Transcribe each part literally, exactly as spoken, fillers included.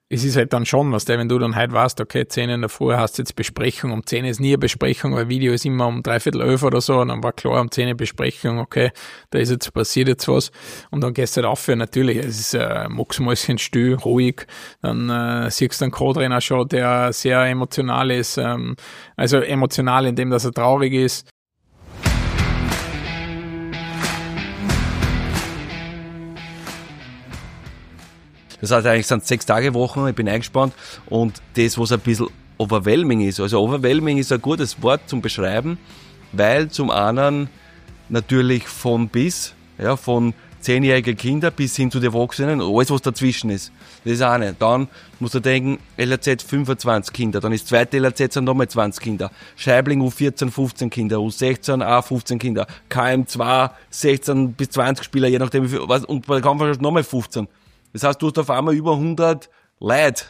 es ist halt dann schon was, wenn du dann halt weißt, okay, zehn in der Früh hast du jetzt Besprechung, um zehn ist nie eine Besprechung, weil Video ist immer um dreiviertel elf oder so, und dann war klar, um zehn Besprechung, okay, da ist jetzt passiert jetzt was, und dann gehst du halt auf, natürlich, es ist äh, mucksmäuschen still, ruhig, dann äh, siehst du einen Co-Trainer schon, der sehr emotional ist, ähm, also emotional in dem, dass er traurig ist. Das heißt, eigentlich sind es sechs Tage Wochen, ich bin eingespannt, und das, was ein bisschen overwhelming ist, also overwhelming ist ein gutes Wort zum Beschreiben, weil zum einen natürlich von bis, ja, von zehnjährige Kinder bis hin zu den Erwachsenen, alles was dazwischen ist. Das ist eine. Dann musst du denken, L R Z fünfundzwanzig Kinder, dann ist zweite L R Z sind nochmal zwanzig Kinder, Scheibling U vierzehn, fünfzehn Kinder, U sechzehn, A fünfzehn Kinder, K M zwei, sechzehn bis zwanzig Spieler, je nachdem wie viel, was, und bei der Kampfmannschaft nochmal fünfzehn. Das heißt, du hast auf einmal über hundert Leute.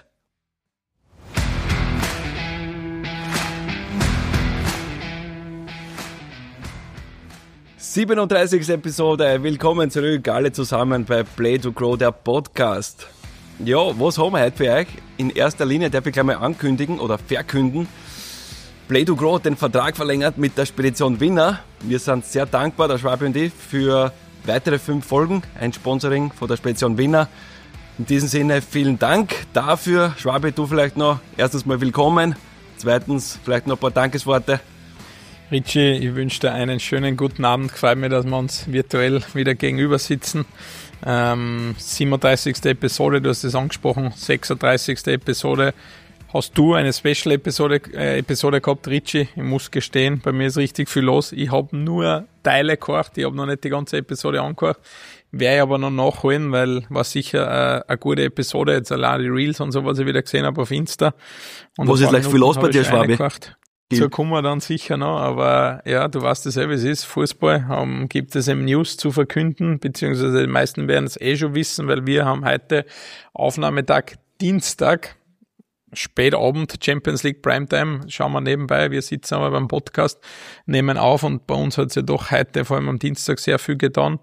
siebenunddreißigste Episode. Willkommen zurück, alle zusammen bei Play to Grow, der Podcast. Ja, was haben wir heute für euch? In erster Linie darf ich gleich mal ankündigen oder verkünden. Play to Grow hat den Vertrag verlängert mit der Spedition Winner. Wir sind sehr dankbar, der Schwabi und ich, für weitere fünf Folgen. Ein Sponsoring von der Spedition Winner. In diesem Sinne vielen Dank dafür. Schwabi, du vielleicht noch erstens mal willkommen. Zweitens vielleicht noch ein paar Dankesworte. Richie, ich wünsche dir einen schönen guten Abend. Gefällt mir, dass wir uns virtuell wieder gegenüber sitzen. Ähm, siebenunddreißigste Episode, du hast es angesprochen, sechsunddreißigste Episode. Hast du eine Special-Episode äh, Episode gehabt, Richie? Ich muss gestehen, bei mir ist richtig viel los. Ich habe nur Teile gehört, ich habe noch nicht die ganze Episode angehört. Werde ich aber noch nachholen, weil war sicher äh, eine gute Episode, jetzt allein die Reels und so, was ich wieder gesehen habe auf Insta. Und was ist gleich viel los bei dir, Schwabi? So kommen wir dann sicher noch, aber ja, du weißt ja selber, wie es ist. Fußball ähm, gibt es im News zu verkünden, beziehungsweise die meisten werden es eh schon wissen, weil wir haben heute Aufnahmetag Dienstag, Spätabend, Champions League Primetime, schauen wir nebenbei, wir sitzen aber beim Podcast, nehmen auf, und bei uns hat es ja doch heute, vor allem am Dienstag, sehr viel getan,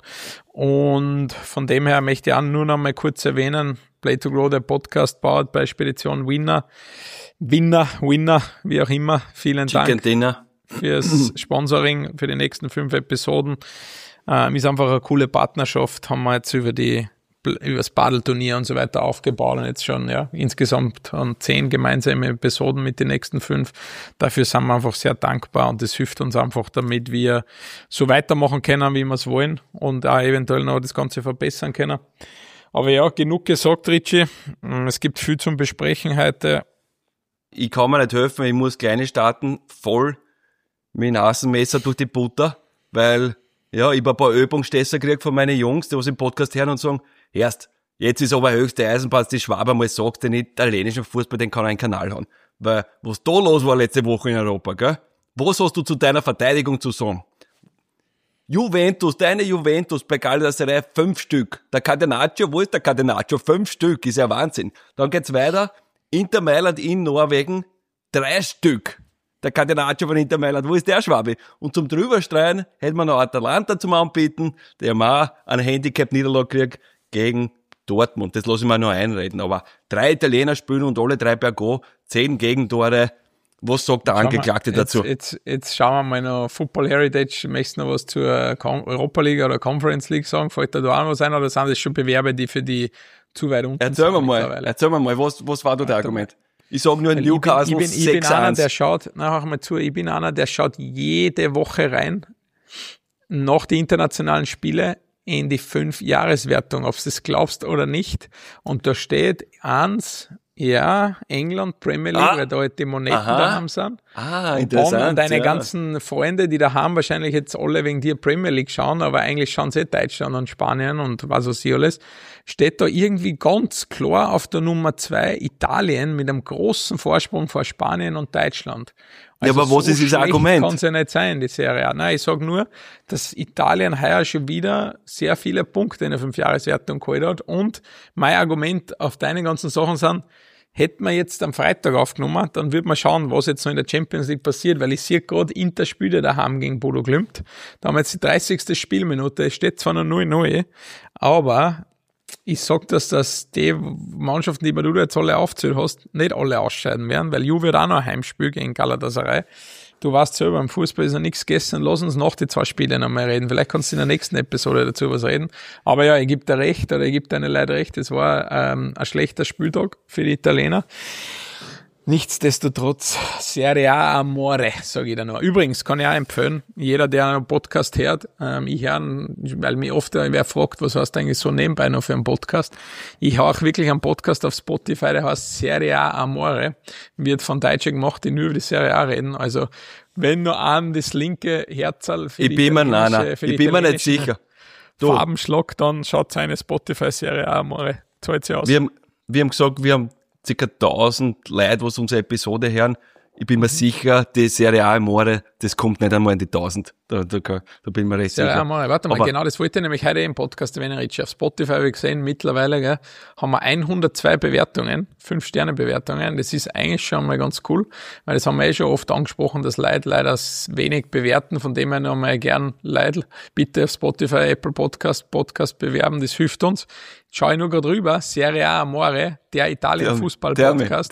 und von dem her möchte ich auch nur noch mal kurz erwähnen, Play to Grow, der Podcast, powered bei Spedition Winner, Winner, Winner, wie auch immer, vielen Chicken Dank Dinner. Fürs Sponsoring, für die nächsten fünf Episoden, ähm, ist einfach eine coole Partnerschaft, haben wir jetzt über die über das Padelturnier und so weiter aufgebaut, und jetzt schon ja insgesamt an zehn gemeinsame Episoden mit den nächsten fünf. Dafür sind wir einfach sehr dankbar, und das hilft uns einfach, damit wir so weitermachen können, wie wir es wollen, und auch eventuell noch das Ganze verbessern können. Aber ja, genug gesagt, Richie. Es gibt viel zum Besprechen heute. Ich kann mir nicht helfen, ich muss kleine starten, voll mit dem Nasenmesser durch die Butter, weil ja, ich habe ein paar Übungsstöße gekriegt von meinen Jungs, die was im Podcast hören und sagen, erst, jetzt ist aber höchste Eisenbahn, dass die Schwaber mal sagt, den italienischen Fußball, den kann er einen Kanal haben. Weil, was da los war letzte Woche in Europa, gell? Was hast du zu deiner Verteidigung zu sagen? Juventus, deine Juventus bei Galatasaray, fünf Stück. Der Catenaccio, wo ist der Catenaccio? Fünf Stück, ist ja Wahnsinn. Dann geht's weiter, Inter Mailand in Norwegen, drei Stück. Der Catenaccio von Inter Mailand, wo ist der, Schwabi? Und zum Drüberstreuen hätten wir noch Atalanta zum Anbieten, der mal einen Handicap-Niederlag kriegt gegen Dortmund. Das lasse ich mir noch einreden. Aber drei Italiener spielen und alle drei per Go, zehn Gegentore. Was sagt der Angeklagte jetzt, dazu? Jetzt, jetzt schauen wir mal noch Football Heritage. Möchtest du noch was zur Europa League oder Conference League sagen? Fällt da da auch noch was ein, oder sind das schon Bewerbe, die für die zu weit unten Erzähl mir mal, erzähl mir mal, was, was war da der Argument? Ich sag nur in Newcastle ich bin, ich bin, ich bin sechs eins. einer, der schaut, na, hör mal zu, ich bin einer, der schaut jede Woche rein, nach die internationalen Spiele, in die Fünf-Jahreswertung, ob du das glaubst oder nicht. Und da steht eins, ja, England, Premier League, ah, weil da halt die Moneten aha, daheim sind. Ah, und interessant. Dann, und deine ja. ganzen Freunde, die daheim wahrscheinlich jetzt alle wegen dir Premier League schauen, aber eigentlich schauen sie Deutschland und Spanien und was weiß ich alles, steht da irgendwie ganz klar auf der Nummer zwei Italien mit einem großen Vorsprung vor Spanien und Deutschland. Also ja, aber was so ist das Argument? Kann es ja nicht sein, die Serie A. Nein, ich sage nur, dass Italien heuer schon wieder sehr viele Punkte in der Fünfjahreswertung geholt hat, und mein Argument auf deine ganzen Sachen sind, hätten wir jetzt am Freitag aufgenommen, dann würde man schauen, was jetzt noch in der Champions League passiert, weil ich sehe gerade, Inter spielt ja daheim gegen Bodo Glimt. Da haben wir jetzt die dreißigste Spielminute, es steht zwar noch null null, aber ich sag, dass das die Mannschaften, die du jetzt alle aufzählt hast, nicht alle ausscheiden werden, weil Juve hat auch noch ein Heimspiel gegen Galatasaray. Du weißt selber, im Fußball ist ja nichts gegessen. Lass uns nach die zwei Spiele noch mal reden. Vielleicht kannst du in der nächsten Episode dazu was reden. Aber ja, ich gebe dir recht, oder ich gebe deine Leute recht. Es war ähm, ein schlechter Spieltag für die Italiener. Nichtsdestotrotz, Serie A Amore, sage ich da noch. Übrigens kann ich auch empfehlen, jeder, der einen Podcast hört, ähm, ich höre, weil mich oft wer fragt, was hast du eigentlich so nebenbei noch für einen Podcast? Ich habe auch wirklich einen Podcast auf Spotify, der heißt Serie A Amore, wird von Deutschen gemacht, die nur über die Serie A reden. Also, wenn nur einem das linke Herzl für ich die bin mir, nein, nein, ich bin mir nicht sicher. Du. Farbenschlag, dann schaut seine Spotify Serie A Amore. Zahlt sie aus. Wir haben, wir haben gesagt, wir haben circa tausend Leute, was unsere Episode hören. Ich bin mir mhm. sicher, die Serie A Amore, das kommt nicht einmal in die tausend. Da, da, da bin ich mir recht Serie sicher. A Amore, warte mal, Aber genau, das wollte ich nämlich heute im Podcast erwähnen, Richie. Auf Spotify habe ich gesehen, mittlerweile, gell, haben wir hundertzwei Bewertungen, fünf Sterne Bewertungen. Das ist eigentlich schon mal ganz cool, weil das haben wir eh schon oft angesprochen, dass Leute leider wenig bewerten, von dem her noch mal gern Leute bitte auf Spotify, Apple Podcast, Podcast bewerben, das hilft uns. Schau ich nur gerade rüber, Serie A Amore, der Italien-Fußball-Podcast.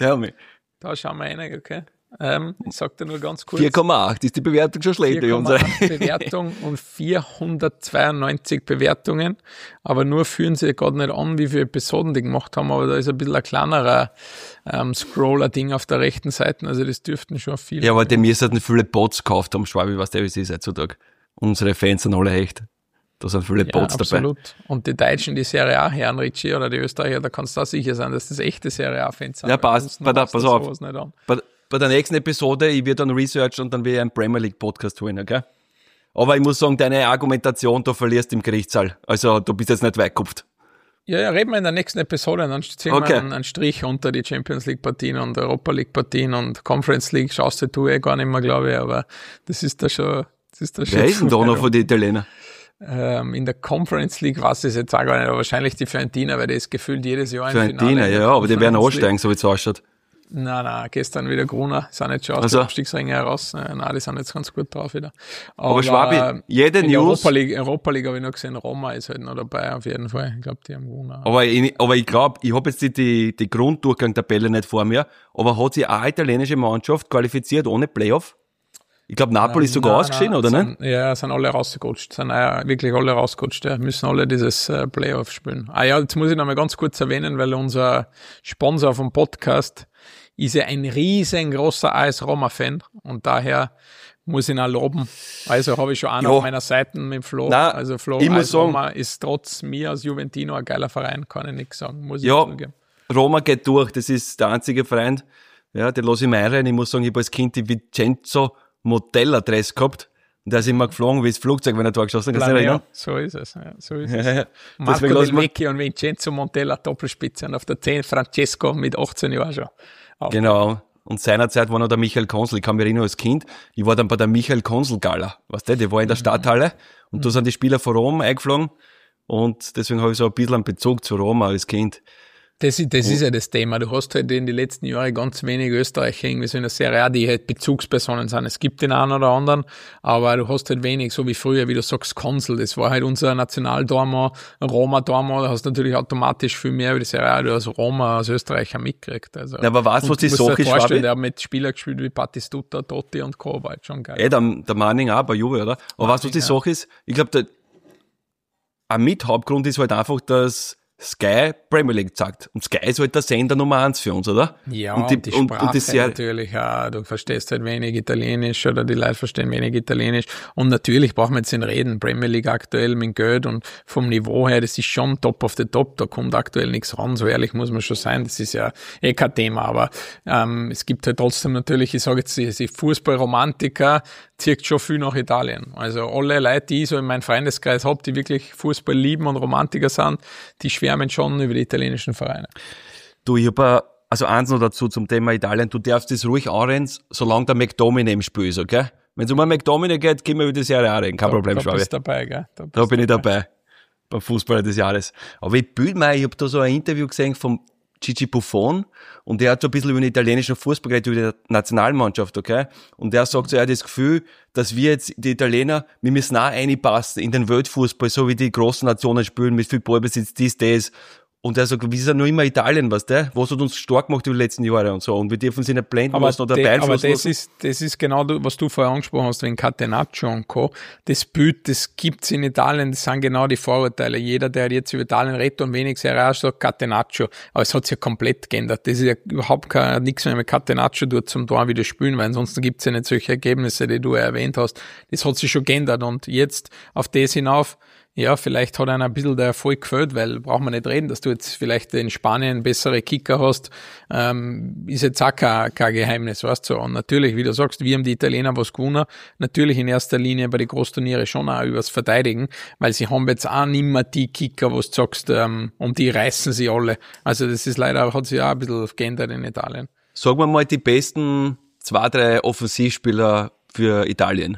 Da schauen wir rein, okay. Ähm, ich sag dir nur ganz kurz. vier Komma acht ist die Bewertung schon schlecht. vier Komma acht Bewertung und vierhundertzweiundneunzig Bewertungen. Aber nur führen sie gerade nicht an, wie viele Episoden die gemacht haben. Aber da ist ein bisschen ein kleinerer ähm, Scroller-Ding auf der rechten Seite. Also das dürften schon viele. Ja, aber die müssen halt viele Bots gekauft haben, Schwabi, was der ist heutzutage. Unsere Fans sind alle echt. Da sind viele Bots ja, absolut. dabei. Absolut. Und die Deutschen, die Serie A hören, Richie, oder die Österreicher, da kannst du auch sicher sein, dass das echte Serie A-Fans sind. Ja, passt. Bei der, pass auf. Bei, bei der nächsten Episode, ich werde dann researchen und dann will ich einen Premier League Podcast holen, okay? Aber ich muss sagen, deine Argumentation, du verlierst im Gerichtssaal. Also, du bist jetzt nicht weit gekupft. Ja, ja, reden wir in der nächsten Episode, dann ziehen okay. wir einen, einen Strich unter die Champions League Partien und Europa League Partien und Conference League schaust du du eh gar nicht mehr, glaube ich, aber das ist da schon, das ist da schon. Wer ist denn da noch von den Italienern? Ähm, in der Conference League weiß ich es jetzt auch gar nicht, aber wahrscheinlich die Fiorentina, weil die ist gefühlt jedes Jahr im Fiorentina, Finale. ja, aber die werden aussteigen, so wie es ausschaut. Nein, nein, gestern wieder Gruner, sind jetzt schon aus also. den Abstiegsrängen heraus. Nein, die sind jetzt ganz gut drauf wieder. Aber, aber Schwabi, jede in News... Europa League, Europa League habe ich noch gesehen, Roma ist halt noch dabei, auf jeden Fall. Ich glaube, die haben Gruner. Aber ich, aber ich glaube, ich habe jetzt die, die, die Grunddurchgang-Tabelle nicht vor mir, aber hat sich eine italienische Mannschaft qualifiziert ohne Playoff? Ich glaube, Napoli ist sogar nein, ausgeschieden, nein, oder sind, nicht? Ja, sind alle rausgerutscht. Sind ja wirklich alle rausgerutscht. Ja. Müssen alle dieses äh, Playoff spielen. Ah ja, jetzt muss ich noch mal ganz kurz erwähnen, weil unser Sponsor vom Podcast ist ja ein riesengroßer A S Roma-Fan und daher muss ich ihn auch loben. Also habe ich schon einen ja. auf meiner Seite mit Flo. Nein, also Flo ich A S muss sagen, Roma ist trotz mir als Juventino ein geiler Verein, kann ich nichts sagen. Muss ich ja, zugeben. Roma geht durch. Das ist der einzige Verein, ja, den lasse ich mir einrein. Ich muss sagen, ich habe als Kind die Vincenzo Montella-Dress gehabt. Und der ist immer geflogen wie das Flugzeug, wenn er da geschossen hat. Kannst du dich erinnern? So ist es. Ja, so ist es. Marco Del Vecchio und Vincenzo Montella Doppelspitze und auf der zehn Francesco mit achtzehn Jahren schon. Auch genau. Und seinerzeit war noch der Michael Konsel. Ich kann mich erinnern als Kind. Ich war dann bei der Michael Konsel Gala. Weißt du, die war in der Stadthalle. Und mhm. da sind die Spieler von Rom eingeflogen. Und deswegen habe ich so ein bisschen einen Bezug zu Roma als Kind. Das, das ist ja das Thema. Du hast halt in den letzten Jahren ganz wenig Österreicher irgendwie so in der Serie A, die halt Bezugspersonen sind. Es gibt den einen oder anderen, aber du hast halt wenig, so wie früher, wie du sagst, Konsul. Das war halt unser Nationaldormer, Roma-Dormer. Da hast du natürlich automatisch viel mehr über die Serie A, du als Roma, als Österreicher mitgekriegt. Also, ja, aber weißt du, was die Sache ist, Schwabi? Der hat mit Spielern gespielt wie Batistuta, Totti und Co. war halt schon geil. Ey, der, der Manning auch bei Juve, oder? Aber weißt du, was die Sache ist? Ich glaube, ein Mithauptgrund ist halt einfach, dass Sky Premier League sagt. Und Sky ist halt der Sender Nummer eins für uns, oder? Ja, und die, und die Sprache und, und die Serie natürlich auch. Du verstehst halt wenig Italienisch oder die Leute verstehen wenig Italienisch. Und natürlich brauchen wir jetzt nicht reden. Premier League aktuell mit Geld und vom Niveau her, das ist schon top of the top. Da kommt aktuell nichts ran. So ehrlich muss man schon sein. Das ist ja eh kein Thema. Aber ähm, es gibt halt trotzdem natürlich, ich sage jetzt, die, die Fußballromantiker zieht schon viel nach Italien. Also alle Leute, die ich so in meinem Freundeskreis habe, die wirklich Fußball lieben und Romantiker sind, die schwärmen schon über die italienischen Vereine. Du, ich habe also eins noch dazu zum Thema Italien. Du darfst das ruhig anrennen, solange der McDominay im Spiel ist, okay? Wenn es um einen McDominay geht, können wir über die Serie A reden. Kein da, Problem, da Schwabi. Bist dabei, gell? Da, da bin dabei. ich dabei. Beim Fußballer des Jahres. Aber ich bilde mir, ich habe da so ein Interview gesehen vom Gigi Buffon und der hat so ein bisschen über den italienischen Fußball geredet, über die Nationalmannschaft, okay? Und der sagt so, er hat das Gefühl, dass wir jetzt, die Italiener, wir müssen auch reinpassen in den Weltfußball, so wie die großen Nationen spielen, mit viel Ballbesitz, dies, das. Und er sagt, wir sind nur immer Italien, weißt du? Was hat uns stark gemacht über die letzten Jahre und so. Und wir dürfen sie nicht blenden aber lassen oder de, beeinflussen Aber das lassen. ist, das ist genau, was du vorher angesprochen hast, wegen Catenaccio und Co. Das Bild, das gibt's in Italien, das sind genau die Vorurteile. Jeder, der jetzt über Italien redet und wenig Serie A sagt Catenaccio. Aber es hat sich ja komplett geändert. Das ist ja überhaupt kein, nichts mehr mit Catenaccio dort zum Tor wieder spielen, weil ansonsten gibt's ja nicht solche Ergebnisse, die du ja erwähnt hast. Das hat sich schon geändert und jetzt auf das hinauf, ja, vielleicht hat einer ein bisschen der Erfolg gefällt, weil braucht man nicht reden, dass du jetzt vielleicht in Spanien bessere Kicker hast, ähm, ist jetzt auch kein, kein Geheimnis, weißt du. Und natürlich, wie du sagst, wir haben die Italiener was gewonnen, natürlich in erster Linie bei den Großturniere schon auch übers Verteidigen, weil sie haben jetzt auch nicht mehr die Kicker, wo du sagst, ähm, um die reißen sie alle. Also das ist leider, hat sich auch ein bisschen geändert in Italien. Sagen wir mal die besten zwei, drei Offensivspieler für Italien.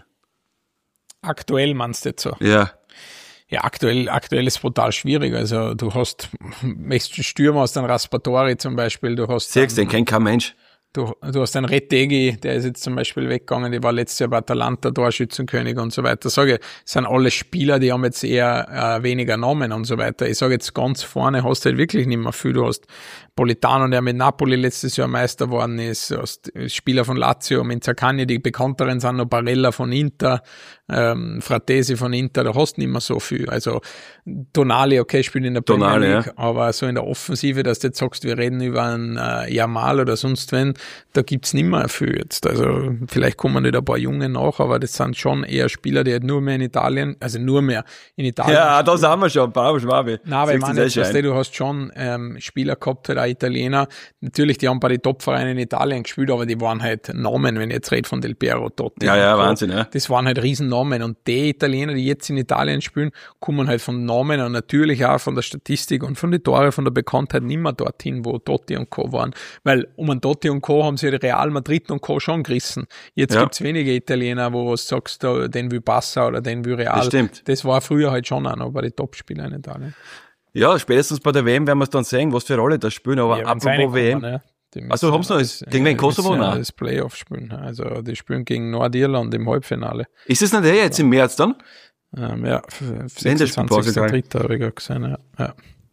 Aktuell meinst du jetzt so? Ja. Ja, aktuell, aktuell ist es brutal schwierig. Also du hast, nächsten Stürmer hast einen Raspatori zum Beispiel, du hast. Siehst du, den kennt kein Mensch. Du, du hast einen Rettegi, der ist jetzt zum Beispiel weggegangen, die war letztes Jahr bei Atalanta Torschützenkönig und so weiter. Ich sage, es sind alle Spieler, die haben jetzt eher äh, weniger Namen und so weiter. Ich sage jetzt ganz vorne hast du halt wirklich nicht mehr viel. Du hast Politano, der mit Napoli letztes Jahr Meister geworden ist, du hast Spieler von Lazio, Menzacagni, die bekannteren sind noch Barella von Inter, ähm, Fratesi von Inter, da hast du nicht mehr so viel. Also Tonali, okay, spielt in der Premier League, ja. Aber so in der Offensive, dass du jetzt sagst, wir reden über einen äh, Jamal oder sonst wen, da gibt's nicht mehr viel jetzt. Also vielleicht kommen nicht ein paar Junge nach, aber das sind schon eher Spieler, die halt nur mehr in Italien, also nur mehr in Italien. Ja, da sind wir schon, Bravo Schwabe. Nein, aber ich meine, jetzt, weißt du, du hast schon ähm, Spieler gehabt, halt auch Italiener. Natürlich, die haben bei den Top-Vereinen in Italien gespielt, aber die waren halt Namen, wenn ich jetzt rede von Del Piero, Totti. Ja, ja, Wahnsinn, ja. Das waren halt Riesennamen. Und die Italiener, die jetzt in Italien spielen, kommen halt von Namen und natürlich auch von der Statistik und von den Tore, von der Bekanntheit nicht mehr dorthin, wo Totti und Co. waren. Weil um einen Totti und Co. haben sie Real Madrid und Co. schon gerissen. Jetzt ja. Gibt's wenige Italiener, wo du sagst, den will Barca oder den will Real. Das stimmt. Das war früher halt schon auch noch bei den Top-Spielern in Italien. Ja, spätestens bei der W M werden wir es dann sehen, was für eine Rolle das spielen, aber ja, apropos W M. Ja. Also haben sie noch das, gegen wen Kosovo? Ja, das Playoff spielen. Also die spielen gegen Nordirland im Halbfinale. Ist es nicht der jetzt im März dann? Ähm, ja, sechsundzwanzigster dritter habe ich gerade gesehen. Ja. Ja.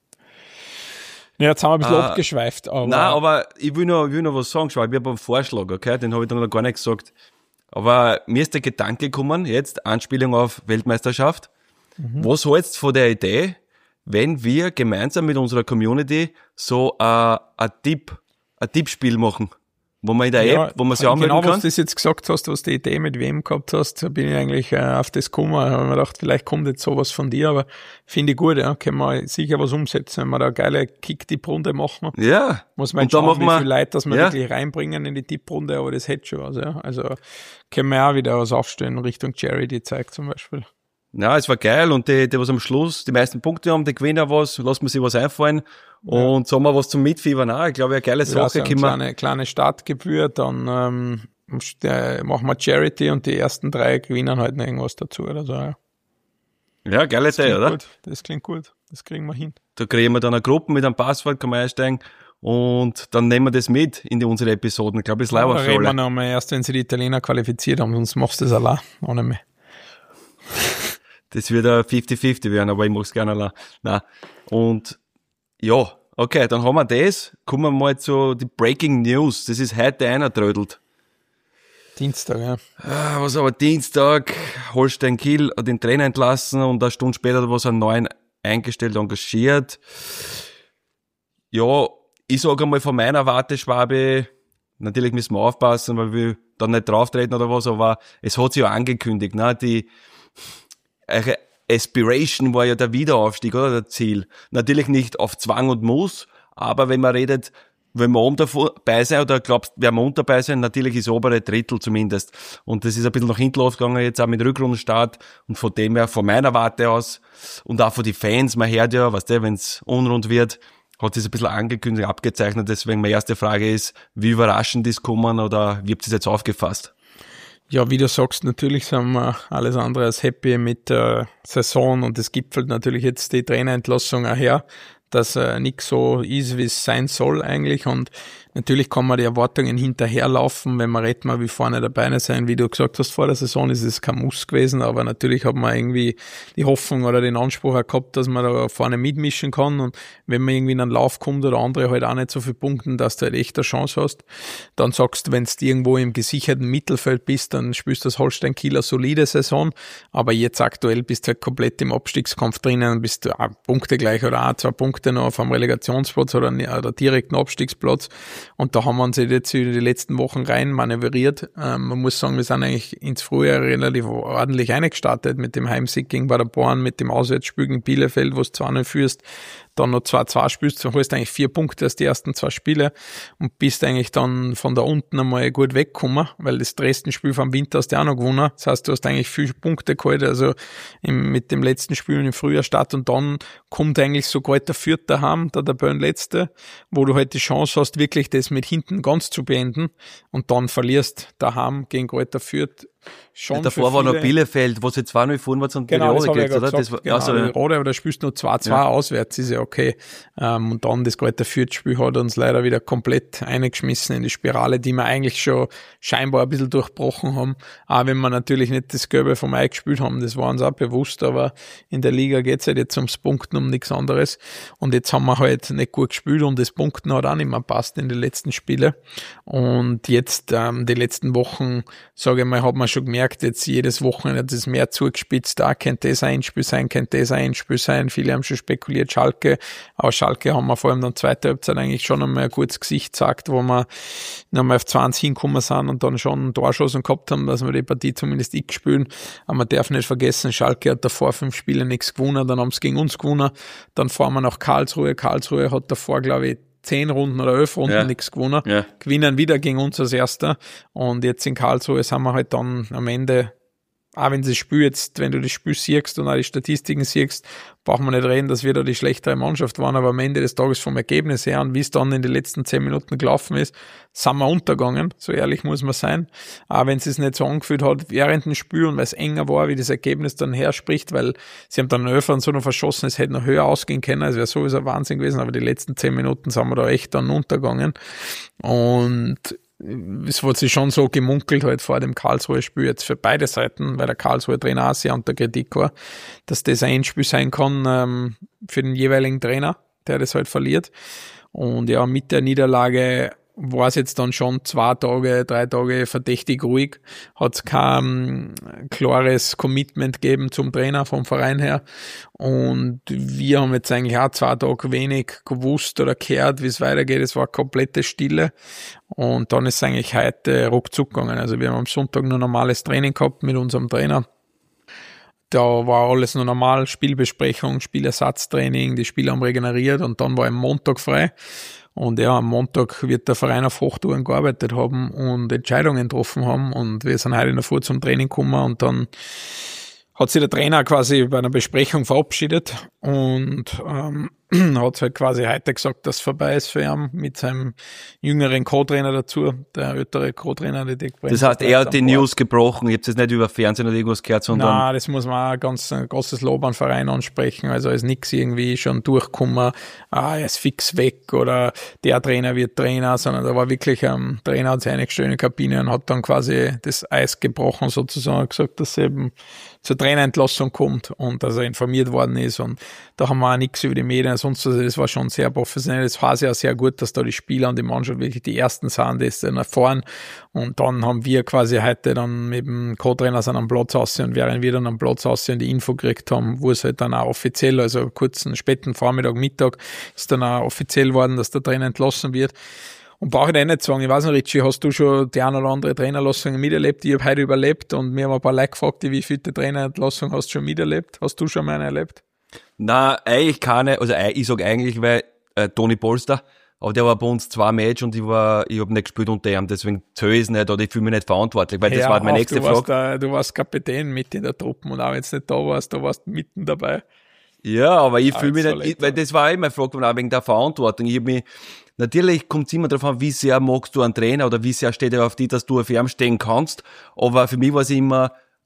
Ja, jetzt haben wir ein bisschen uh, abgeschweift. Aber nein, aber ich will noch, ich will noch was sagen. Schau, ich habe einen Vorschlag, okay? Den habe ich dann noch gar nicht gesagt. Aber mir ist der Gedanke gekommen, jetzt Anspielung auf Weltmeisterschaft. Mhm. Was hältst du von der Idee, wenn wir gemeinsam mit unserer Community so äh, ein Tipp, ein Tippspiel machen, wo man in der ja, App, wo man sich anmelden genau, kann? Genau, was du das jetzt gesagt hast, was die Idee mit wem gehabt hast, da bin ich eigentlich äh, auf das gekommen. Da habe ich mir gedacht, vielleicht kommt jetzt sowas von dir, aber finde ich gut, ja. Können wir sicher was umsetzen, wenn wir da eine geile Kick-Tipp-Runde machen. Ja. Muss man und da schauen, wie wir, viel Leute das wir ja. wirklich reinbringen in die Tipprunde, aber das hätte schon was, ja. Also können wir auch wieder was aufstellen Richtung Charity-Zeug zum Beispiel. Ja, es war geil und die, die was am Schluss die meisten Punkte haben, die gewinnen was, lassen wir sich was einfallen ja. Und so haben wir was zum Mitfiebern auch. Ich glaube, eine geile Sache. Ja, so eine kleine, kleine Startgebühr, dann ähm, machen wir Charity und die ersten drei gewinnen halt noch irgendwas dazu oder so. Ja, ja geile Idee, oder? Gut. Das klingt gut, das kriegen wir hin. Da kriegen wir dann eine Gruppe mit einem Passwort, kann man einsteigen und dann nehmen wir das mit in die, unsere Episoden. Ich glaube, das ist leider für alle. Da reden wir noch mal erst, wenn sie die Italiener qualifiziert haben, sonst machst du das allein, ohne mehr. Das wird ein fünfzig fünfzig werden, aber ich mach's gerne allein. Nein. Und ja, okay, dann haben wir das. Kommen wir mal zu die Breaking News. Das ist heute eingetrödelt. Dienstag, ja. Ah, was aber Dienstag, Holstein Kiel hat den Trainer entlassen und eine Stunde später was einen neuen eingestellt, engagiert. Ja, ich sage einmal von meiner Warte, Schwabe, natürlich müssen wir aufpassen, weil wir dann nicht drauftreten oder was, aber es hat sich ja angekündigt, ne, die eure Aspiration war ja der Wiederaufstieg, oder der Ziel. Natürlich nicht auf Zwang und Muss, aber wenn man redet, wenn wir oben dabei sein oder glaubst, werden wir unten dabei sein, natürlich ist obere Drittel zumindest. Und das ist ein bisschen nach hinten losgegangen, jetzt auch mit Rückrundenstart und von dem her, von meiner Warte aus und auch von den Fans, man hört ja, weißt du, wenn es unrund wird, hat sich ein bisschen angekündigt, abgezeichnet, deswegen meine erste Frage ist, wie überraschend ist kommen oder wie habt ihr das jetzt aufgefasst? Ja, wie du sagst, natürlich sind wir alles andere als happy mit der Saison und es gipfelt natürlich jetzt die Trainerentlassung auch her, dass äh, nichts so ist, wie es sein soll eigentlich. Und natürlich kann man die Erwartungen hinterherlaufen, wenn man redet mal wie vorne dabei sein. Wie du gesagt hast, vor der Saison ist es kein Muss gewesen, aber natürlich hat man irgendwie die Hoffnung oder den Anspruch auch gehabt, dass man da vorne mitmischen kann. Und wenn man irgendwie in einen Lauf kommt oder andere halt auch nicht so viel punkten, dass du halt echt eine Chance hast, dann sagst du, wenn du irgendwo im gesicherten Mittelfeld bist, dann spielst du das Holstein Kiel eine solide Saison. Aber jetzt aktuell bist du halt komplett im Abstiegskampf drinnen, bist du auch Punkte gleich oder auch zwei Punkte noch auf einem Relegationsplatz oder, oder direkten Abstiegsplatz. Und da haben wir uns jetzt über die letzten Wochen rein manövriert. Ähm, man muss sagen, wir sind eigentlich ins Frühjahr relativ ordentlich eingestartet mit dem Heimsieg gegen Paderborn, mit dem Auswärtsspiel gegen Bielefeld, wo du zwei null führst, dann noch zwei zwei spielst, dann holst du eigentlich vier Punkte aus die ersten zwei Spiele und bist eigentlich dann von da unten einmal gut weggekommen, weil das Dresden-Spiel vom Winter hast du auch noch gewonnen. Das heißt, du hast eigentlich viele Punkte geholt, also im, mit dem letzten Spiel im Frühjahr statt und dann kommt eigentlich sogar der Vierte daheim, der Tabellenletzte, wo du halt die Chance hast, wirklich das mit hinten ganz zu beenden und dann verlierst daheim gegen Greuther Fürth. Schon ja, davor war noch Bielefeld, wo sie zwei null vorn war und genau, die Rode geht, oder? Gesagt, das war, genau, also, die Rode, aber da spielst du nur zwei zwei ja. Auswärts, ist ja okay. Ähm, und dann das Greuther Fürth-Spiel hat uns leider wieder komplett eingeschmissen in die Spirale, die wir eigentlich schon scheinbar ein bisschen durchbrochen haben. Auch wenn wir natürlich nicht das Gelbe vom Ei gespielt haben, das war uns auch bewusst, aber in der Liga geht's halt jetzt ums Punkten, um nichts anderes. Und jetzt haben wir halt nicht gut gespielt und das Punkten hat auch nicht mehr passt in den letzten Spielen. Und jetzt, ähm, die letzten Wochen, sage ich mal, hat man schon gemerkt, jetzt jedes Wochenende hat es mehr zugespitzt, da könnte das ein Spiel sein, könnte das ein Spiel sein, viele haben schon spekuliert, Schalke, aber Schalke haben wir vor allem dann zweite Halbzeit eigentlich schon einmal ein gutes Gesicht gesagt, wo wir nochmal auf zwanzig hingekommen sind und dann schon einen Torschuss gehabt haben, dass wir die Partie zumindest ich spielen, aber man darf nicht vergessen, Schalke hat davor fünf Spiele nichts gewonnen, dann haben sie gegen uns gewonnen, dann fahren wir nach Karlsruhe, Karlsruhe hat davor, glaube ich, zehn Runden oder elf Runden ja. nichts gewonnen, ja. gewinnen wieder gegen uns als Erster und jetzt in Karlsruhe sind wir halt dann am Ende, auch wenn sie das Spiel jetzt, wenn du das Spiel siehst und auch die Statistiken siehst, braucht man nicht reden, dass wir da die schlechtere Mannschaft waren, aber am Ende des Tages vom Ergebnis her und wie es dann in den letzten zehn Minuten gelaufen ist, sind wir untergegangen, so ehrlich muss man sein, auch wenn es sich nicht so angefühlt hat während dem Spiel und weil es enger war, wie das Ergebnis dann herspricht, weil sie haben dann einen Elfer und so noch verschossen, es hätte noch höher ausgehen können, es wäre sowieso ein Wahnsinn gewesen, aber die letzten zehn Minuten sind wir da echt dann untergegangen und es wurde sich schon so gemunkelt halt vor dem Karlsruhe-Spiel jetzt für beide Seiten, weil der Karlsruhe-Trainer auch sehr unter Kritik war, dass das ein Endspiel sein kann ähm, für den jeweiligen Trainer, der das halt verliert. Und ja, mit der Niederlage war es jetzt dann schon zwei Tage, drei Tage verdächtig ruhig, hat es kein klares Commitment gegeben zum Trainer vom Verein her und wir haben jetzt eigentlich auch zwei Tage wenig gewusst oder gehört, wie es weitergeht, es war komplette Stille und dann ist es eigentlich heute ruckzuck gegangen, also wir haben am Sonntag nur normales Training gehabt mit unserem Trainer. Da war alles nur normal, Spielbesprechung, Spielersatztraining, die Spieler haben regeneriert und dann war am Montag frei. Und ja, am Montag wird der Verein auf Hochtouren gearbeitet haben und Entscheidungen getroffen haben und wir sind heute in der Früh zum Training gekommen und dann hat sich der Trainer quasi bei einer Besprechung verabschiedet und ähm, hat halt quasi heute gesagt, dass es vorbei ist für ihn mit seinem jüngeren Co-Trainer dazu, der ältere Co-Trainer, der Dick Brent. Das heißt, er hat die News gebrochen, ihr habt es nicht über Fernsehen oder irgendwas gehört, sondern... Nein, das muss man auch ganz ein großes Lob an den Verein ansprechen, also ist nichts irgendwie schon durchgekommen, ah, er ist fix weg oder der Trainer wird Trainer, sondern da war wirklich ein ähm, Trainer, hat sich eingestellt in die Kabine und hat dann quasi das Eis gebrochen sozusagen, gesagt, dass er eben zur Trainerentlassung kommt und dass er informiert worden ist und da haben wir auch nichts über die Medien, sonst, also das war schon sehr professionell, das war sehr, sehr gut, dass da die Spieler und die Mannschaft wirklich die Ersten sind, die dann erfahren und dann haben wir quasi heute dann mit dem Co-Trainer sind am Platz aussehen und während wir dann am Platz aussehen die Info gekriegt haben, wo es halt dann auch offiziell, also kurzen, späten Vormittag, Mittag ist dann auch offiziell worden, dass der Trainer entlassen wird. Und brauche ich dir nicht sagen, ich weiß nicht, Richie, hast du schon die eine oder andere Trainerlassung miterlebt? Ich habe heute überlebt und mir haben ein paar Leute gefragt, wie viele Trainerentlassung hast du schon miterlebt? Hast du schon mal eine erlebt? Na, eigentlich keine, also ich sag eigentlich, weil äh, Toni Polster, aber der war bei uns zwei Match und ich war, ich habe nicht gespielt unter ihm, deswegen zähle ich es nicht oder ich fühle mich nicht verantwortlich, weil das ja, war meine nächste du Frage. Warst da, du warst Kapitän mit in der Truppe und auch wenn du nicht da warst, du warst mitten dabei. Ja, aber ich fühle mich nicht, ich, weil das war immer eine Frage, auch wegen der Verantwortung. Ich habe mich, natürlich kommt es immer darauf an, wie sehr magst du einen Trainer oder wie sehr steht er auf dich, dass du auf ihm stehen kannst. Aber für mich war es immer,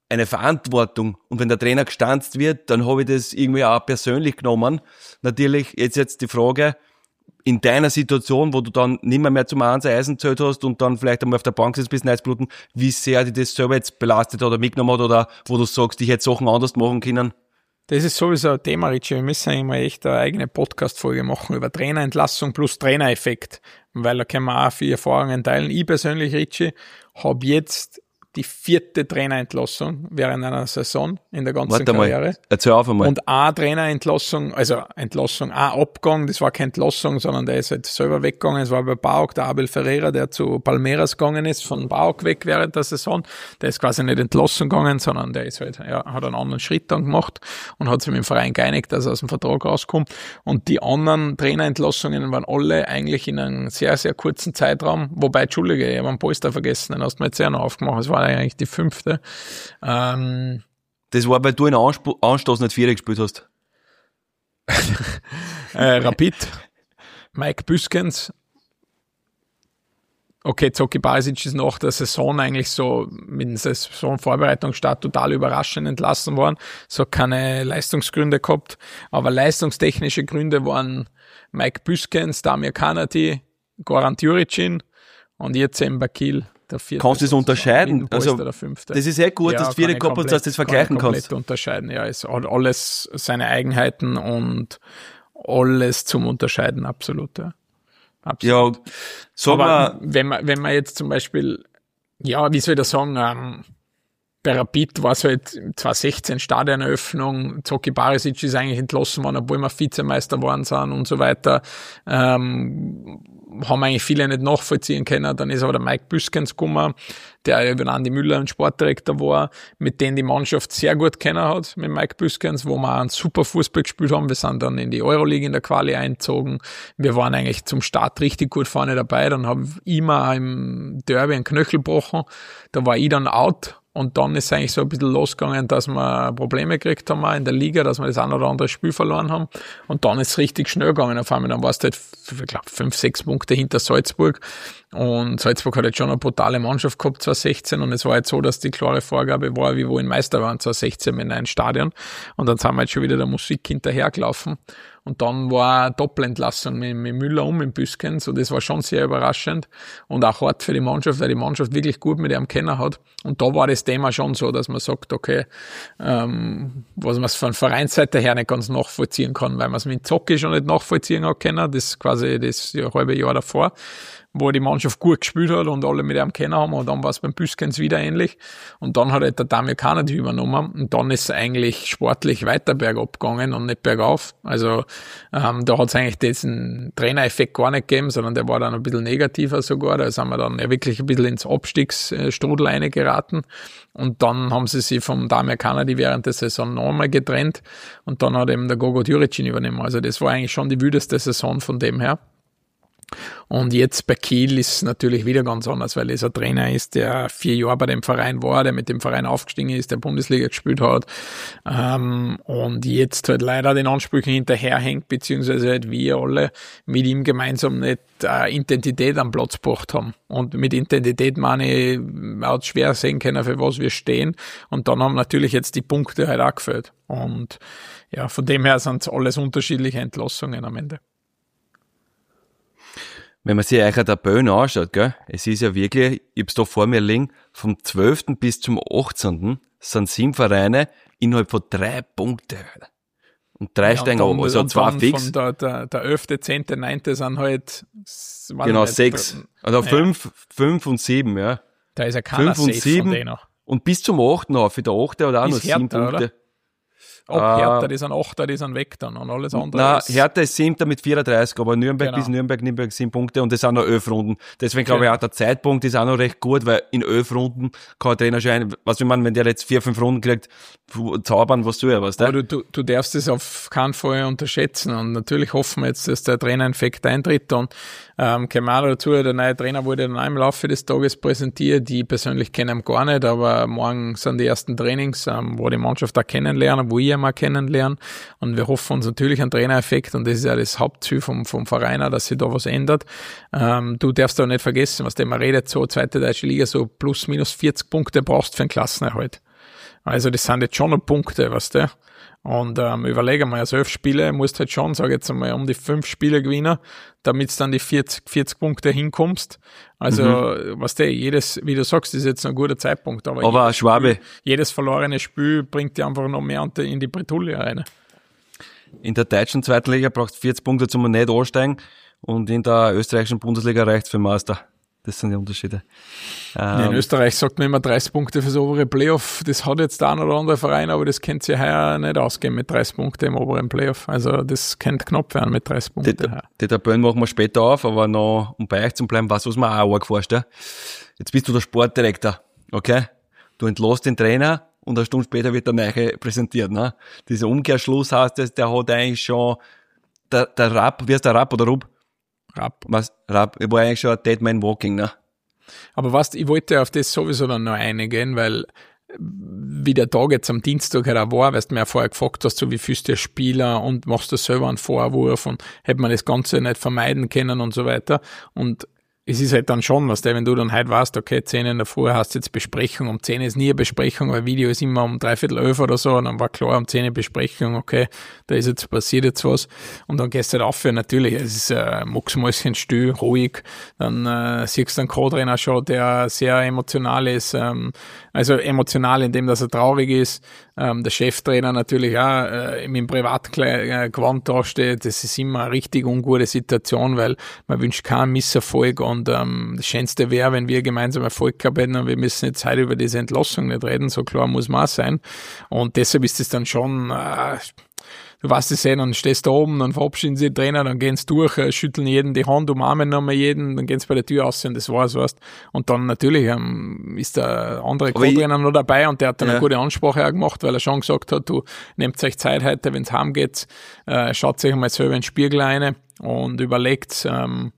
eine Verantwortung. Und wenn der Trainer gestanzt wird, dann habe ich das irgendwie auch persönlich genommen. Natürlich, jetzt jetzt die Frage, in deiner Situation, wo du dann nicht mehr, mehr zum Eisen Eisen gezählt hast und dann vielleicht einmal auf der Bank sitzt bis Neizbluten, wie sehr dich das selber jetzt belastet oder mitgenommen hat oder wo du sagst, ich hätte Sachen anders machen können? Das ist sowieso ein Thema, Richie. Wir müssen eigentlich mal echt eine eigene Podcast-Folge machen über Trainerentlassung plus Trainereffekt, weil da können wir auch viele Erfahrungen teilen. Ich persönlich, Richie, habe jetzt die vierte Trainerentlassung während einer Saison in der ganzen Warte Karriere. Mal, erzähl auf einmal. Und eine Trainerentlassung, also Entlassung, ein Abgang, das war keine Entlassung, sondern der ist halt selber weggegangen. Es war bei Pauk der Abel Ferreira, der zu Palmeiras gegangen ist, von Pauk weg während der Saison. Der ist quasi nicht entlassen gegangen, sondern der ist halt, ja, hat einen anderen Schritt dann gemacht und hat sich mit dem Verein geeinigt, dass er aus dem Vertrag rauskommt. Und die anderen Trainerentlassungen waren alle eigentlich in einem sehr, sehr kurzen Zeitraum. Wobei, Entschuldige, ich habe einen Polster vergessen, den hast du mir jetzt sehr noch aufgemacht. Es war eigentlich die fünfte. Ähm, das war, weil du in Ansp- Anstoß nicht vier gespielt hast. äh, Rapid, Mike Büskens. Okay, Zoki Barisic ist nach der Saison eigentlich so mit dem Saisonvorbereitungsstart total überraschend entlassen worden. So keine Leistungsgründe gehabt, aber leistungstechnische Gründe waren Mike Büskens, Damir Kanadi, Goran Djuricin und jetzt eben Bakil. Der vierte. Kannst du das unterscheiden? Also, der fünfte. Das ist sehr gut, ja, dass du vier gehabt hast, dass du das vergleichen kann kannst. Unterscheiden, ja. Es hat alles seine Eigenheiten und alles zum Unterscheiden, absolut, ja. Absolut. Ja, sag mal. Wenn man, wenn man jetzt zum Beispiel, ja, wie soll ich das sagen, ähm, bei Rapid war es halt zwanzig sechzehn Stadioneröffnung, Zoki Barisic ist eigentlich entlassen worden, obwohl wir Vizemeister geworden sind und so weiter. Ähm, haben eigentlich viele nicht nachvollziehen können. Dann ist aber der Mike Büskens gekommen, der über Andi Müller ein Sportdirektor war, mit dem die Mannschaft sehr gut kennen hat, mit Mike Büskens, wo wir einen super Fußball gespielt haben. Wir sind dann in die Euroleague in der Quali eingezogen. Wir waren eigentlich zum Start richtig gut vorne dabei. Dann habe ich immer im Derby einen Knöchel gebrochen. Da war ich dann out. Und dann ist es eigentlich so ein bisschen losgegangen, dass wir Probleme gekriegt haben auch in der Liga, dass wir das ein oder andere Spiel verloren haben. Und dann ist es richtig schnell gegangen auf einmal. Dann warst du halt, ich glaube, fünf, sechs Punkte hinter Salzburg. Und Salzburg hat jetzt schon eine brutale Mannschaft gehabt, zwanzig sechzehn. Und es war jetzt so, dass die klare Vorgabe war, wie wohin Meister waren, zwanzig sechzehn mit einem Stadion. Und dann sind wir jetzt schon wieder der Musik hinterhergelaufen. Und dann war eine Doppelentlassung mit, mit Müller und mit Büskens. Und das war schon sehr überraschend. Und auch hart für die Mannschaft, weil die Mannschaft wirklich gut mit ihm kennen hat. Und da war das Thema schon so, dass man sagt, okay, ähm, was man von Vereinsseite her nicht ganz nachvollziehen kann, weil man es mit Zocki schon nicht nachvollziehen hat können. Das ist quasi das halbe Jahr davor, wo die Mannschaft gut gespielt hat und alle mit ihm kennen haben. Und dann war es beim Büskens wieder ähnlich. Und dann hat halt der Damir Kanadi übernommen. Und dann ist es eigentlich sportlich weiter bergab gegangen und nicht bergauf. Also ähm, da hat es eigentlich diesen Trainereffekt gar nicht gegeben, sondern der war dann ein bisschen negativer sogar. Da sind wir dann ja wirklich ein bisschen ins Abstiegsstrudel reingeraten. Und dann haben sie sich vom Damir Kanadi während der Saison nochmal getrennt. Und dann hat eben der Gogo Djuricin übernommen. Also das war eigentlich schon die wildeste Saison von dem her. Und jetzt bei Kiel ist es natürlich wieder ganz anders, weil es ein Trainer ist, der vier Jahre bei dem Verein war, der mit dem Verein aufgestiegen ist, der Bundesliga gespielt hat, ähm, und jetzt halt leider den Ansprüchen hinterherhängt, beziehungsweise halt wir alle mit ihm gemeinsam nicht äh, Identität am Platz gebracht haben. Und mit Identität meine ich, man hat schwer sehen können, für was wir stehen. Und dann haben natürlich jetzt die Punkte halt auch gefällt. Und ja, von dem her sind es alles unterschiedliche Entlassungen am Ende. Wenn man sich eigentlich der Böen anschaut, gell, es ist ja wirklich, ich hab's da vor mir liegen, vom zwölften bis zum achtzehnten sind sieben Vereine innerhalb von drei Punkten. Und drei ja, steigen ab, also zwei fix. Von der, der, der elfte, zehnte, neunte sind halt, genau, sechs. Also ja. fünf, fünf und sieben, ja. Da ist ja keiner fünf und sieben. Und bis zum achten auf, der achte hat auch noch sieben Punkte. Oder? Ab Hertha, die sind Achter, die sind weg dann und alles andere. Nein, Hertha ist Siebter mit vierunddreißig, aber Nürnberg genau. bis Nürnberg, Nürnberg sieben Punkte und das sind noch elf Runden. Deswegen glaube okay. ich auch, der Zeitpunkt ist auch noch recht gut, weil in elf Runden kann der Trainer schon ein, was will man, wenn der jetzt vier, fünf Runden kriegt, zaubern, was du ja was, Aber du, du, du darfst es auf keinen Fall unterschätzen und natürlich hoffen wir jetzt, dass der Trainereffekt eintritt und ähm, kommen auch dazu, der neue Trainer wurde dann auch im Laufe des Tages präsentiert, die persönlich kennen ihn gar nicht, aber morgen sind die ersten Trainings, ähm, wo die Mannschaft auch kennenlernen, wo ich mal kennenlernen und wir hoffen uns natürlich einen Trainereffekt und das ist ja das Hauptziel vom, vom Verein, dass sich da was ändert. Ähm, du darfst auch nicht vergessen, was dem man redet, so zweite deutsche Liga, so plus minus vierzig Punkte brauchst für einen Klassenerhalt. Also das sind jetzt schon noch Punkte, weißt du. Und ähm, überlege mal, also elf Spiele musst halt schon, sage jetzt einmal, um die fünf Spiele gewinnen, damit du dann die vierzig, vierzig Punkte hinkommst. Also, mhm. weißt du, jedes, wie du sagst, ist jetzt ein guter Zeitpunkt. Aber, aber jedes, Schwabe. Spiel, jedes verlorene Spiel bringt dir einfach noch mehr in die Bretouille rein. In der deutschen zweiten Liga brauchst du vierzig Punkte, zum nicht ansteigen. Und in der österreichischen Bundesliga reicht's für Meister. Das sind die Unterschiede. Ähm, in Österreich sagt man immer dreißig Punkte fürs obere Playoff. Das hat jetzt der ein oder andere Verein, aber das kennt sich heuer nicht ausgehen mit dreißig Punkten im oberen Playoff. Also das könnte knapp werden mit dreißig Punkten. Die, die Tabellen machen wir später auf, aber noch, um bei euch zu bleiben, was, was mir auch arg vorstellt. Jetzt bist du der Sportdirektor, okay? Du entlässt den Trainer und eine Stunde später wird der Neue präsentiert, ne? Dieser Umkehrschluss heißt das, der hat eigentlich schon, der, der Rapp, wie heißt der Rapp oder Rub? Rapp. Was? Rapp, ich war eigentlich schon ein Dead Man Walking, ne? Aber weißt, ich wollte auf das sowieso dann noch eingehen, weil wie der Tag jetzt am Dienstag halt auch war, weil du mir ja vorher gefragt hast, so wie fühlst du der Spieler und machst du selber einen Vorwurf und hätte man das Ganze nicht vermeiden können und so weiter. Und es ist halt dann schon was, wenn du dann halt weißt, okay, zehn in der Früh hast du jetzt Besprechung, um zehn ist nie eine Besprechung, weil Video ist immer um dreiviertel elf oder so, und dann war klar, um zehn eine Besprechung, okay, da ist jetzt passiert jetzt was, und dann gehst du halt auf, natürlich, es ist äh, mucksmäuschen still, ruhig, dann äh, siehst du einen Co-Trainer schon, der sehr emotional ist, ähm, also emotional in dem, dass er traurig ist, ähm, der Cheftrainer natürlich auch äh, im Privatgewand da steht, das ist immer eine richtig ungute Situation, weil man wünscht keinen Misserfolg. Und ähm, das Schönste wäre, wenn wir gemeinsam Erfolg gehabt hätten, und wir müssen jetzt heute über diese Entlassung nicht reden, so klar muss man auch sein. Und deshalb ist es dann schon, äh, du weißt es ja, dann stehst du da oben, dann verabschieden sie die Trainer, dann gehen sie durch, äh, schütteln jeden die Hand, umarmen nochmal jeden, dann gehen sie bei der Tür raus und das war's, weißt. Und dann natürlich ähm, ist der andere Co-Trainer noch dabei, und der hat dann ja. eine gute Ansprache auch gemacht, weil er schon gesagt hat, du nehmt euch Zeit heute, wenn es heimgeht, äh, schaut euch einmal selber in den Spiegel rein und überlegt, ähm,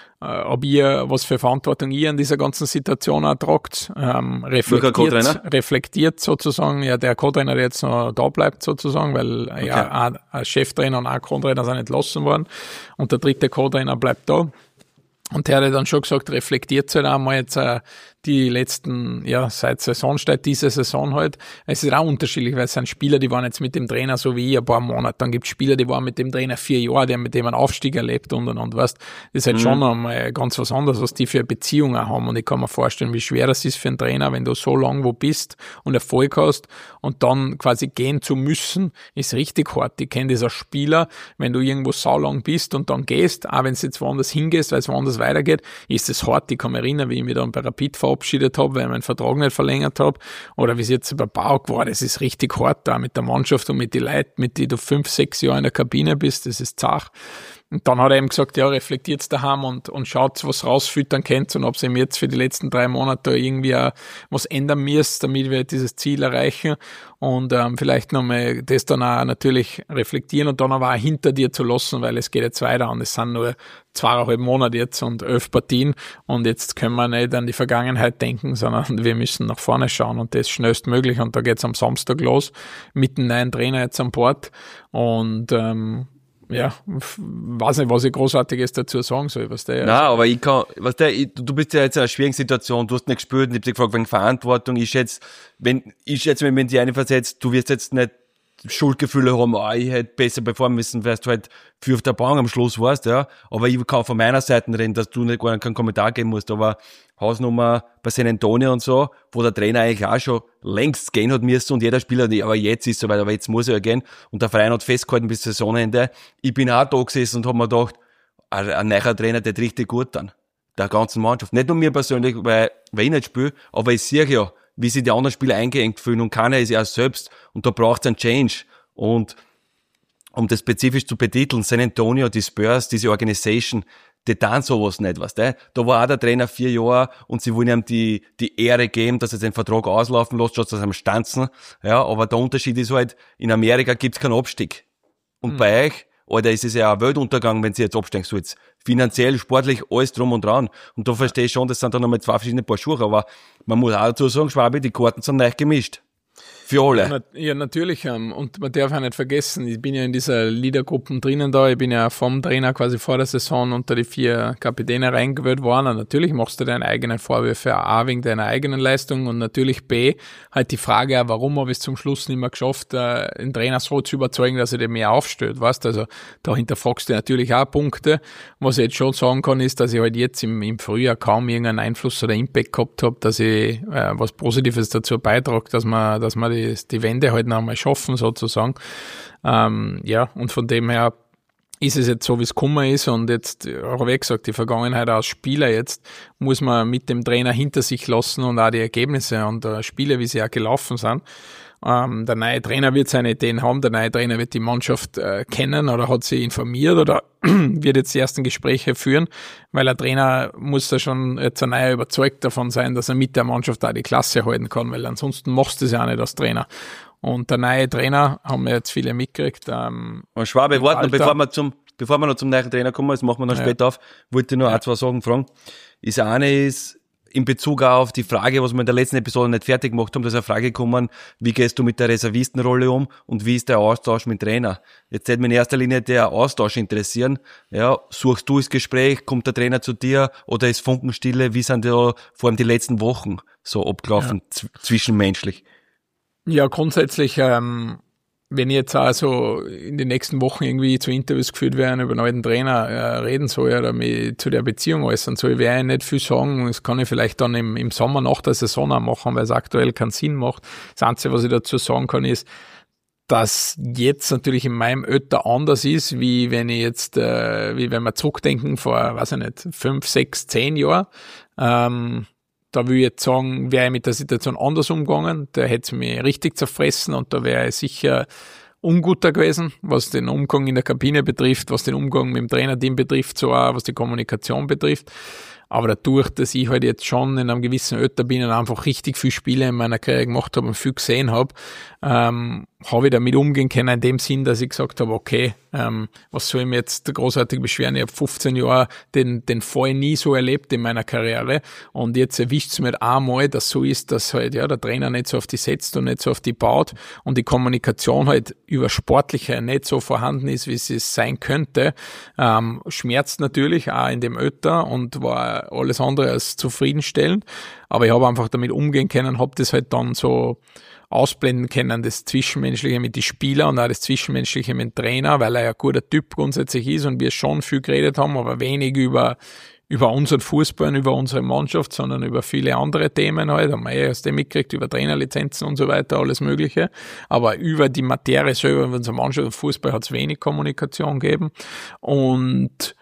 ob ihr, was für Verantwortung ihr in dieser ganzen Situation auch tragt, ähm, reflektiert, reflektiert sozusagen, ja, der Co-Trainer, der jetzt noch da bleibt sozusagen, weil okay. ja, ein, ein Cheftrainer und ein Co-Trainer sind entlassen worden, und der dritte Co-Trainer bleibt da. Und der hat dann schon gesagt, reflektiert halt einmal jetzt äh, die letzten, ja, seit Saisonstart, diese Saison halt. Es ist auch unterschiedlich, weil es sind Spieler, die waren jetzt mit dem Trainer so wie ich ein paar Monate. Dann gibt es Spieler, die waren mit dem Trainer vier Jahre, die haben mit dem einen Aufstieg erlebt und und und, weißt. Das ist halt mhm. schon einmal ganz was anderes, was die für Beziehungen haben. Und ich kann mir vorstellen, wie schwer das ist für einen Trainer, wenn du so lang wo bist und Erfolg hast und dann quasi gehen zu müssen, ist richtig hart. Ich kenne das als Spieler, wenn du irgendwo so lang bist und dann gehst, auch wenn es jetzt woanders hingehst, weil es woanders weitergeht, ist es hart. Ich kann mich erinnern, wie ich mich dann bei Rapid verabschiedet habe, weil ich meinen Vertrag nicht verlängert habe, oder wie es jetzt bei Bauk war, das ist richtig hart da mit der Mannschaft und mit den Leuten, mit denen du fünf, sechs Jahre in der Kabine bist, das ist zach. Und dann hat er eben gesagt, ja, reflektiert's daheim und, und schaut, was rausfüttern könnt, und ob ihr ihm jetzt für die letzten drei Monate irgendwie auch was ändern müsst, damit wir dieses Ziel erreichen, und ähm, vielleicht nochmal das dann auch natürlich reflektieren und dann aber auch hinter dir zu lassen, weil es geht jetzt weiter, und es sind nur zweieinhalb Monate jetzt und elf Partien, und jetzt können wir nicht an die Vergangenheit denken, sondern wir müssen nach vorne schauen, und das schnellstmöglich, und da geht's am Samstag los mit dem neuen Trainer jetzt an Bord, und ähm, ja, weiß nicht, was ich Großartiges dazu sagen soll, was der. Nein, also, aber ich kann, was der, ich, du bist ja jetzt in einer schwierigen Situation, du hast nicht gespürt, und ich hab dich gefragt wegen Verantwortung. Ich schätze, wenn, ich schätze, wenn die eine versetzt, du wirst jetzt nicht Schuldgefühle haben, oh, ich hätte besser performen müssen, weil du halt für auf der Bank am Schluss warst, ja. Aber ich kann von meiner Seite reden, dass du nicht gar keinen Kommentar geben musst, aber Hausnummer bei San Antonio und so, wo der Trainer eigentlich auch schon längst gehen hat müssen, und jeder Spieler, aber jetzt ist es soweit, aber jetzt muss er ja gehen, und der Verein hat festgehalten bis Saisonende. Ich bin auch da gesessen und hab mir gedacht, ein, ein neuer Trainer, der richtig gut dann. Der ganzen Mannschaft. Nicht nur mir persönlich, weil, weil ich nicht spiele, aber ich sehe ja, wie sich die anderen Spieler eingeengt fühlen, und keiner ist ja selbst, und da braucht es einen Change. Und um das spezifisch zu betiteln, San Antonio, die Spurs, diese Organisation, die tun sowas nicht, weißt du? Da war auch der Trainer vier Jahre, und sie wollen ihm die, die Ehre geben, dass er den Vertrag auslaufen lässt, statt dass er am Stanzen. Ja, aber der Unterschied ist halt, in Amerika gibt's keinen Abstieg. Und mhm. bei euch, Alter, ist es ja ein Weltuntergang, wenn sie jetzt absteigen sollt. Finanziell, sportlich, alles drum und dran. Und da verstehe ich schon, das sind dann nochmal zwei verschiedene Paar Schuhe, aber man muss auch dazu sagen, Schwabi, die Karten sind leicht gemischt. Für alle. Ja, ja natürlich. Ähm, und man darf auch nicht vergessen, ich bin ja in dieser Leadergruppen drinnen da. Ich bin ja vom Trainer quasi vor der Saison unter die vier Kapitäne reingewählt worden. Und natürlich machst du deine eigenen Vorwürfe A wegen deiner eigenen Leistung und natürlich B halt die Frage, warum habe ich es zum Schluss nicht mehr geschafft, den Trainer so zu überzeugen, dass er dir mehr aufstellt. Weißt? Also da hinterfragst du natürlich auch Punkte. Was ich jetzt schon sagen kann, ist, dass ich halt jetzt im, im Frühjahr kaum irgendeinen Einfluss oder Impact gehabt habe, dass ich äh, was Positives dazu beitrage, dass man, dass man die, die Wende halt noch einmal schaffen, sozusagen. Ähm, ja, und von dem her ist es jetzt so, wie es gekommen ist und jetzt, habe ich gesagt, die Vergangenheit als Spieler jetzt muss man mit dem Trainer hinter sich lassen und auch die Ergebnisse und äh, Spiele, wie sie auch gelaufen sind. Ähm, der neue Trainer wird seine Ideen haben, der neue Trainer wird die Mannschaft äh, kennen oder hat sie informiert oder wird jetzt die ersten Gespräche führen, weil der Trainer muss da schon jetzt ein neuer überzeugt davon sein, dass er mit der Mannschaft auch die Klasse halten kann, weil ansonsten machst du es ja auch nicht als Trainer. Und der neue Trainer, haben wir jetzt viele mitgekriegt. Ähm, Und Schwabe, warten, bevor wir zum, bevor wir noch zum neuen Trainer kommen, das machen wir noch ja. später auf, wollte ich noch ja. ein, zwei Sachen fragen. Das eine ist, in Bezug auf die Frage, was wir in der letzten Episode nicht fertig gemacht haben, da ist eine Frage gekommen, wie gehst du mit der Reservistenrolle um und wie ist der Austausch mit Trainer? Jetzt hätte mich in erster Linie der Austausch interessieren. Ja, suchst du das Gespräch, kommt der Trainer zu dir oder ist Funkenstille? Wie sind da vor allem die letzten Wochen so abgelaufen, ja. z- zwischenmenschlich? Ja, grundsätzlich, ähm, wenn ich jetzt also in den nächsten Wochen irgendwie zu Interviews geführt werden über einen neuen Trainer äh, reden soll oder mich zu der Beziehung äußern soll, werde ich nicht viel sagen. Das kann ich vielleicht dann im, im Sommer nach der Saison auch machen, weil es aktuell keinen Sinn macht. Das Einzige, was ich dazu sagen kann, ist, dass jetzt natürlich in meinem Alter anders ist, wie wenn ich jetzt, äh, wie wenn wir zurückdenken vor, weiß ich nicht, fünf, sechs, zehn Jahren. Ähm, Da will ich jetzt sagen, wäre ich mit der Situation anders umgegangen, da hätte es mich richtig zerfressen und da wäre ich sicher unguter gewesen, was den Umgang in der Kabine betrifft, was den Umgang mit dem Trainerteam betrifft, so auch was die Kommunikation betrifft. Aber dadurch, dass ich halt jetzt schon in einem gewissen Alter bin und einfach richtig viele Spiele in meiner Karriere gemacht habe und viel gesehen habe, ähm, habe ich damit umgehen können in dem Sinn, dass ich gesagt habe, okay, ähm, was soll ich mir jetzt großartig beschweren? Ich habe fünfzehn Jahre den, den Fall nie so erlebt in meiner Karriere und jetzt erwischt es mir halt einmal, dass so ist, dass halt ja der Trainer nicht so auf die setzt und nicht so auf die baut und die Kommunikation halt über Sportliche nicht so vorhanden ist, wie sie es sein könnte. Ähm, schmerzt natürlich auch in dem Alter und war alles andere als zufriedenstellend, aber ich habe einfach damit umgehen können, habe das halt dann so ausblenden können, das Zwischenmenschliche mit den Spielern und auch das Zwischenmenschliche mit dem Trainer, weil er ja ein guter Typ grundsätzlich ist und wir schon viel geredet haben, aber wenig über über unseren Fußball, über unsere Mannschaft, sondern über viele andere Themen halt, haben wir ja erst mitgekriegt, über Trainerlizenzen und so weiter, alles Mögliche, aber über die Materie selber, über unsere Mannschaft und Fußball hat es wenig Kommunikation gegeben und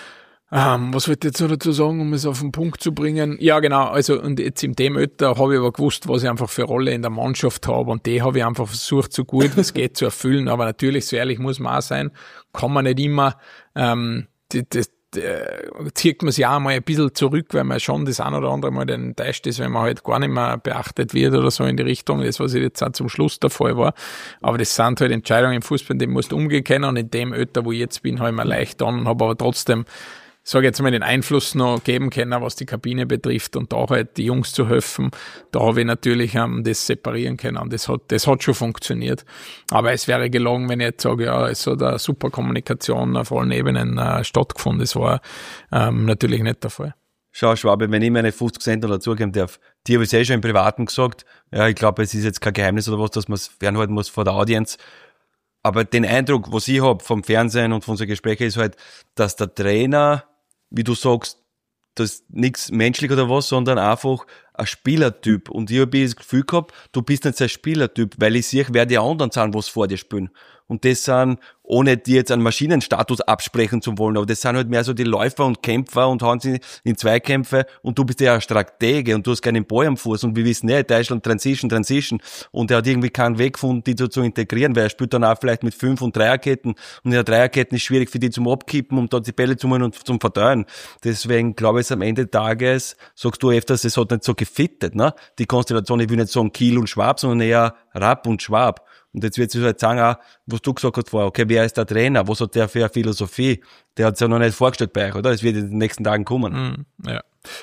Ähm, was wollte ich jetzt noch dazu sagen, um es auf den Punkt zu bringen? Ja, genau, also und jetzt in dem Alter habe ich aber gewusst, was ich einfach für eine Rolle in der Mannschaft habe und die habe ich einfach versucht, so gut wie es geht zu erfüllen, aber natürlich, so ehrlich muss man auch sein, kann man nicht immer, ähm, das, das äh, zieht man sich auch mal ein bisschen zurück, weil man schon das ein oder andere Mal enttäuscht ist, wenn man halt gar nicht mehr beachtet wird oder so in die Richtung, das was jetzt auch zum Schluss der Fall war, aber das sind halt Entscheidungen im Fußball, die musst du umgehen können und in dem Alter, wo ich jetzt bin, habe ich mir leicht an und habe aber trotzdem sage jetzt mal, den Einfluss noch geben können, was die Kabine betrifft und da halt die Jungs zu helfen, da habe ich natürlich ähm, das separieren können. Das hat, das hat schon funktioniert. Aber es wäre gelogen, wenn ich jetzt sage, ja, es hat eine super Kommunikation auf allen Ebenen äh, stattgefunden. Das war ähm, natürlich nicht der Fall. Schau, Schwabe, wenn ich meine fünfzig Cent dazugeben darf, dir habe ich eh schon im Privaten gesagt, ja, ich glaube, es ist jetzt kein Geheimnis oder was, dass man es fernhalten muss vor der Audienz. Aber den Eindruck, was ich habe vom Fernsehen und von unseren Gesprächen, ist halt, dass der Trainer, wie du sagst, das ist nichts menschlich oder was, sondern einfach ein Spielertyp. Und ich habe das Gefühl gehabt, du bist nicht so ein Spielertyp, weil ich sehe, wer die anderen sind, was vor dir spielen. Und das sind, ohne dir jetzt einen Maschinenstatus absprechen zu wollen, aber das sind halt mehr so die Läufer und Kämpfer und hauen sie in Zweikämpfe und du bist ja ein Stratege und du hast keinen Ball am Fuß und wir wissen nicht, Deutschland Transition, Transition und er hat irgendwie keinen Weg gefunden, die so zu integrieren, weil er spielt dann auch vielleicht mit fünf und Dreierketten und in der Dreierketten ist schwierig für die zum Abkippen, um dort die Bälle zu holen und zum Verteilen. Deswegen glaube ich, am Ende des Tages, sagst du öfters, es hat nicht so gefittet, ne? Die Konstellation, ich will nicht sagen Kiel und Schwab, sondern eher Rapp und Schwab. Und jetzt wird sich halt sagen, auch, was du gesagt hast vorher, okay, wer ist der Trainer? Was hat der für eine Philosophie? Der hat es ja noch nicht vorgestellt bei euch, oder? Das wird in den nächsten Tagen kommen. Mm, ja.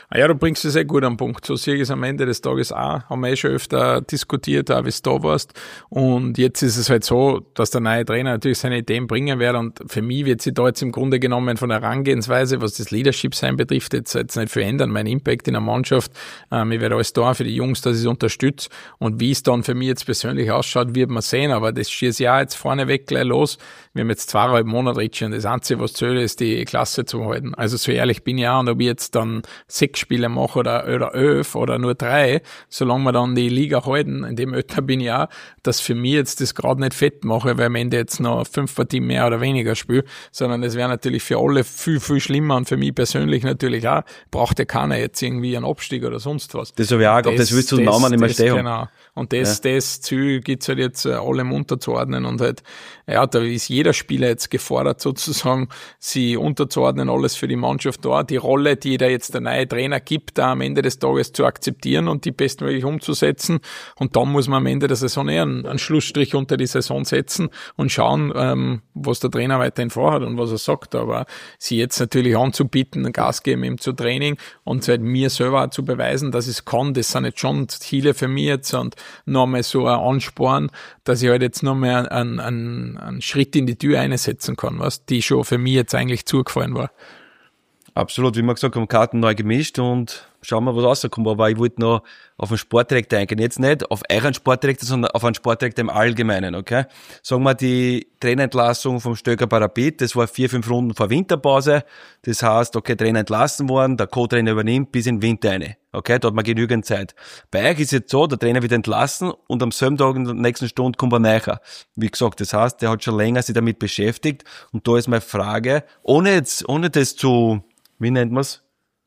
Ah ja, du bringst es sehr gut am Punkt. So sehe ich es am Ende des Tages auch. Haben wir eh schon öfter diskutiert, auch wie es da warst. Und jetzt ist es halt so, dass der neue Trainer natürlich seine Ideen bringen wird. Und für mich wird sich da jetzt im Grunde genommen von der Herangehensweise, was das Leadership sein betrifft, jetzt, jetzt nicht verändern. Mein Impact in der Mannschaft, ähm, ich werde alles da für die Jungs, dass ich es unterstütze. Und wie es dann für mich jetzt persönlich ausschaut, wird man sehen. Aber das schießt ja jetzt vorneweg gleich los. Wir haben jetzt zweieinhalb Monate Ritsch und das Einzige, was zählt, ist die Klasse zu halten. Also so ehrlich bin ich auch. Und ob ich jetzt dann sechs Spiele mache oder, oder elf oder nur drei, solange wir dann die Liga halten, in dem Alter bin ich auch, dass für mich jetzt das gerade nicht fett mache, weil am Ende jetzt noch fünf Partien mehr oder weniger spiele, sondern es wäre natürlich für alle viel, viel schlimmer und für mich persönlich natürlich auch, braucht ja keiner jetzt irgendwie einen Abstieg oder sonst was. Das habe ich auch gehabt, das, das willst du Namen nicht mehr stehen. Genau. Und das, ja. das Ziel gibt's halt jetzt allem unterzuordnen und halt, ja, da ist jeder Spieler jetzt gefordert sozusagen, sie unterzuordnen, alles für die Mannschaft da, die Rolle, die da jetzt der neue Trainer gibt, da am Ende des Tages zu akzeptieren und die bestmöglich umzusetzen. Und dann muss man am Ende der Saison eher einen, einen Schlussstrich unter die Saison setzen und schauen, ähm, was der Trainer weiterhin vorhat und was er sagt. Aber sie jetzt natürlich anzubieten, Gas geben ihm zu Training und halt mir selber auch zu beweisen, dass ich es kann, das sind jetzt schon Ziele für mich jetzt und noch mal so ein Ansporn, dass ich halt jetzt noch mal einen, einen, einen Schritt in die Tür einsetzen kann, was die schon für mich jetzt eigentlich zugefallen war. Absolut, wie wir gesagt haben, Karten neu gemischt und schauen wir, was rauskommt. Aber ich wollte noch auf den Sportdirektor eingehen. Jetzt nicht auf euren Sportdirektor, sondern auf einen Sportdirektor im Allgemeinen, okay? Sagen wir, die Trainerentlassung vom Stöcker bei Rapid, das war vier, fünf Runden vor Winterpause. Das heißt, okay, Trainer entlassen worden, der Co-Trainer übernimmt bis in den Winter rein. Okay, da hat man genügend Zeit. Bei euch ist jetzt so, der Trainer wird entlassen und am selben Tag in der nächsten Stunde kommt er näher. Wie gesagt, das heißt, der hat schon länger sich damit beschäftigt. Und da ist meine Frage, ohne jetzt, ohne das zu, wie nennt man's,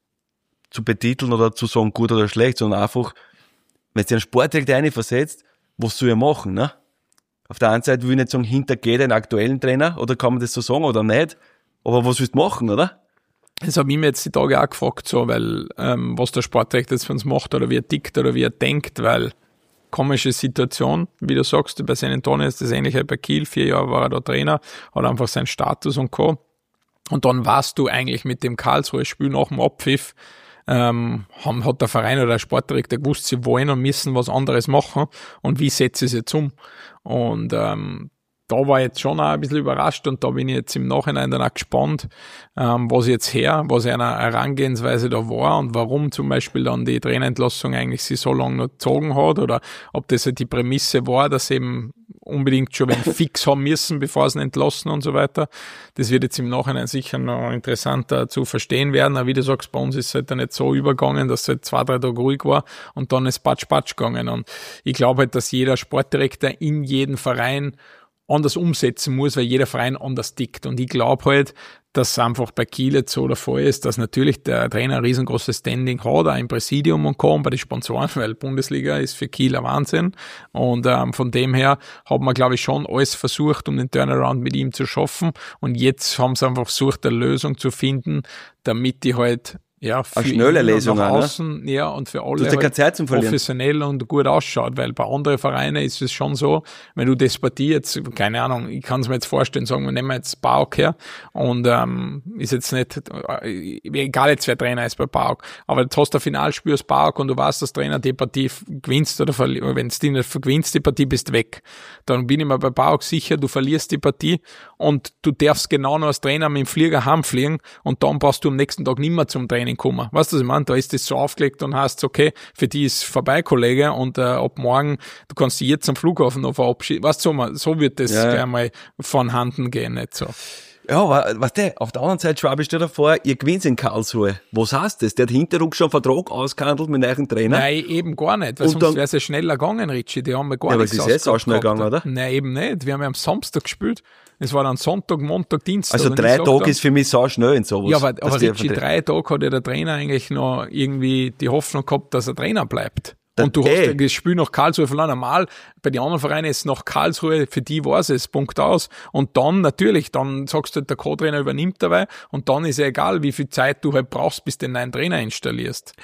zu betiteln oder zu sagen, gut oder schlecht, sondern einfach, wenn sich ein Sportdirektor reinversetzt, was soll er machen, ne? Auf der einen Seite will ich nicht sagen, hintergeht einen aktuellen Trainer, oder kann man das so sagen, oder nicht? Aber was willst du machen, oder? Das habe ich mir jetzt die Tage auch gefragt, so, weil, ähm, was der Sportdirektor jetzt für uns macht, oder wie er tickt, oder wie er denkt, weil, komische Situation, wie du sagst, bei San Antonio ist das ähnlich halt bei Kiel, vier Jahre war er da Trainer, hat einfach seinen Status und Co. Und dann warst du eigentlich mit dem Karlsruhe-Spiel nach dem Abpfiff, ähm, haben, hat der Verein oder der Sportdirektor gewusst, sie wollen und müssen was anderes machen und wie setze ich es jetzt um? Und ähm, da war ich jetzt schon auch ein bisschen überrascht und da bin ich jetzt im Nachhinein dann auch gespannt, ähm, was jetzt her, was eine Herangehensweise da war und warum zum Beispiel dann die Trainerentlassung eigentlich sie so lange noch gezogen hat oder ob das halt die Prämisse war, dass eben unbedingt schon wenn fix haben müssen, bevor sie ihn entlassen und so weiter. Das wird jetzt im Nachhinein sicher noch interessanter zu verstehen werden. Aber wie du sagst, bei uns ist es halt dann nicht so übergegangen, dass es halt zwei, drei Tage ruhig war und dann ist Patsch, Patsch gegangen. Und ich glaube halt, dass jeder Sportdirektor in jedem Verein anders umsetzen muss, weil jeder Verein anders tickt. Und ich glaube halt, dass einfach bei Kiel jetzt so der Fall ist, dass natürlich der Trainer ein riesengroßes Standing hat, auch im Präsidium und Co. und bei den Sponsoren, weil Bundesliga ist für Kiel ein Wahnsinn. Und ähm, von dem her hat man, glaube ich, schon alles versucht, um den Turnaround mit ihm zu schaffen. Und jetzt haben sie einfach versucht, eine Lösung zu finden, damit die halt ja, für eine schnelle Lösung nach auch, außen, ne? Ja, und für alle halt keine Zeit zum Verlieren. Professionell und gut ausschaut, weil bei anderen Vereinen ist es schon so, wenn du das Partie jetzt, keine Ahnung, ich kann es mir jetzt vorstellen, sagen wir, nehmen wir jetzt Pauk her und ähm, ist jetzt nicht, äh, egal jetzt wer Trainer ist bei Pauk, aber jetzt hast du ein Finalspiel aus Pauk und du weißt, dass Trainer die Partie gewinnst oder verlierst, wenn du die nicht gewinnst, die Partie bist weg. Dann bin ich mir bei Pauk sicher, du verlierst die Partie und du darfst genau noch als Trainer mit dem Flieger heimfliegen und dann brauchst du am nächsten Tag nicht mehr zum Training kommen. Weißt du, was ich meine? Da ist das so aufgelegt und heißt, okay, für die ist vorbei, Kollege, und äh, ab morgen, du kannst dich jetzt am Flughafen noch verabschieden. Weißt du, so, so wird das ja gleich mal von Handen gehen, nicht so. Ja, weißt du, auf der anderen Seite, Schwabi, stell dir vor, ihr gewinnt in Karlsruhe. Was heißt das? Der hat hinterrücks schon einen Vertrag ausgehandelt mit einem neuen Trainer? Nein, eben gar nicht, weil und sonst wäre es ja schneller gegangen, Richie. Die haben wir gar ja, nichts ausgehandelt. Ja, aber es ist jetzt auch schnell gegangen, oder? Nein, eben nicht. Wir haben ja am Samstag gespielt. Es war dann Sonntag, Montag, Dienstag. Also drei Tage ist für mich so schnell in sowas. Ja, aber, aber Richie, drei Tage hat ja der Trainer eigentlich noch irgendwie die Hoffnung gehabt, dass er Trainer bleibt. Das und du ey. hast ja das Spiel nach Karlsruhe verloren. Normal, bei den anderen Vereinen ist es nach Karlsruhe, für die war es, Punkt aus. Und dann natürlich, dann sagst du, der Co-Trainer übernimmt dabei und dann ist ja egal, wie viel Zeit du halt brauchst, bis du den neuen Trainer installierst.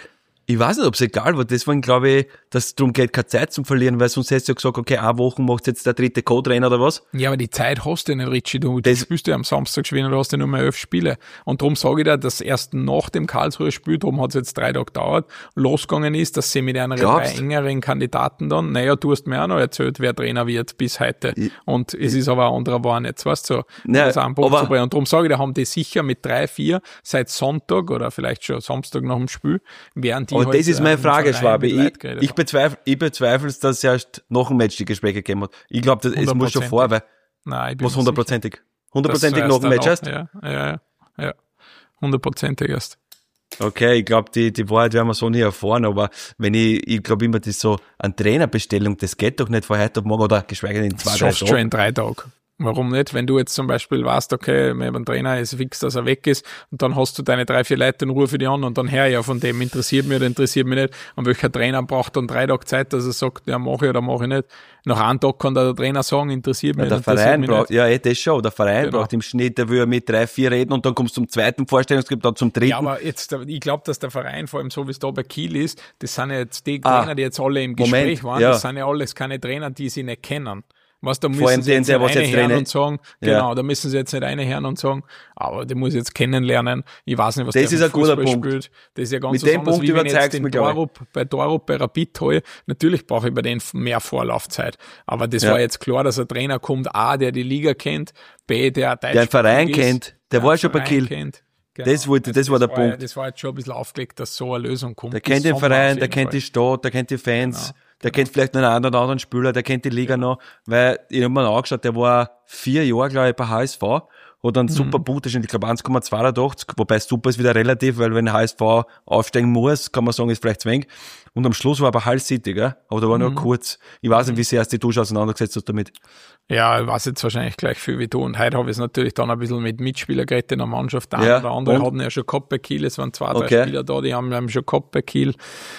Ich weiß nicht, ob es egal war. Deswegen glaube ich, dass es darum geht, keine Zeit zum Verlieren, weil sonst hättest du ja gesagt, okay, eine Woche macht jetzt der dritte Co-Trainer oder was? Ja, aber die Zeit hast du nicht, Richie. Du, du spielst ja am Samstag schon wieder, du hast ja nur mehr elf Spiele. Und darum sage ich dir, dass erst nach dem Karlsruher Spiel, darum hat es jetzt drei Tage gedauert, losgegangen ist, dass sie mit einer drei engeren Kandidaten dann, naja, du hast mir auch noch erzählt, wer Trainer wird bis heute. Ich, und es ist aber ein anderer war jetzt, weißt du, so. Naja, das aber, und darum sage ich, da haben die sicher mit drei, vier seit Sonntag oder vielleicht schon Samstag nach dem Spiel, während die Und halt, das ist meine Frage, Schwabi. Ich, ich haben. bezweifle, ich bezweifle, dass es erst nach dem Match die Gespräche gegeben hat. Ich glaube, es muss schon vor, weil, Nein, ich bin was hundertprozentig? Hundertprozentig nach dem Match erst? Ja, ja, ja, ja. Hundertprozentig erst. Okay, ich glaube, die, die Wahrheit werden wir so nie erfahren, aber wenn ich, ich glaube immer, das so eine Trainerbestellung, das geht doch nicht von heute auf morgen oder geschweige denn in zwei, das drei Tagen. Das schon in drei Tagen. Warum nicht? Wenn du jetzt zum Beispiel weißt, okay, mein Trainer ist fix, dass er weg ist, und dann hast du deine drei, vier Leute in Ruhe für die anderen und dann her, ja, von dem interessiert mich oder interessiert mich nicht. Und welcher Trainer braucht dann drei Tage Zeit, dass er sagt, ja, mache ich oder mache ich nicht. Nach einem Tag kann der Trainer sagen, interessiert mich ja, der interessiert Verein mich braucht, nicht. Ja, eh, das schon. Der Verein genau. braucht im Schnitt, der will mit drei, vier reden und dann kommst du zum zweiten Vorstellungsgespräch, dann zum dritten. Ja, aber jetzt, ich glaube, dass der Verein, vor allem so wie es da bei Kiel ist, das sind ja jetzt die ah, Trainer, die jetzt alle im Gespräch Moment, waren, ja. das sind ja alles keine Trainer, die sie nicht kennen. Was, da Vor müssen allem sie den, jetzt der nicht was eine jetzt hören Trainer- und sagen, Ja. genau, da müssen sie jetzt nicht eine hören und sagen, aber der muss jetzt kennenlernen. Ich weiß nicht, was Das der ist ein guter Fußball Punkt. spielt. Das ist ja ganz Mit was dem anderes, Punkt wie wenn ich jetzt überzeugst den mich, glaub ich. Torup, bei Torup, bei Rapid hole. Natürlich brauche ich bei denen mehr Vorlaufzeit. Aber das Ja. war jetzt klar, dass ein Trainer kommt, A, der die Liga kennt, B, der Deutsch Der einen Verein ist, kennt, der war schon bei Verein Kiel. kennt. Genau. Das wollte, das Also war der ja- Punkt. Das war jetzt schon ein bisschen aufgelegt, dass so eine Lösung kommt. Der Bis kennt den Sommer auf Verein, jeden der kennt Fall. die Stadt, der kennt die Fans, Genau, der kennt vielleicht noch einen oder anderen Spieler, der kennt die Liga noch, weil ich habe mir angeschaut, der war vier Jahre, glaube ich, bei H S V, hat einen super Punkteschnitt, ich glaube eins Komma zweiundachtzig, wobei super ist wieder relativ, weil wenn H S V aufsteigen muss, kann man sagen, ist vielleicht zu wenig. Und am Schluss war er bei Hull City, gell? Aber da war nur kurz. Ich weiß nicht, wie sehr die Dusche auseinandergesetzt hat damit. Ja, ich weiß jetzt wahrscheinlich gleich viel wie du. Und heute habe ich es natürlich dann ein bisschen mit Mitspielern geredet in der Mannschaft. Der Ja, eine oder andere und? hatten ja schon gehabt bei Kiel. Es waren zwei, drei Okay. Spieler da, die haben, haben schon gehabt bei Kiel.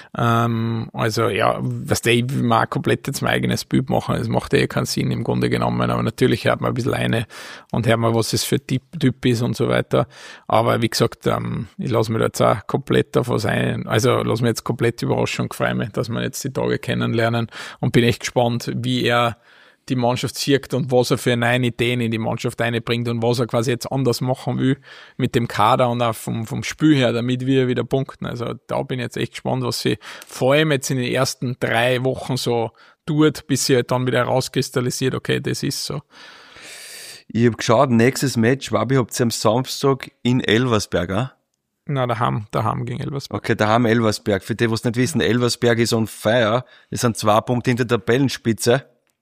Ähm, also ja, was der, ich will mir auch komplett jetzt mein eigenes Bild machen. Das macht eh keinen Sinn im Grunde genommen. Aber natürlich hört man ein bisschen eine und hört man, was es für Typ, Typ ist und so weiter. Aber wie gesagt, ähm, ich lasse mich da jetzt auch komplett auf was ein. Also lasse mich jetzt komplett überraschen und freue mich, dass wir jetzt die Tage kennenlernen und bin echt gespannt, wie er die Mannschaft sieht und was er für neue Ideen in die Mannschaft einbringt und was er quasi jetzt anders machen will mit dem Kader und auch vom, vom Spiel her, damit wir wieder punkten. Also da bin ich jetzt echt gespannt, was sie vor allem jetzt in den ersten drei Wochen so tut, bis sie halt dann wieder rauskristallisiert, okay, das ist so. Ich habe geschaut, nächstes Match, Wabi, habt ihr am Samstag in Elversberg, ah? Na, daheim, daheim gegen Elversberg. Okay, daheim Elversberg. Für die, was nicht wissen, Elversberg ist on fire. Es sind zwei Punkte hinter der Tabellenspitze.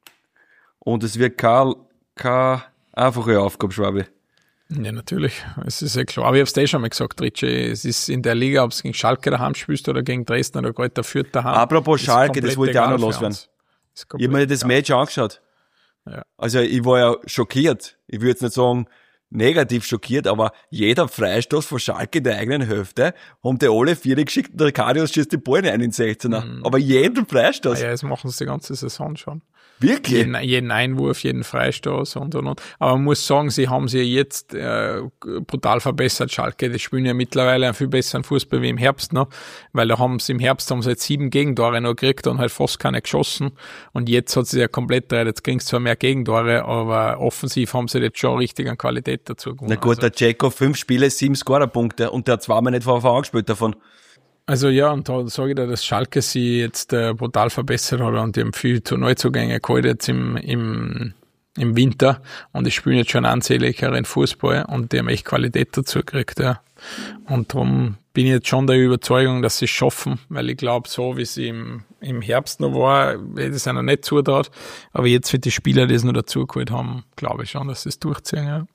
Und es wird keine, keine einfache Aufgabe, Schwabi. Ja, natürlich. Es ist ja klar. Aber ich habe es dir schon mal gesagt, Richie. Es ist in der Liga, ob es gegen Schalke daheim spielst oder gegen Dresden oder Greuther Fürth daheim. Apropos ist Schalke, das komplett wollte ich auch noch egal für loswerden. uns. Ist Ich habe mir komplett das egal. Match angeschaut. Ja. Also ich war ja schockiert. Ich würde jetzt nicht sagen negativ schockiert, aber jeder Freistoß von Schalke in der eigenen Hälfte haben die alle vier geschickt und der Karius schießt die Bälle ein in den sechzehner. Mhm. Aber jeden Freistoß. Ah ja, das machen sie die ganze Saison schon. Wirklich? Jeden, jeden Einwurf, jeden Freistoß und und und. Aber man muss sagen, sie haben sich ja jetzt äh, brutal verbessert, Schalke. Die spielen ja mittlerweile einen viel besseren Fußball wie im Herbst noch, weil da haben sie im Herbst haben sie jetzt sieben Gegentore noch gekriegt und halt fast keine geschossen. Und jetzt hat sie ja komplett dreht. Jetzt kriegen sie zwar mehr Gegentore, aber offensiv haben sie jetzt schon richtig an Qualität dazu gewonnen. Na gut, also, der Dzeko, fünf Spiele, sieben Scorerpunkte und der hat zweimal nicht von Anfang an gespielt davon. Also ja, und da sage ich dir, dass Schalke sich jetzt äh, brutal verbessert hat und die haben viel zu Neuzugänge geholt jetzt im, im, im Winter und die spielen jetzt schon ansehnlicheren Fußball und die haben echt Qualität dazu gekriegt, ja. Und darum bin ich jetzt schon der Überzeugung, dass sie es schaffen, weil ich glaube, so wie es im, im Herbst noch war, hätte es einer nicht zutraut, aber jetzt für die Spieler, die es noch dazu geholt haben, glaube ich schon, dass sie es durchziehen, ja.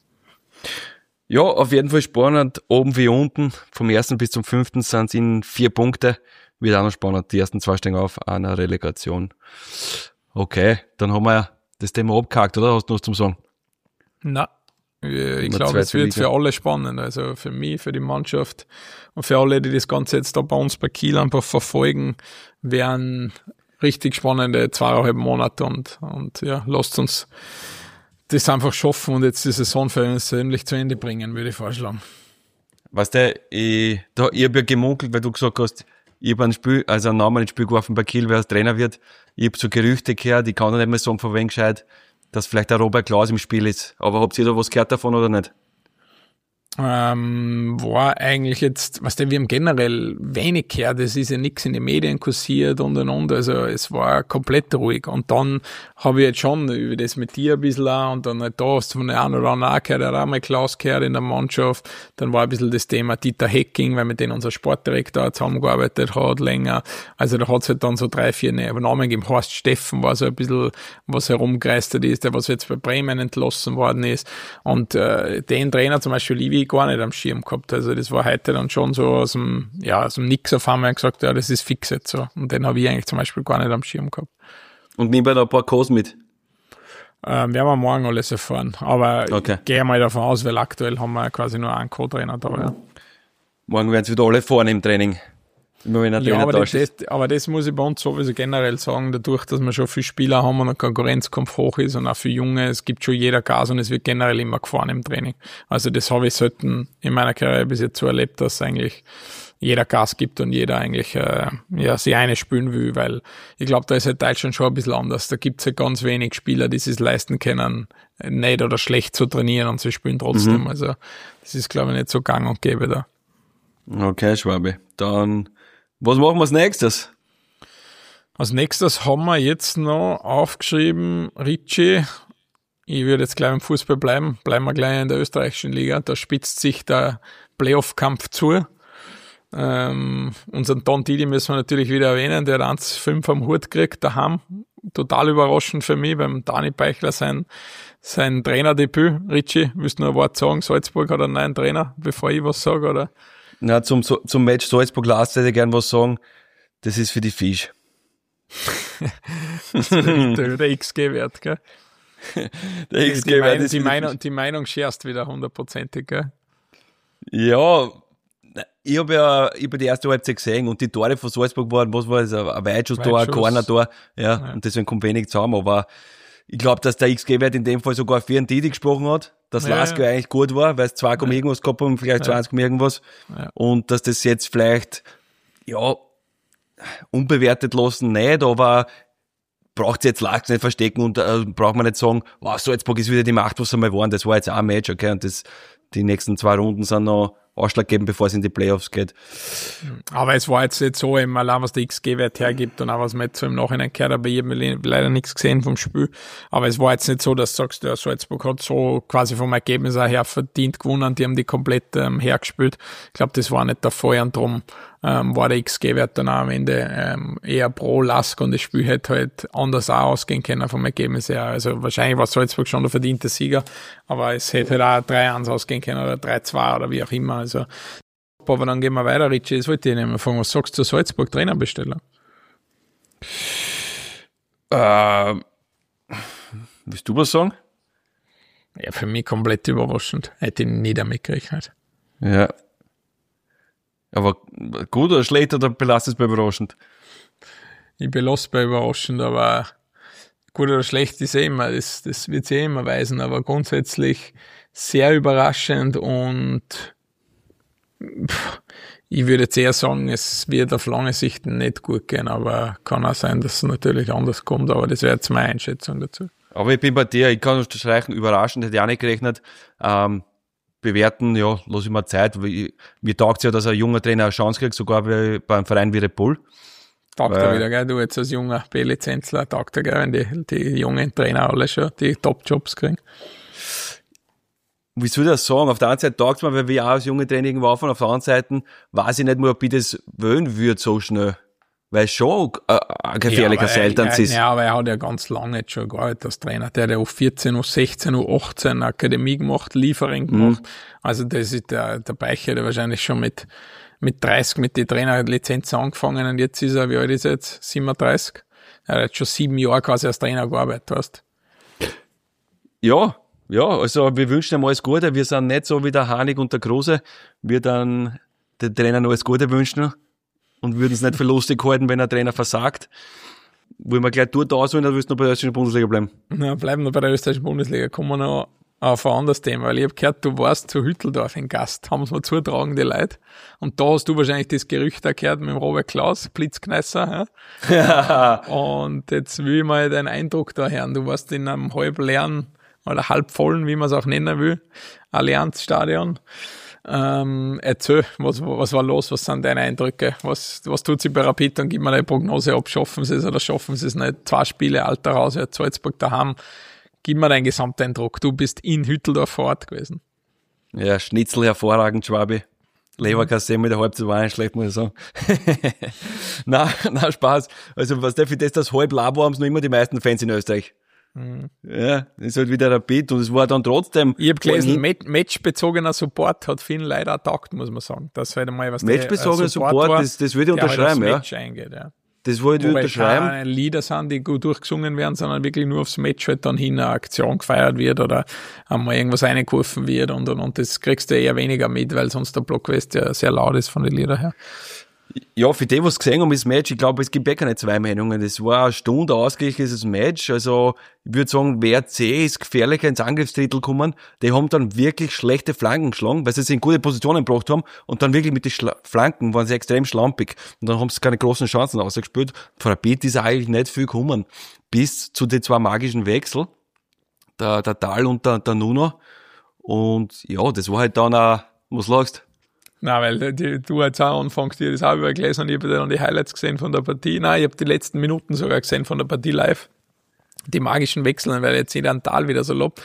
Ja, auf jeden Fall spannend. Oben wie unten. Vom ersten bis zum fünften sind es in vier Punkte. Wird auch noch spannend. Die ersten zwei stehen auf einer Relegation. Okay, dann haben wir das Thema abgehakt, oder? Hast du noch was zum Sagen? Na, ich Immer glaube, es zweite wird Liga. für alle spannend. Also für mich, für die Mannschaft und für alle, die das Ganze jetzt da bei uns bei Kiel einfach verfolgen, werden richtig spannende zweieinhalb Monate und, und ja, lasst uns das einfach schaffen und jetzt die Saison für uns persönlich zu Ende bringen, würde ich vorschlagen. Weißt du, ich, da, ich habe ja gemunkelt, weil du gesagt hast, ich habe ein Spiel, also einen Namen ins Spiel geworfen bei Kiel, wer als Trainer wird. Ich habe so Gerüchte gehört, ich kann noch nicht mehr sagen, von wem gescheit, dass vielleicht der Robert Klaus im Spiel ist. Aber habt ihr da was gehört davon oder nicht? Ähm, war eigentlich jetzt, was denn, wir haben generell wenig gehört, es ist ja nichts in den Medien kursiert und und und, also es war komplett ruhig. Und dann habe ich jetzt schon über das mit dir ein bisschen auch und dann halt da hast du von der einen oder anderen auch gehört, der auch mal Klaus gehört in der Mannschaft. Dann war ein bisschen das Thema Dieter Hecking, weil mit denen unser Sportdirektor zusammengearbeitet hat länger. Also da hat es halt dann so drei, vier Namen gegeben. Horst Steffen war so ein bisschen, was herumgereistet ist, der was jetzt bei Bremen entlassen worden ist. Und äh, den Trainer zum Beispiel Livi gar nicht am Schirm gehabt. Also das war heute dann schon so aus dem, ja, aus dem Nix auf einmal gesagt, ja, das ist fix jetzt so. Und den habe ich eigentlich zum Beispiel gar nicht am Schirm gehabt. Und nimm bei da ein paar Kos mit? Ähm, werden wir morgen alles erfahren. Aber okay. Ich gehe mal davon aus, weil aktuell haben wir quasi nur einen Co-Trainer da. Ja. Morgen werden sie wieder alle vorne im Training. Immer wenn ein ja, Trainer aber da das, das, aber das muss ich bei uns sowieso generell sagen, dadurch, dass wir schon viele Spieler haben und der Konkurrenzkampf hoch ist und auch für Junge, es gibt schon jeder Gas und es wird generell immer gefahren im Training. Also das habe ich selten in meiner Karriere bis jetzt so erlebt, dass eigentlich jeder Gas gibt und jeder eigentlich äh, ja sich eine spielen will, weil ich glaube, da ist halt Deutschland schon ein bisschen anders. Da gibt es ja ganz wenig Spieler, die es leisten können, nicht oder schlecht zu trainieren und sie spielen trotzdem. Mhm. Also das ist, glaube ich, nicht so gang und gäbe da. Okay, Schwabe. Dann was machen wir als nächstes? Als nächstes haben wir jetzt noch aufgeschrieben, Ritchie, ich würde jetzt gleich im Fußball bleiben, bleiben wir gleich in der österreichischen Liga, da spitzt sich der Playoff-Kampf zu. Ähm, unseren Don Didi müssen wir natürlich wieder erwähnen, der hat eins fünf am Hut gekriegt, daheim. Total überraschend für mich, beim Dani Beichler sein, sein Trainerdebüt. Ritchie, willst du noch ein Wort sagen? Salzburg hat einen neuen Trainer, bevor ich was sage, oder? Na, zum, zum Match Salzburg-Last hätte ich gern was sagen. Das ist für die Fisch. Das ist der, der X G-Wert, gell? Der X G-Wert die, ist die, Meinung, die Meinung scherzt wieder hundertprozentig, gell? Ja, ich habe ja ich hab die erste Halbzeit gesehen und die Tore von Salzburg waren, was war das, ein Weitschuss-Tor, ein Corner-Tor, ja, ja, und deswegen kommt wenig zusammen, aber ich glaube, dass der X G-Wert in dem Fall sogar für einen Didi gesprochen hat, dass ja, Lasker ja. eigentlich gut war, weil es zwei Komma ja. irgendwas gehabt haben, vielleicht ja. zwanzig Komma irgendwas. Ja. Und dass das jetzt vielleicht, ja, unbewertet lassen, nicht, aber braucht jetzt Lasker nicht verstecken und äh, braucht man nicht sagen, wow, Salzburg ist wieder die Macht, was sie mal waren, das war jetzt auch ein Match, okay, und das, die nächsten zwei Runden sind noch ausschlaggebend, bevor es in die Playoffs geht. Aber es war jetzt nicht so, eben allein was der X G-Wert hergibt und auch was man jetzt so im Nachhinein gehört, aber ich habe leider nichts gesehen vom Spiel. Aber es war jetzt nicht so, dass du sagst, der Salzburg hat so quasi vom Ergebnis auch her verdient gewonnen, die haben die komplett ähm, hergespielt. Ich glaube, das war nicht der Fall und darum ähm, war der X G-Wert dann auch am Ende ähm, eher pro Lask und das Spiel hätte halt anders auch ausgehen können vom Ergebnis her. Also wahrscheinlich war Salzburg schon der verdiente Sieger, aber es hätte halt auch drei eins ausgehen können oder drei zwei oder wie auch immer. Also, aber dann gehen wir weiter, Ritchie. Jetzt wollte ich nicht mehr fragen, was sagst du zur Salzburg Trainerbestellung? Äh, willst du was sagen? Ja, für mich komplett überraschend. Hätte ich nie damit gerechnet. Ja. Aber gut oder schlecht oder belastet es bei überraschend? Ich belasse bei überraschend, aber gut oder schlecht ist eh immer, das, das wird sich eh immer weisen, aber grundsätzlich sehr überraschend und pff, ich würde jetzt eher sagen, es wird auf lange Sicht nicht gut gehen, aber kann auch sein, dass es natürlich anders kommt, aber das wäre jetzt meine Einschätzung dazu. Aber ich bin bei dir, ich kann unterstreichen, überraschend, hätte ich auch nicht gerechnet. Ähm, bewerten, ja, lass ich mal Zeit. Mir taugt es ja, dass ein junger Trainer eine Chance kriegt, sogar bei, bei einem Verein wie Red Bull. Taugt er wieder, gell? Du jetzt als junger B-Lizenzler, taugt er, gell, wenn die, die jungen Trainer alle schon die Top-Jobs kriegen. Wie soll ich das sagen? Auf der einen Seite taugt es mir, weil wir auch als junge Trainer irgendwo aufhören, auf der anderen Seite weiß ich nicht mehr, ob ich das wollen würde so schnell. Weil es schon äh, ein gefährlicher ja, Seiltanz ist. Ja, aber er hat ja ganz lange jetzt schon gearbeitet als Trainer. Der hat ja U vierzehn, U sechzehn, U achtzehn Akademie gemacht, Liefering gemacht. Mhm. Also das ist der, der Beicher, der wahrscheinlich schon mit, mit dreißig mit den Trainerlizenzen angefangen und jetzt ist er, wie alt ist er jetzt? siebenunddreißig? Er hat jetzt schon sieben Jahre quasi als Trainer gearbeitet, hast. Ja, ja, also wir wünschen ihm alles Gute. Wir sind nicht so wie der Hanig und der Große. Wir dann den Trainern alles Gute wünschen. Und würden es nicht für lustig halten, wenn ein Trainer versagt. Wollen wir gleich dort ausholen, oder willst du noch bei der österreichischen Bundesliga bleiben? Na, bleiben wir bei der österreichischen Bundesliga. Kommen wir noch auf ein anderes Thema, weil ich habe gehört, du warst zu Hütteldorf in Gast, haben es mir zutragen, die Leute. Und da hast du wahrscheinlich das Gerücht auch gehört mit dem Robert Klaus, Blitzkneisser. Ja? Und jetzt will ich mal deinen Eindruck da hören. Du warst in einem halb leeren oder halb vollen, wie man es auch nennen will, Allianzstadion. Ähm, erzähl, was, was war los, was sind deine Eindrücke, was, was tut sich bei Rapid und gib mir eine Prognose ab, schaffen sie es oder schaffen sie es nicht, zwei Spiele, Alter raus, ja, Salzburg daheim, gib mir deinen Gesamteindruck, du bist in Hütteldorf vor Ort gewesen. Ja, Schnitzel hervorragend, Schwabi. Leberkasse mit der Halbzeit war nicht schlecht, muss ich sagen. na, na, Spaß. Also, was der für das, das halb Labo haben es noch immer die meisten Fans in Österreich. Mhm. Ja, das ist halt wieder Rapid und es war dann trotzdem. Ich habe gelesen, Mat- matchbezogener Support hat vielen leider taugt, muss man sagen. Das wäre mal was. Matchbezogener Support, Support war, das, das würde ich unterschreiben, halt ja. Match eingeht, ja. Das wollte ich unterschreiben. Keine Lieder sind, die gut durchgesungen werden, sondern wirklich nur aufs Match halt dann hin eine Aktion gefeiert wird oder einmal irgendwas reingeworfen wird und, und, und das kriegst du eher weniger mit, weil sonst der Blockwest ja sehr laut ist von den Liedern her. Ja, für die, was gesehen haben, das Match, ich glaube, es gibt ja keine zwei Meinungen. Das war eine Stunde ausgeglichenes Match. Also, ich würde sagen, W R C ist gefährlicher ins Angriffsdrittel gekommen. Die haben dann wirklich schlechte Flanken geschlagen, weil sie sich in gute Positionen gebracht haben und dann wirklich mit den Schla- Flanken waren sie extrem schlampig. Und dann haben sie keine großen Chancen ausgespielt. Von Rapid ist eigentlich nicht viel gekommen. Bis zu den zwei magischen Wechsel. Der, der Tal und der, der Nuno. Und ja, das war halt dann auch, was lachst? Nein, weil die, du hast auch anfängst, dir das auch übergelesen und ich habe dann die Highlights gesehen von der Partie. Nein, ich habe die letzten Minuten sogar gesehen von der Partie live. Die magischen Wechseln, weil jetzt jeder einen Tal wieder so lobt.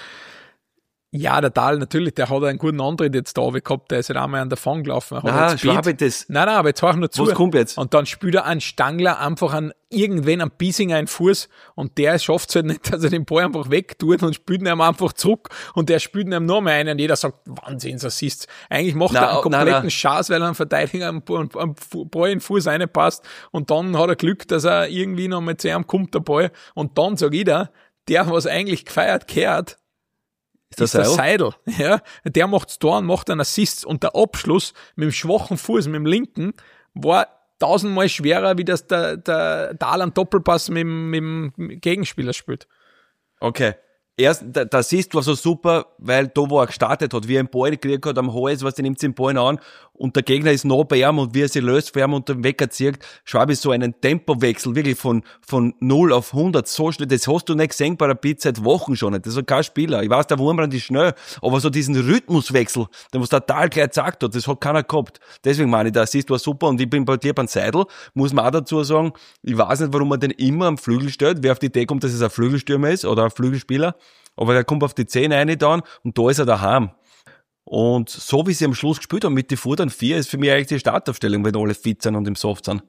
Ja, der Tal, natürlich, der hat einen guten Antritt jetzt da gehabt, der ist halt einmal an der Fang gelaufen. Nein, Schwabe, das. Nein, nein, aber jetzt hör nur zu. Was kommt jetzt? Und dann spielt er einen Stangler einfach an irgendwen, an Biesinger einen Fuß und der schafft es halt nicht, dass er den Ball einfach wegtut und spielt ihn einfach zurück und der spielt ihn nur mehr ein und jeder sagt, Wahnsinnsassist. Eigentlich macht nein, er einen kompletten nein, nein. Schatz, weil er einen Verteidiger am, am, am Ball in den Fuß reinpasst und dann hat er Glück, dass er irgendwie noch mal zu ihm kommt, der Ball. Und dann sag ich da, der, was eigentlich gefeiert gehört, ist, ist der Seidel. Ja, der macht's da und macht einen Assist und der Abschluss mit dem schwachen Fuß, mit dem linken, war tausendmal schwerer, wie das der, der Tal einen Doppelpass mit, mit dem Gegenspieler spielt. Okay. Erst, der, der Assist war so super, weil da, wo er gestartet hat, wie er einen Ball gekriegt hat am Hals, was, der nimmt den Ball an und der Gegner ist noch bei ihm und wie er sich löst vor ihm und den Wecker zieht, Schwabi so einen Tempowechsel, wirklich von, von null auf hundert, so schnell, das hast du nicht gesehen bei der Rapid seit Wochen schon nicht, das ist kein Spieler. Ich weiß, der Wurmbrand ist schnell, aber so diesen Rhythmuswechsel, den was der Tal gleich gesagt hat, das hat keiner gehabt. Deswegen meine ich, der Assist war super und ich bin bei dir beim Seidel, muss man auch dazu sagen, ich weiß nicht, warum man den immer am Flügel stellt, wer auf die Idee kommt, dass es ein Flügelstürmer ist oder ein Flügelspieler. Aber der kommt auf die zehn rein dann und da ist er daheim. Und so wie sie am Schluss gespielt haben mit den Vordern vier, ist für mich eigentlich die Startaufstellung, wenn alle fit sind und im Soft sind.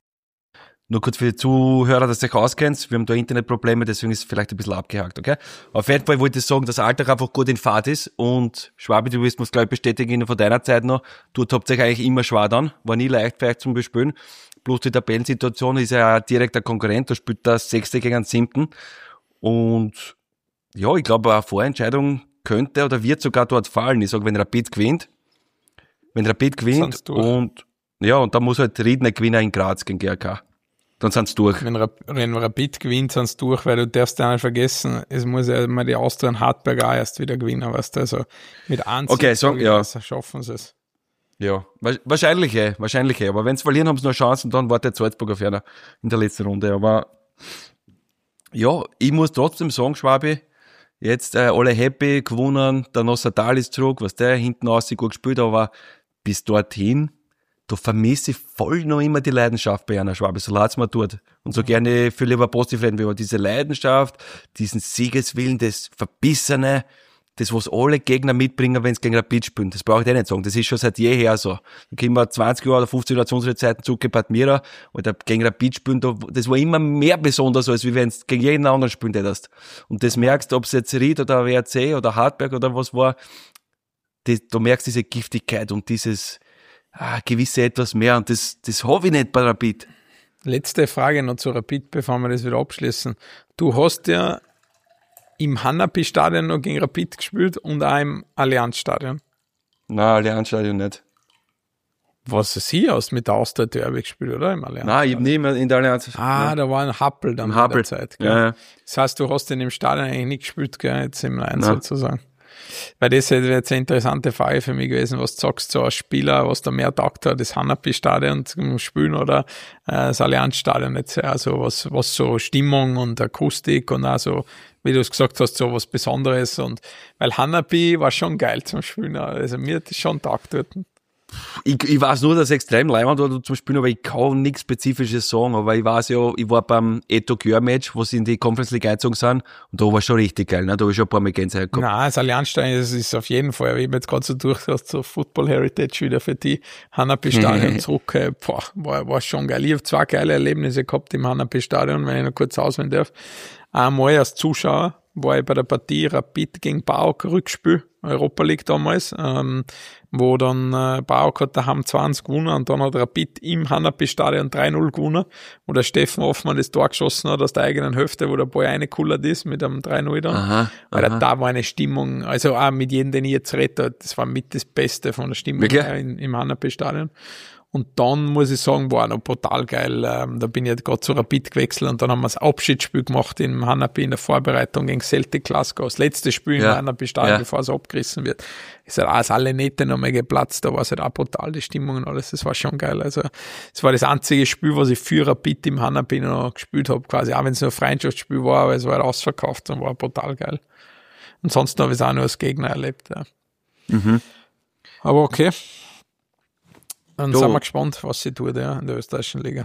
Nur kurz für die Zuhörer, dass ihr euch auskennt. Wir haben da Internetprobleme, deswegen ist es vielleicht ein bisschen abgehakt, okay? Auf jeden Fall wollte ich sagen, dass Alltag einfach gut in Fahrt ist und Schwabi, du wirst mir es gleich bestätigen von deiner Zeit noch. Dort habt ihr euch eigentlich immer schwer dann. War nie leicht für euch zum Bespielen. Bloß die Tabellensituation ist ja direkt ein Konkurrent, da spielt der Sechste gegen den Siebten. Und ja, ich glaube, eine Vorentscheidung könnte oder wird sogar dort fallen. Ich sage, wenn Rapid gewinnt, wenn Rapid gewinnt und ja, und dann muss halt Riedner gewinnen in Graz gegen G R K. Dann sind sie durch. Wenn, Rap- wenn Rapid gewinnt, sind sie durch, weil du darfst ja nicht vergessen, es muss ja mal die Austria und Hartberg auch erst wieder gewinnen, weißt du, also mit eins okay, so, ja. schaffen sie es. Ja, wahrscheinlich, eh, wahrscheinlich, eh. Aber wenn sie verlieren, haben sie noch Chancen, dann wartet Salzburg auf einer in der letzten Runde. Aber ja, ich muss trotzdem sagen, Schwabi, jetzt äh, alle happy, gewonnen, der Nossatal ist zurück, was der hinten aus gut gespielt, aber bis dorthin, da vermisse ich voll noch immer die Leidenschaft bei einer Schwabe, so leid's mir tut. Und so gerne viel lieber positiv reden wir über diese Leidenschaft, diesen Siegeswillen, das Verbissene, das, was alle Gegner mitbringen, wenn sie gegen Rapid spielen. Das brauche ich eh nicht sagen. Das ist schon seit jeher so. Da können wir zwanzig Jahre oder fünfzehn Jahre zu unseren Zeiten zurück bei Admira, oder gegen Rapid spielen, das war immer mehr besonders, als wenn du gegen jeden anderen spielen hättest. Und das merkst du, ob es jetzt Ried oder W R C oder Hartberg oder was war, das, du merkst diese Giftigkeit und dieses ah, gewisse etwas mehr. Und das, das habe ich nicht bei Rapid. Letzte Frage noch zu Rapid, bevor wir das wieder abschließen. Du hast ja im Hanapi-Stadion noch gegen Rapid gespielt und auch im Allianz-Stadion. Nein, Allianz-Stadion nicht. Was ist hier aus mit der Austria-Derby gespielt, oder? Im Allianz? Nein, ich habe nie mehr in der Allianz. Ah, Nein. da war ein Happel dann in der Zeit. Gell? Ja, ja. Das heißt, du hast in dem Stadion eigentlich nicht gespielt, gell? Jetzt im Einsatz sozusagen. Weil das wäre jetzt eine interessante Frage für mich gewesen, was du sagst, so als Spieler, was da mehr taugt hat, das Hanapi-Stadion zum Spielen oder äh, das Allianz-Stadion jetzt, also was, was so Stimmung und Akustik und auch so, wie du es gesagt hast, so was Besonderes und, weil Hanapi war schon geil zum Spielen, also mir hat das schon taugt dort. Ich, ich weiß nur, dass es extrem leibend war zum Spielen, aber ich kann nichts Spezifisches sagen. Aber ich weiß ja, ich war beim Eto-Gör-Match, wo sie in die Conference League eingezogen sind, und da war schon richtig geil, ne? Da habe ich schon ein paar Mal Gänsehaut gehabt. Nein, das Allianzstadion, das ist auf jeden Fall, ich bin jetzt gerade so durch, so Football Heritage wieder für die Hanapi-Stadion zurück, boah, war, war schon geil. Ich habe zwei geile Erlebnisse gehabt im Hanapi-Stadion, wenn ich noch kurz auswählen darf. Einmal als Zuschauer war ich bei der Partie Rapid gegen PAOK Rückspiel, Europa League damals, ähm, wo dann äh, PAOK hat daheim zwanzig gewonnen und dann hat Rapid im Hanapi-Stadion drei null gewonnen, wo der Steffen Hoffmann das Tor geschossen hat aus der eigenen Hälfte, wo der Ball reingekullert ist mit einem drei null dann. Aha, Weil aha. da war eine Stimmung, also auch mit jedem, den ich jetzt rede, das war mit das Beste von der Stimmung in, im Hanapi-Stadion. Und dann muss ich sagen, war noch brutal geil. Ähm, da bin ich jetzt gerade zu Rapid gewechselt und dann haben wir das Abschiedsspiel gemacht im Hanapi in der Vorbereitung gegen Celtic Glasgow. Das letzte Spiel Ja. im Hanapi-Stadion, Ja. bevor es abgerissen wird. Ist halt auch alle Nähte nochmal geplatzt. Da war es halt auch brutal, die Stimmung und alles. Das war schon geil. Also, es war das einzige Spiel, was ich für Rapid im Hanapi noch gespielt habe, quasi. Auch wenn es nur ein Freundschaftsspiel war, aber es war halt ausverkauft und war brutal geil. Ansonsten habe ich es auch nur als Gegner erlebt, ja. Mhm. Aber okay. Dann Du. sind wir gespannt, was sie tut, ja, in der österreichischen Liga.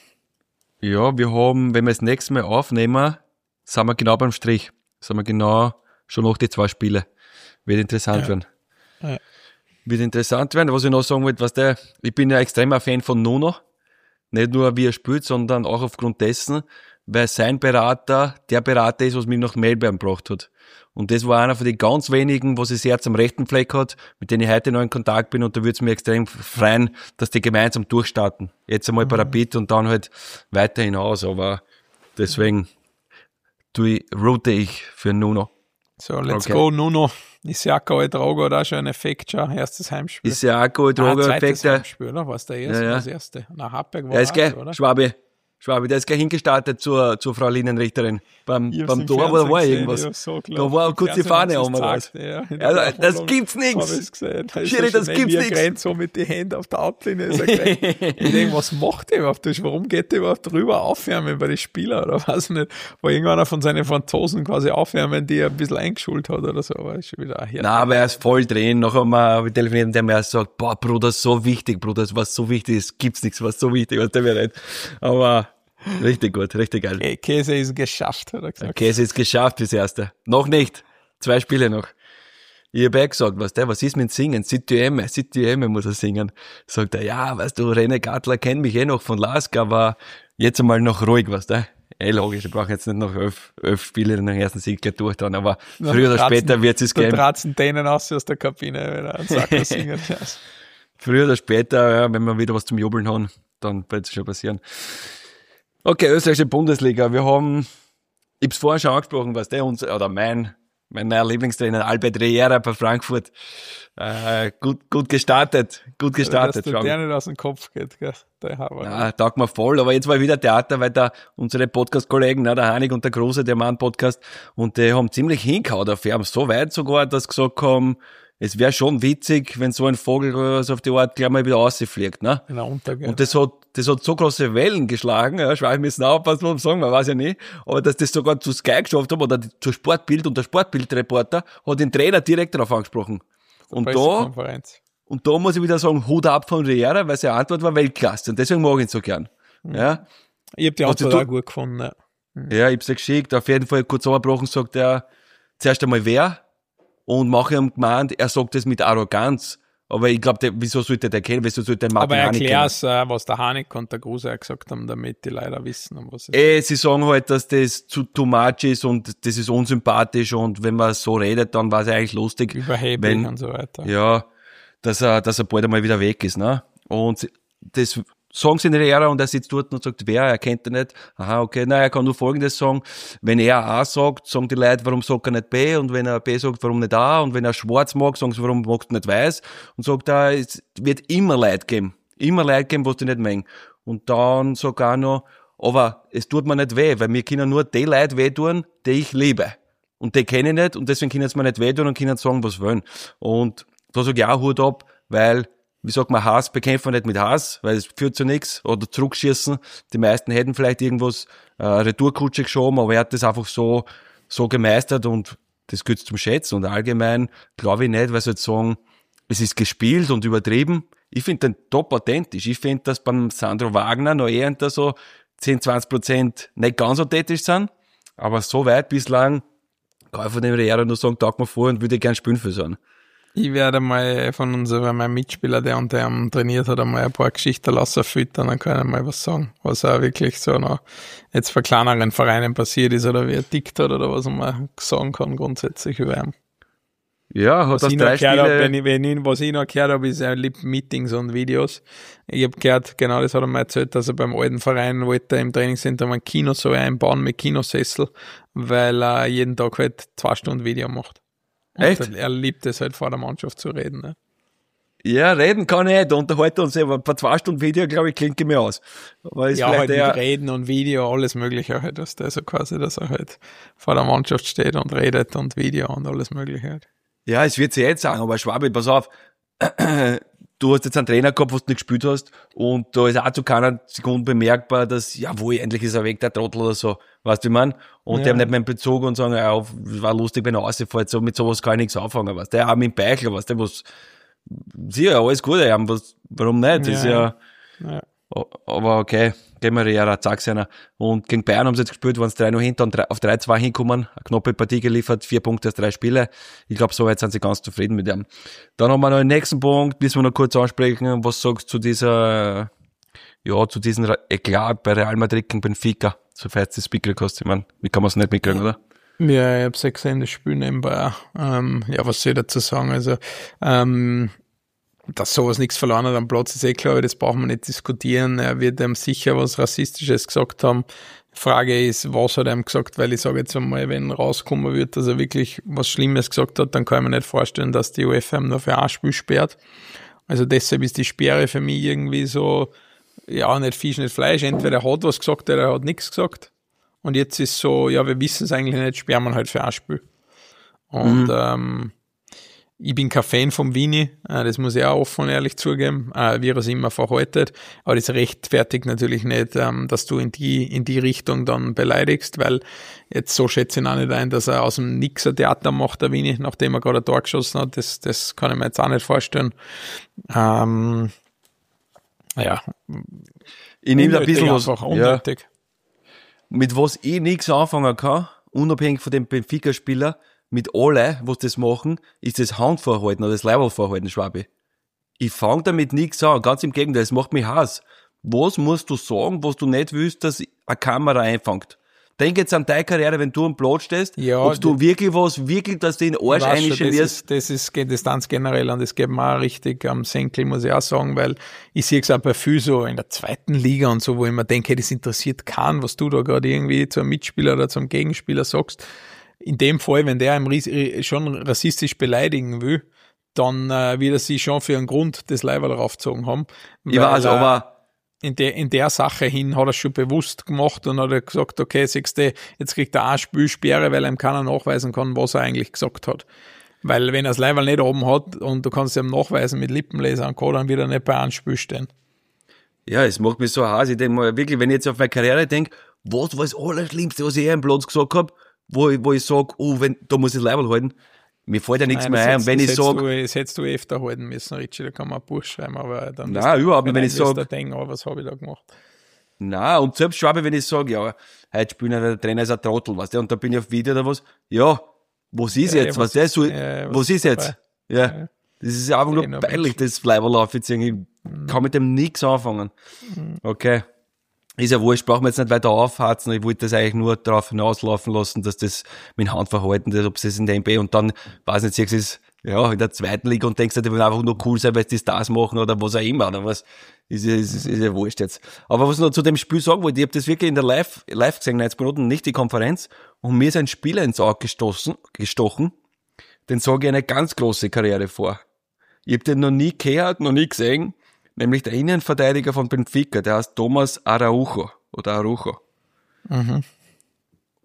Ja, wir haben, wenn wir das nächste Mal aufnehmen, sind wir genau beim Strich. Sind wir genau schon nach die zwei Spiele. Wird interessant Ja. werden. Ja. Wird interessant werden. Was ich noch sagen wollte, was der, ich bin ja extremer Fan von Nuno. Nicht nur wie er spielt, sondern auch aufgrund dessen, weil sein Berater der Berater ist, was mich nach Melbourne gebracht hat. Und das war einer von den ganz wenigen, was das Herz am rechten Fleck hat, mit denen ich heute noch in Kontakt bin, und da würde es mir extrem freuen, dass die gemeinsam durchstarten. Jetzt einmal bei Rapid und dann halt weiter hinaus, aber deswegen tue ich, route ich für Nuno. So, let's Okay. go, Nuno. Isiaka Ouedraogo hat auch schon einen Effekt, schon. Erstes Heimspiel. Ist ja auch gut, ah, Droger, zweites Effekte. Heimspiel, oder? Was der erste? Ja, ja. Das erste. Na, Happberg war Der ist auch, gleich, oder? Schwabi, Schwabi, der ist gleich hingestartet zur, zur Frau Linienrichterin. Beim, Ich hab's beim im Tor, Fernsehen da war gesehen, irgendwas. ich hab's so Da gelacht. war Im kurz die Fernsehen Fahne haben um sie's oder was. gezeigt, ja. In der Also, Werbung das hab- gibt's nix. hab ich's gesehen. Da ist Schiri, er schon das neben gibt's mir nix. gerannt, so mit den Händen auf der Outlinie. Ist er gerannt. Ich denke, was macht der überhaupt? Das? Warum geht der überhaupt drüber aufwärmen bei den Spielern? Oder weiß ich nicht. War irgendeiner von seinen Franzosen quasi aufwärmen, die er ein bisschen eingeschult hat oder so. Aber ist schon wieder hier. Nein, aber er ist voll drin. Noch einmal habe ich telefoniert und der mir sagt, boah, Bruder, so wichtig, Bruder, was so wichtig ist, gibt's nichts, was so wichtig ist, der mir nicht. Aber richtig gut, richtig geil. Hey, Käse ist geschafft, hat er gesagt. Okay, es ist geschafft, das erste. Noch nicht. Zwei Spiele noch. Ich habe eh gesagt, was der, was ist mit Singen? Citüeme, Citüeme muss er singen. Sagt er, ja, weißt du, René Gartler kennt mich eh noch von Lask, aber jetzt einmal noch ruhig, weißt du? Eh, logisch, ich brauche jetzt nicht noch elf, elf Spiele nach dem ersten Sieg gleich durch dran, aber Na, früher oder Tratzen- später wird es Da geben. tratzen denen aus aus der Kabine, wenn er einen Sacker singen. Ja. Früher oder später, ja, wenn wir wieder was zum Jubeln haben, dann wird es schon passieren. Okay, österreichische Bundesliga. Wir haben, ich hab's vorher schon angesprochen, was der uns, oder mein, mein neuer Lieblingstrainer, Albert Riera bei Frankfurt, äh, gut, gut gestartet, gut gestartet. Dass Schau der mal. nicht aus dem Kopf geht, gell? Der Haber. Ja, taugt mir voll, aber jetzt war wieder Theater, weil da unsere Podcast-Kollegen, ne, der Hanig und der Große, der Mann-Podcast, und die haben ziemlich hingehauen auf ihn, so weit sogar, dass sie gesagt haben, es wäre schon witzig, wenn so ein Vogel äh, so auf die Art gleich mal wieder rausfliegt, ne? In der Untergang. Und das hat, das hat so große Wellen geschlagen, ja, Schwein müssen aufpassen, was wir sagen, man weiß ja nicht, aber dass das sogar zu Sky geschafft haben oder zur Sportbild, und der Sportbildreporter hat den Trainer direkt darauf angesprochen. Und da, Pressekonferenz. und da muss ich wieder sagen, Hut ab von Riera, weil seine Antwort war Weltklasse, und deswegen mag ich ihn so gern. Ja, Ich hab die Was Antwort du- auch gut gefunden. Ja. ja, ich hab's ja geschickt, auf jeden Fall kurz abgebrochen, sagt er, zuerst einmal wer, und mache ihm gemeint, er sagt das mit Arroganz, aber ich glaube, wieso sollte der kennen, wieso sollte der Martin Aber Hanig kennen? erklär's, äh, was der Hanik und der Gruse auch gesagt haben, damit die leider wissen, um was es Eh, sie sagen halt, dass das zu too much ist und das ist unsympathisch, und wenn man so redet, dann war es eigentlich lustig. überheblich wenn- und so weiter. Ja, dass er, dass er bald einmal wieder weg ist, ne? Und sie- das sagen sie in der Ära, und er sitzt dort und sagt, wer, er kennt ihn nicht. Aha, okay, nein, er kann nur Folgendes sagen. Wenn er A sagt, sagen die Leute, warum sagt er nicht B? Und wenn er B sagt, warum nicht A? Und wenn er schwarz mag, sagen sie, warum magst du nicht weiß? Und sagt er, es wird immer Leute geben. Immer Leute geben, was die nicht mengen. Und dann sagt er auch noch, aber es tut mir nicht weh, weil mir können nur die Leute wehtun, die ich liebe. und die kenne ich nicht und deswegen können sie mir nicht wehtun und können sagen, was sie wollen. Und da sage ich auch Hut ab, weil, wie sagt man, Hass bekämpfen wir nicht mit Hass, weil es führt zu nichts, oder zurückschießen. Die meisten hätten vielleicht irgendwas äh, Retourkutsche geschoben, aber er hat das einfach so so gemeistert und das gehört zum Schätzen. Und allgemein glaube ich nicht, weil sie jetzt sagen, es ist gespielt und übertrieben. Ich finde den top authentisch. Ich finde, dass beim Sandro Wagner noch eher so zehn, zwanzig Prozent nicht ganz authentisch sind, aber so weit bislang kann ich von dem Riera nur sagen, taugt mir vor und würde gern spielen für so. Ich werde mal von unserem meinem Mitspieler, der unter ihm trainiert hat, einmal ein paar Geschichten lassen füttern, dann kann ich mal was sagen, was auch wirklich so noch jetzt bei kleineren Vereinen passiert ist oder wie er tickt hat oder was man sagen kann grundsätzlich über ihn. Ja, hat was das ich drei noch gehört Spiele... Hab, wenn ich, wenn ich, was ich noch gehört habe, ist, er liebt Meetings und Videos. Ich habe gehört, genau das hat er mir erzählt, dass er beim alten Verein wollte im Trainingscenter ein Kino so einbauen mit Kinosessel, weil er jeden Tag halt zwei Stunden Video macht. Und Echt? Er liebt es halt vor der Mannschaft zu reden. Ne? Ja, reden kann ich nicht, unterhalten uns, aber bei zwei Stunden Video, glaube ich, klingt mir aus. Aber ist Ja, vielleicht halt mit eher... Reden und Video, alles Mögliche halt, dass der so quasi, dass er halt vor der Mannschaft steht und redet und Video und alles Mögliche halt. Ja, es wird sich jetzt sagen, aber Schwabi, pass auf, du hast jetzt einen Trainer gehabt, was du nicht gespielt hast und da ist auch zu keiner Sekunde bemerkbar, dass, jawohl, endlich ist er weg, der Trottel oder so, weißt du, wie man? Und Ja. die haben nicht mehr einen Bezug und sagen, ja, war lustig, wenn er rausfällt, so, mit sowas kann ich nichts anfangen, weißt du, auch mit dem Beichel, weißt du, was, sicher, alles Gute haben, was, warum nicht, das ist ja, Ja. aber okay, gehen wir ja, sag's einer. Und gegen Bayern haben sie jetzt gespielt, waren es drei noch hinter und drei, auf drei zwei hinkommen, eine knappe Partie geliefert, vier Punkte aus drei Spiele. Ich glaube, soweit sind sie ganz zufrieden mit dem. Dann haben wir noch den nächsten Punkt, müssen wir noch kurz ansprechen, was sagst du zu dieser, ja, zu diesem Eklat bei Real Madrid gegen Benfica, sofern es das mitgekriegt hast, ich meine, wie kann man es nicht mitkriegen, oder? Ja, ich habe sechs gesehen, das Spiel nebenbei. Ähm, ja, was soll ich dazu sagen? Also, ähm, dass sowas nichts verloren hat am Platz, ist eh klar, aber das brauchen wir nicht diskutieren. Er wird ihm sicher was Rassistisches gesagt haben. Die Frage ist, was hat er ihm gesagt? Weil ich sage jetzt einmal, wenn rauskommen wird, dass er wirklich was Schlimmes gesagt hat, dann kann ich mir nicht vorstellen, dass die UEFA ihm nur für ein Spiel sperrt. Also deshalb ist die Sperre für mich irgendwie so, ja, nicht Fisch, nicht Fleisch. Entweder er hat was gesagt oder er hat nichts gesagt. Und jetzt ist so, ja, wir wissen es eigentlich nicht, sperren wir halt für ein Spiel. Und mhm. ähm, ich bin kein Fan vom Vini, das muss ich auch offen und ehrlich zugeben, wie er sich immer verhaltet, aber das rechtfertigt natürlich nicht, dass du in die in die Richtung dann beleidigst, weil jetzt so schätze ich ihn auch nicht ein, dass er aus dem Nix ein Theater macht, der Vini, nachdem er gerade ein Tor geschossen hat, das, das kann ich mir jetzt auch nicht vorstellen. Ähm, ja. Ich nehme da ein bisschen was, unnötig. Ja, mit was ich nichts anfangen kann, unabhängig von dem Benfica-Spieler, mit alle, was das machen, ist das Handvorhalten oder das Leibervorhalten, Schwabi. Ich fange damit nichts an, ganz im Gegenteil, das macht mich Hass. Was musst du sagen, was du nicht willst, dass eine Kamera einfängt? Denk jetzt an deine Karriere, wenn du am Platz stehst, ja, ob du wirklich was, wirklich, dass du in den Arsch einschenierst. Das ist, das ist Distanz generell und das geht mir auch richtig am Senkel, muss ich auch sagen, weil ich sehe es auch bei viel so in der zweiten Liga und so, wo ich mir denke, hey, das interessiert keinen, was du da gerade irgendwie zum Mitspieler oder zum Gegenspieler sagst. In dem Fall, wenn der ihm schon rassistisch beleidigen will, dann äh, wird er sich schon für einen Grund das Leiberl raufgezogen haben. Ich weiß, äh, aber in der, in der Sache hin hat er schon bewusst gemacht und hat er gesagt, okay, siehst du, jetzt kriegt er eine Spielsperre, weil ihm keiner nachweisen kann, was er eigentlich gesagt hat. Weil wenn er das Leiberl nicht oben hat und du kannst ihm nachweisen mit Lippenleser und Co., dann wird er nicht bei einem Spiel stehen. Ja, es macht mich so heiß. Ich denke mal wirklich, wenn ich jetzt auf meine Karriere denke, was war das Allerschlimmste, was ich hier im Platz gesagt habe, wo ich, wo ich sage, oh, wenn, da muss ich das Leiberl halten. Mir fällt ja nichts Nein, mehr ein. Und wenn ich sage, das hättest du öfter halten müssen, Richie, da kann man ein Buch schreiben, aber dann. Nein, überhaupt nicht, wenn ich sage. Oh, was habe ich da gemacht? Nein, und selbst Schwabe, wenn ich sage, ja, heute spielen der Trainer ist ein Trottel, weißt du, und da bin ich auf Video oder was. Ja, was ist ja, jetzt? ja, was, was, so, ja, was, was ist jetzt? Ja. ja. Das ist einfach nur ja, peinlich, das Leiberl aufzuziehen. Ich mhm. kann mit dem nichts anfangen. Mhm. Okay. Ist ja wurscht, brauchen wir jetzt nicht weiter aufharzen. Ich wollte das eigentlich nur darauf hinauslaufen lassen, dass das mit dem Handverhalten, das, ob es das in der N B A und dann, weiß nicht, siehst du es, ja, in der zweiten Liga und denkst, die wollen einfach nur cool sein, weil sie die Stars machen oder was auch immer, oder was. Ist ja, ist, ist ja wurscht jetzt. Aber was ich noch zu dem Spiel sagen wollte, ich habe das wirklich in der Live, live gesehen, neunzig Minuten, nicht die Konferenz, und mir ist ein Spieler ins Auge gestoßen, gestochen, den sage ich eine ganz große Karriere vor. Ich habe den noch nie gehört, noch nie gesehen, nämlich der Innenverteidiger von Benfica, der heißt Thomas Araujo oder Araujo. Mhm.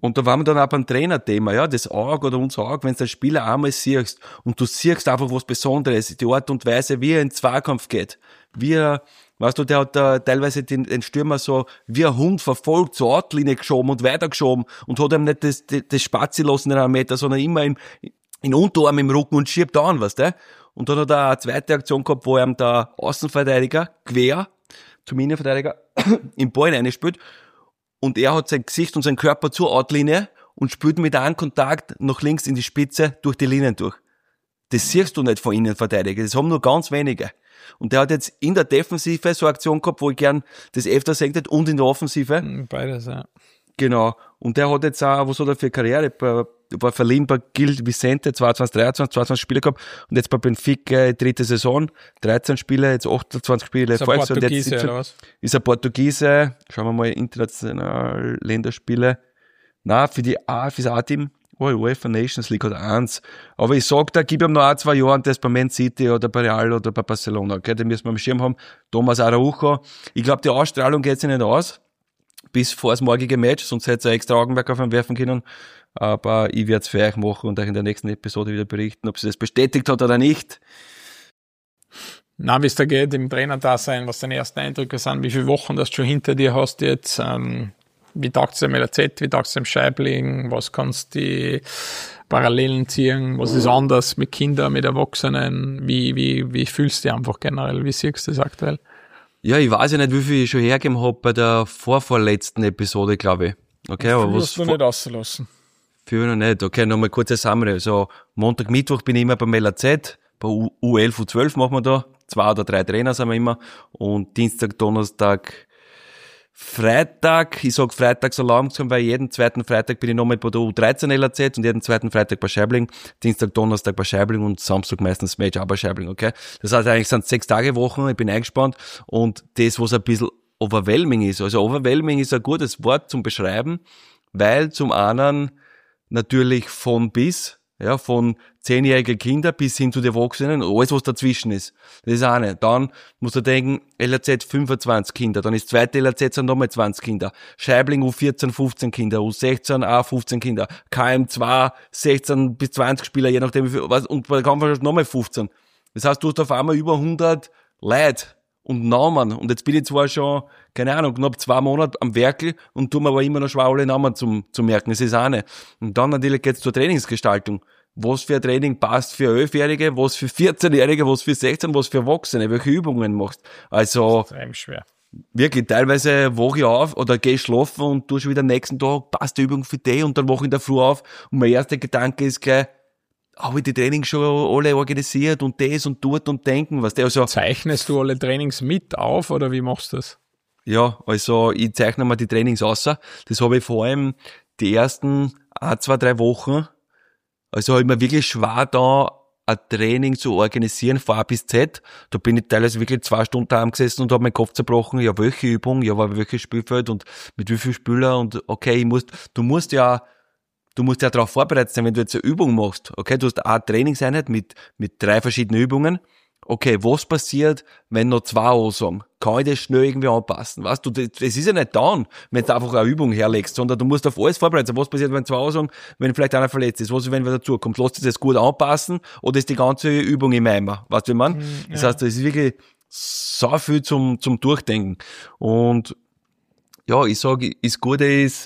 Und da waren wir dann auch beim Trainerthema, ja, das Auge oder unser Auge, wenn du den Spieler einmal siehst und du siehst einfach was Besonderes, die Art und Weise, wie er in den Zweikampf geht, wie er, weißt du, der hat da teilweise den, den Stürmer so wie ein Hund verfolgt, zur Ortlinie geschoben und weitergeschoben und hat ihm nicht das, das, das Spazi lassen in einem Meter, sondern immer im, in Unterarm im Rücken und schiebt an, weißt du? Und dann hat er eine zweite Aktion gehabt, wo ihm der Außenverteidiger, quer zum Innenverteidiger, im Ball reinspielt und er hat sein Gesicht und sein Körper zur Outlinie und spielt mit einem Kontakt nach links in die Spitze durch die Linien durch. Das siehst du nicht von Innenverteidiger, das haben nur ganz wenige. Und der hat jetzt in der Defensive so eine Aktion gehabt, wo ich gern das öfter gesagt hätte, und in der Offensive. Beides, ja. Genau. Und der hat jetzt auch, was hat er für Karriere, bei, war verliehen bei Gil Vicente, zweiundzwanzig, dreiundzwanzig, zweiundzwanzig Spiele gehabt und jetzt bei Benfica dritte Saison, dreizehn Spiele, jetzt achtundzwanzig Spiele. Ist ein Portugiese, oder was? Ist ein Portugiese, schauen wir mal, international Länderspiele. Na, für die A, für das A-Team, oh, UEFA Nations League hat eins. Aber ich sag, da gib ihm noch ein, zwei Jahre und das bei Man City oder bei Real oder bei Barcelona, okay, den müssen wir am Schirm haben. Thomas Araujo. Ich glaube, die Ausstrahlung geht sich nicht aus bis vor das morgige Match, sonst hätte er extra Augenmerk auf ihn werfen können. Aber ich werde es für euch machen und euch in der nächsten Episode wieder berichten, ob sie das bestätigt hat oder nicht. Na, wie es da geht im Trainer-Dasein, was deine ersten Eindrücke sind, wie viele Wochen das du schon hinter dir hast jetzt, ähm, wie taugt es dem L A Z, wie taugt es dem Scheibling, was kannst du die Parallelen ziehen, was ist anders mit Kindern, mit Erwachsenen, wie, wie, wie fühlst du dich einfach generell, wie siehst du das aktuell? Ja, ich weiß ja nicht, wie viel ich schon hergegeben habe bei der vorvorletzten Episode, glaube ich. Okay, aber was... hast du nicht rausgelassen. Für noch nicht. Okay, nochmal kurze Summary. Also, Montag, Mittwoch bin ich immer beim L A Z, bei U elf, U zwölf machen wir da. Zwei oder drei Trainer sind wir immer. Und Dienstag, Donnerstag, Freitag, ich sag Freitag so langsam, weil jeden zweiten Freitag bin ich nochmal bei der U dreizehn L A Z und jeden zweiten Freitag bei Scheibling, Dienstag, Donnerstag bei Scheibling und Samstag meistens Match auch bei Scheibling, okay? Das heißt, eigentlich sind es sechs Tage Wochen, ich bin eingespannt und das, was ein bisschen overwhelming ist, also overwhelming ist ein gutes Wort zum Beschreiben, weil zum einen natürlich von bis, ja, von zehnjährige Kinder bis hin zu den Erwachsenen, alles was dazwischen ist. Das ist eine. Dann musst du denken, L A Z fünfundzwanzig Kinder, dann ist zweite L A Z sind nochmal zwanzig Kinder, Scheibling U vierzehn, fünfzehn Kinder, U sechzehn auch fünfzehn Kinder, K M zwei sechzehn bis zwanzig Spieler, je nachdem wie viel, was, und bei der Kampfmannschaft nochmal fünfzehn. Das heißt, du hast auf einmal über hundert Leute und Namen. Und jetzt bin ich zwar schon, keine Ahnung, knapp zwei Monate am Werkel und tu mir aber immer noch schwer alle Namen zum, zum merken. Das ist eine. Und dann natürlich geht's zur Trainingsgestaltung. Was für ein Training passt für Elfjährige, was für vierzehnjährige, was für sechzehn, was für Erwachsene, welche Übungen machst. Also, das ist schwer. Wirklich, teilweise wache ich auf oder gehe schlafen und tu schon wieder am nächsten Tag, passt die Übung für die und dann wache ich in der Früh auf und mein erster Gedanke ist gleich, habe ich die Trainings schon alle organisiert und das und dort und denken, was der also. Zeichnest du alle Trainings mit auf oder wie machst du das? Ja, also ich zeichne mir die Trainings aus. Das habe ich vor allem die ersten ein, zwei, drei Wochen, also habe ich mir wirklich schwer da ein Training zu organisieren von A bis Z. Da bin ich teilweise wirklich zwei Stunden daheim gesessen und habe meinen Kopf zerbrochen. Ja, welche Übung, ja, welches Spielfeld und mit wie viel Spieler und okay, ich muss, du musst ja Du musst ja darauf vorbereitet sein, wenn du jetzt eine Übung machst. Okay, du hast eine Trainingseinheit mit, mit drei verschiedenen Übungen. Okay, was passiert, wenn noch zwei ansagen? Kann ich das schnell irgendwie anpassen? Weißt du, das, das ist ja nicht down, wenn du einfach eine Übung herlegst, sondern du musst auf alles vorbereitet sein. Was passiert, wenn zwei ansagen, wenn vielleicht einer verletzt ist? Was, wenn wer dazukommt? Lass dich das gut anpassen oder ist die ganze Übung im Eimer? Weißt du, wie man? Mhm, das ja. heißt, das ist wirklich so viel zum, zum Durchdenken. Und, ja, ich sage, das Gute ist,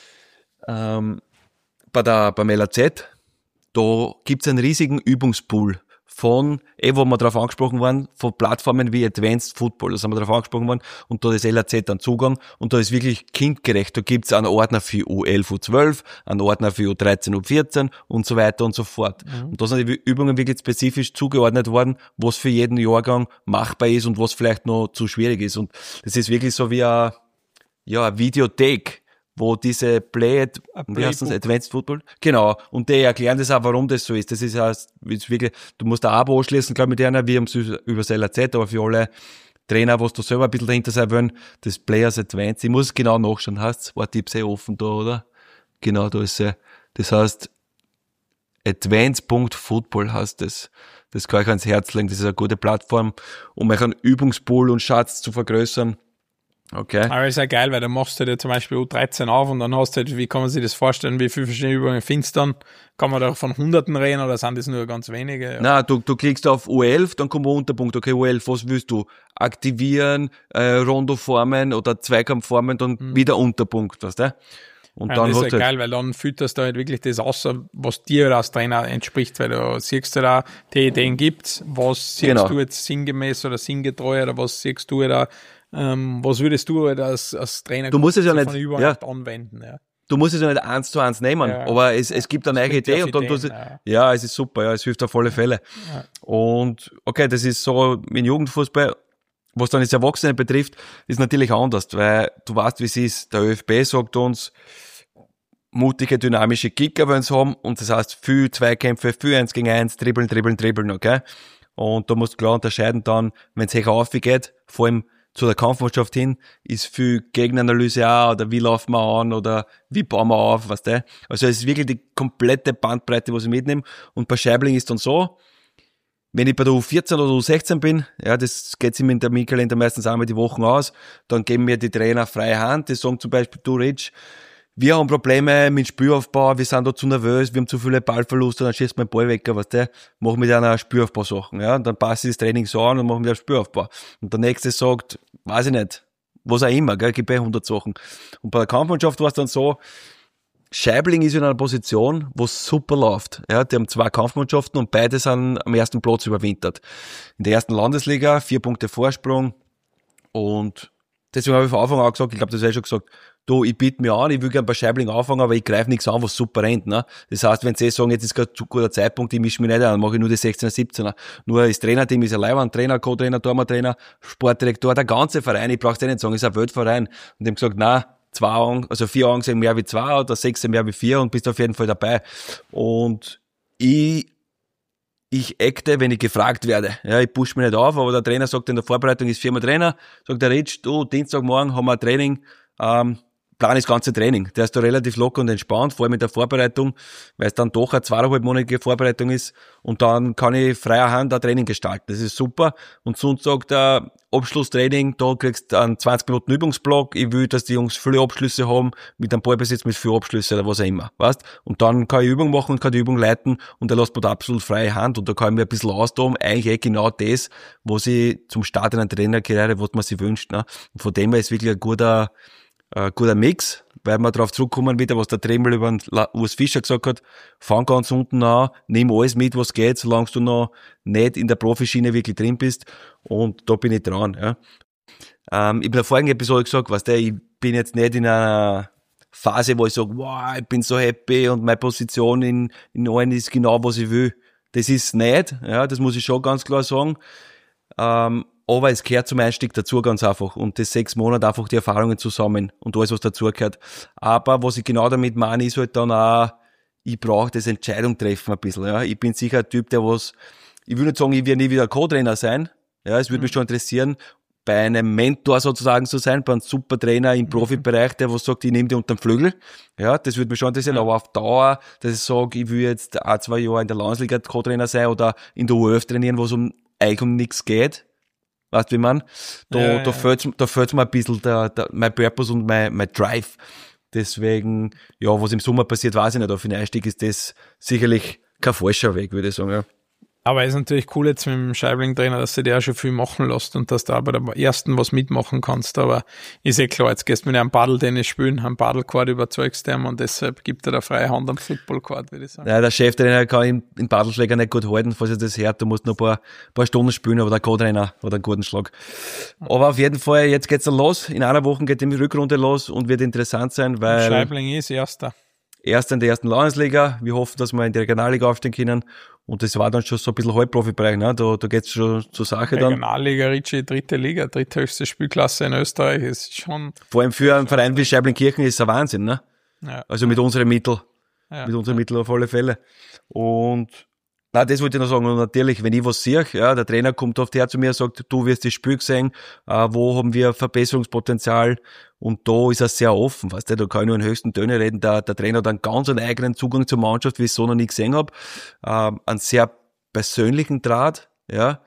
ähm, bei der, beim L A Z, da gibt's einen riesigen Übungspool von, eh, wo wir darauf angesprochen waren, von Plattformen wie Advanced Football, da sind wir darauf angesprochen worden, und da ist L A Z dann Zugang, und da ist wirklich kindgerecht, da gibt's einen Ordner für U elf, U zwölf, einen Ordner für U dreizehn, U vierzehn und so weiter und so fort. Mhm. Und da sind die Übungen wirklich spezifisch zugeordnet worden, was für jeden Jahrgang machbar ist und was vielleicht noch zu schwierig ist, und das ist wirklich so wie eine, ja, eine Videothek, wo diese Play, wie heißt das, Advanced Football? Genau. Und die erklären das auch, warum das so ist. Das ist ja wirklich, du musst ein Abo anschließen, glaube ich, mit einer, wir haben es über das L A Z, aber für alle Trainer, was du selber ein bisschen dahinter sein wollen, das Players Advanced, ich muss es genau nachschauen, heißt, war die sehr offen da, oder? Genau, da ist sie. Das heißt, advanced Punkt football heißt das. Das kann ich ans Herz legen, das ist eine gute Plattform, um euch einen Übungspool und Schatz zu vergrößern. Okay. Aber ist ja geil, weil dann machst du dir zum Beispiel U dreizehn auf und dann hast du halt, wie kann man sich das vorstellen, wie viele verschiedene Übungen findest du dann? Kann man da von Hunderten reden oder sind das nur ganz wenige? Ja. Na, du, du klickst auf U elf, dann kommt ein Unterpunkt, okay, U elf, was willst du? Aktivieren, äh, Rondoformen oder Zweikampfformen, dann Mhm. wieder Unterpunkt, weißt du? Und Ja, dann das ist hast ja du halt, geil, weil dann fütterst du halt wirklich das aus, was dir als Trainer entspricht, weil du siehst du da, die Ideen gibt's, was siehst Genau. du jetzt sinngemäß oder sinngetreu oder was siehst du da, ähm, was würdest du halt als, als Trainer Du musst es ja von nicht- der Übung ja. nicht anwenden, ja. du musst es ja nicht eins zu eins nehmen, Ja. aber es, es gibt eine Es neue bringt dir Idee auf und dann Ideen, tust du, ja. ja, es ist super, ja, es hilft auf alle Fälle. Ja. Und, okay, das ist so, im Jugendfußball, was dann das Erwachsene betrifft, ist natürlich anders, weil du weißt, wie es ist. Der ÖFB sagt uns, mutige, dynamische Kicker wollen sie haben und das heißt viel Zweikämpfe, viel eins gegen eins, dribbeln, dribbeln, dribbeln, okay? Und da musst du klar unterscheiden dann, wenn es höher aufgeht, vor allem zu der Kampfmannschaft hin, ist viel Gegneranalyse auch, oder wie laufen wir an, oder wie bauen wir auf, weißt du? Also es ist wirklich die komplette Bandbreite, was ich mitnehme. Und bei Scheibling ist dann so, wenn ich bei der U vierzehn oder U sechzehn bin, ja, das geht sich mit dem Terminkalender meistens einmal die Wochen aus, dann geben mir die Trainer freie Hand, die sagen zum Beispiel, du Rich, wir haben Probleme mit Spielaufbau, wir sind da zu nervös, wir haben zu viele Ballverluste, dann schießt mein Ball weg, weißt du, machen mit einer Spielaufbau-Sachen, ja, und dann passe ich das Training so an und machen mit einem Spielaufbau. Und der Nächste sagt, weiß ich nicht, was auch immer, gell, gibt eh hundert Sachen. Und bei der Kampfmannschaft war es dann so, Scheibling ist in einer Position, wo es super läuft. Ja, die haben zwei Kampfmannschaften und beide sind am ersten Platz überwintert. In der ersten Landesliga, vier Punkte Vorsprung und deswegen habe ich von Anfang an gesagt, ich glaube, das habe ich schon gesagt, du, ich biete mir an, ich will gerne bei Scheibling anfangen, aber ich greife nichts an, was super rennt. Ne? Das heißt, wenn sie sagen, jetzt ist gerade zu guter Zeitpunkt, ich mische mich nicht ein, dann mache ich nur die sechzehner, siebzehner. Nur das Trainerteam ist allein, ein Trainer, Co-Trainer, Torwarttrainer, Sportdirektor, der ganze Verein, ich brauche es nicht sagen, ist ein Weltverein. Und die haben gesagt, nein, zwei Augen, also vier Augen sind mehr wie zwei oder sechs sind mehr wie vier und bist auf jeden Fall dabei. Und ich ich acte, wenn ich gefragt werde. Ja, ich push mich nicht auf, aber der Trainer sagt in der Vorbereitung, ist viermal Trainer, sagt der Rich, du, Dienstagmorgen haben wir ein Training, ähm, plan das ganze Training. Der ist da relativ locker und entspannt, vor allem mit der Vorbereitung, weil es dann doch eine zweieinhalbmonatige Vorbereitung ist und dann kann ich freier Hand ein Training gestalten. Das ist super. Und sonst sagt er, Abschlusstraining, da kriegst du einen zwanzig Minuten Übungsblock, ich will, dass die Jungs viele Abschlüsse haben, mit einem Ballbesitz mit vier Abschlüsse oder was auch immer, weißt? Und dann kann ich Übung machen und kann die Übung leiten und er lässt mir da absolut freie Hand und da kann ich mir ein bisschen austoben, eigentlich eh genau das, was ich zum Start einer Trainerkarriere, was man sich wünscht, ne? Und von dem her ist wirklich ein guter, äh, guter Mix, weil wir darauf zurückkommen wieder, was der Tremel über den Urs Fischer gesagt hat, fang ganz unten an, nimm alles mit, was geht, solange du noch nicht in der Profischiene wirklich drin bist und da bin ich dran. Ja. Ähm, ich habe in der vorigen Episode gesagt, weißt du, ich bin jetzt nicht in einer Phase, wo ich sage, wow, ich bin so happy und meine Position in, in allen ist genau, was ich will. Das ist nicht, ja, das muss ich schon ganz klar sagen. Ähm, aber es gehört zum Einstieg dazu ganz einfach und das sechs Monate einfach die Erfahrungen zusammen und alles, was dazugehört. Aber was ich genau damit meine, ist halt dann auch, ich brauche das Entscheidung treffen ein bisschen. Ja. Ich bin sicher ein Typ, der was, ich will nicht sagen, ich werde nie wieder Co-Trainer sein. Ja, es würde mhm. mich schon interessieren, bei einem Mentor sozusagen zu sein, bei einem super Trainer im Profibereich, der was sagt, ich nehme dich unter den Flügel. Ja, das würde mich schon interessieren, ja. Aber auf Dauer, dass ich sage, ich will jetzt ein, zwei Jahre in der Landesliga Co-Trainer sein oder in der U elf trainieren, wo es um eigentlich um nichts geht. Weißt du, wie man? Da, ja, da ja. fehlt da fehlt's mir ein bisschen der, der, mein Purpose und mein, mein Drive. Deswegen, ja, was im Sommer passiert, weiß ich nicht. Auf den Einstieg ist das sicherlich kein falscher Weg, würde ich sagen, ja. Aber es ist natürlich cool jetzt mit dem Scheibling-Trainer, dass du dir auch schon viel machen lässt und dass du auch bei der ersten was mitmachen kannst. Aber ist eh klar, jetzt gehst du mit einem Paddeltennis spielen, am Paddelcourt überzeugst du ihn und deshalb gibt er da freie Hand am Footballcourt, würde ich sagen. Ja, der Cheftrainer kann ihn in Paddelschläger nicht gut halten, falls er das hört. Du musst noch ein paar, paar Stunden spielen, aber der Co-Trainer hat einen guten Schlag. Aber auf jeden Fall, jetzt geht's dann los. In einer Woche geht die Rückrunde los und wird interessant sein, weil Scheibling ist Erster. Erster in der ersten Landesliga. Wir hoffen, dass wir in die Regionalliga aufstehen können. Und das war dann schon so ein bisschen Halbprofibereich, ne? Da, da geht's schon zur Sache dann. Regionalliga, Ritchie, dritte Liga, dritthöchste Spielklasse in Österreich, ist schon. Vor allem für einen Verein wie Scheibling-Kirchen ist es ein Wahnsinn, ne? Ja. Also mit unseren Mitteln. Ja. Mit unseren Mitteln auf alle Fälle. Und, na, das wollte ich noch sagen. Und natürlich, wenn ich was sehe, ja, der Trainer kommt oft her zu mir und sagt, du wirst das Spiel gesehen, äh, wo haben wir Verbesserungspotenzial? Und da ist er sehr offen, weißt du, da kann ich nur in höchsten Töne reden. Der, der Trainer hat einen ganz einen eigenen Zugang zur Mannschaft, wie ich es so noch nie gesehen habe. Ähm, einen sehr persönlichen Draht, ja.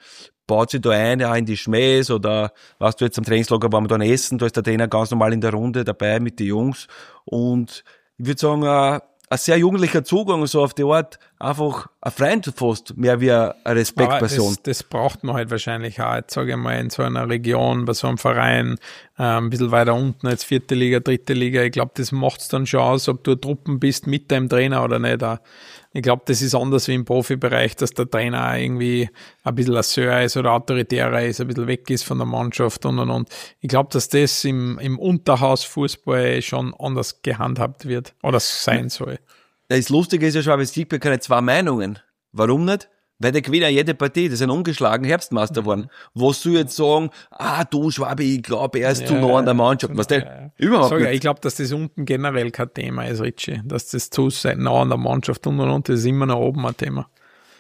baut sich da ein, auch in die Schmähs oder, weißt du, jetzt am Trainingslager waren wir dann essen, da ist der Trainer ganz normal in der Runde dabei mit den Jungs und ich würde sagen, äh, ein sehr jugendlicher Zugang, so auf die Art, einfach ein Freund fast, mehr wie eine Respektperson. Das, das braucht man halt wahrscheinlich auch, jetzt sage ich mal, in so einer Region, bei so einem Verein, äh, ein bisschen weiter unten, jetzt vierte Liga, dritte Liga, ich glaube, das macht's dann schon aus, ob du Truppen bist mit deinem Trainer oder nicht. Auch. Ich glaube, das ist anders wie im Profibereich, dass der Trainer auch irgendwie ein bisschen asser ist oder autoritärer ist, ein bisschen weg ist von der Mannschaft und und und. Ich glaube, dass das im, im Unterhausfußball schon anders gehandhabt wird oder sein soll. Das Lustige ist ja schon, es gibt ja keine zwei Meinungen. Warum nicht? Weil der gewinnt ja jede Partie, das ist ein ungeschlagen Herbstmeister geworden. Was soll jetzt sagen, ah, du Schwabe, ich glaube, er ist ja, zu nah an der Mannschaft. Was der? Ja, ja. Überhaupt Sag, nicht. Ich glaube, dass das unten generell kein Thema ist, Richie. Dass das zu nah an der Mannschaft und und und, das ist immer nach oben ein Thema.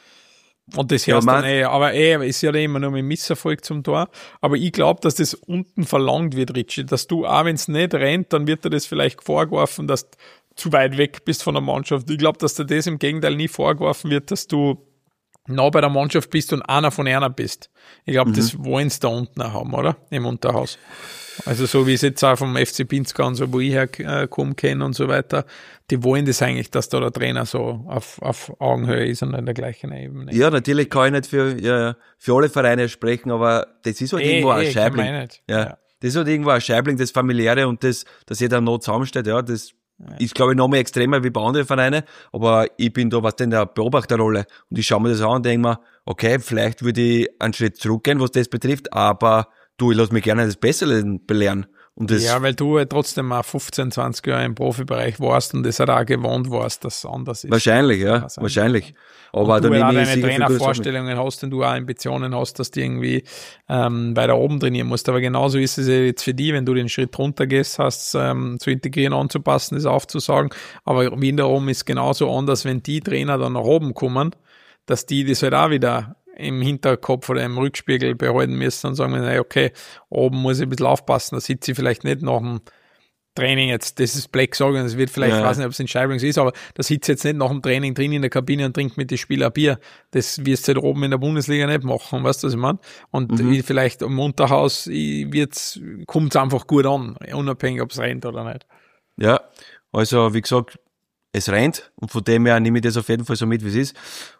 Und das hörst ja, dann eh, aber eh, ist ja immer nur mit Misserfolg zum Tor. Aber ich glaube, dass das unten verlangt wird, Richie, dass du, auch wenn es nicht rennt, dann wird dir das vielleicht vorgeworfen, dass du zu weit weg bist von der Mannschaft. Ich glaube, dass dir das im Gegenteil nie vorgeworfen wird, dass du nah bei der Mannschaft bist und einer von einer bist. Ich glaube, mhm. das wollen sie da unten auch haben, oder? Im Unterhaus. Also so wie es jetzt auch vom F C Pinzgau und so, wo ich herkomme, kenne und so weiter, die wollen das eigentlich, dass da der Trainer so auf, auf Augenhöhe ist und in der gleichen Ebene. Ja, natürlich kann ich nicht für, ja, für alle Vereine sprechen, aber das ist halt e, irgendwo e, ein Scheibling. Ja. ja. Das ist halt irgendwo ein Scheibling, das Familiäre und das, dass jeder noch zusammensteht, ja, das ja. ist, glaube ich, noch mehr extremer wie bei anderen Vereinen, aber ich bin da was denn in der Beobachterrolle und ich schaue mir das an und denke mir, okay, vielleicht würde ich einen Schritt zurückgehen, was das betrifft, aber du, ich lass mich gerne das Bessere belehren. Und das ja, weil du ja trotzdem auch fünfzehn, zwanzig Jahre im Profibereich warst und das halt auch gewohnt warst, dass es anders ist. Wahrscheinlich, ja, wahrscheinlich. Aber und du dann auch deine Trainervorstellungen hast und du auch Ambitionen hast, dass du irgendwie ähm, weiter oben trainieren musst. Aber genauso ist es ja jetzt für dich, wenn du den Schritt runter gehst, hast ähm, zu integrieren, anzupassen, das aufzusagen. Aber wiederum ist genauso anders, wenn die Trainer dann nach oben kommen, dass die das halt auch wieder im Hinterkopf oder im Rückspiegel behalten müssen und sagen, okay, oben muss ich ein bisschen aufpassen, da sitze ich vielleicht nicht nach dem Training jetzt, das ist Black sagen, das wird vielleicht, ja. ich weiß nicht, ob es in Scheiblings ist, aber da sitzt jetzt nicht nach dem Training drin in der Kabine und trinkt mit den Spielern Bier. Das wirst du halt oben in der Bundesliga nicht machen, weißt du, was ich meine? Und mhm. ich, vielleicht im Unterhaus kommt es einfach gut an, unabhängig, ob es rennt oder nicht. Ja, also wie gesagt, es rennt und von dem her nehme ich das auf jeden Fall so mit, wie es ist.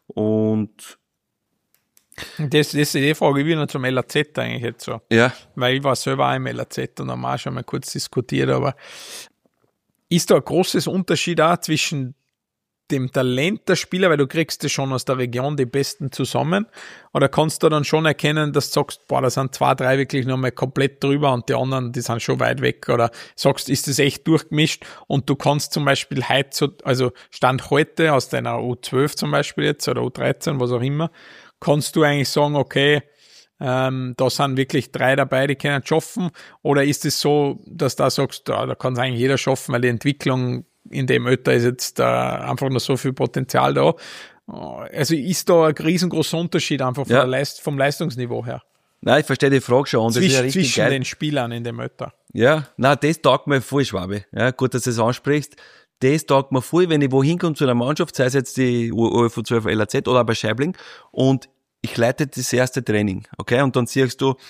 Und Das, das ist die Frage, wie noch zum L A Z eigentlich jetzt so. Ja. Weil ich war selber auch im L A Z und haben auch schon mal kurz diskutiert, aber ist da ein großes Unterschied auch zwischen dem Talent der Spieler, weil du kriegst das schon aus der Region die Besten zusammen, oder kannst du dann schon erkennen, dass du sagst, boah, da sind zwei, drei wirklich nochmal komplett drüber und die anderen, die sind schon weit weg, oder sagst, ist das echt durchgemischt und du kannst zum Beispiel heute, also Stand heute aus deiner U zwölf zum Beispiel jetzt oder U dreizehn, was auch immer, kannst du eigentlich sagen, okay, ähm, da sind wirklich drei dabei, die können schaffen, oder ist es so, dass du da sagst, da, da kann es eigentlich jeder schaffen, weil die Entwicklung in dem Alter ist jetzt äh, einfach noch so viel Potenzial da. Also ist da ein riesengroßer Unterschied einfach von ja. der Leist- vom Leistungsniveau her. Nein, ich verstehe die Frage schon. Und Zwisch, das ist ja richtig zwischen geil. den Spielern in dem Alter. Ja, nein, das taugt mir voll, Schwabe. Ja, gut, dass du das ansprichst. Das taugt mir voll, wenn ich wohin komme zu einer Mannschaft, sei es jetzt die U F U zwölf L A Z oder bei Scheibling, und ich leite das erste Training, okay? Und dann siehst du,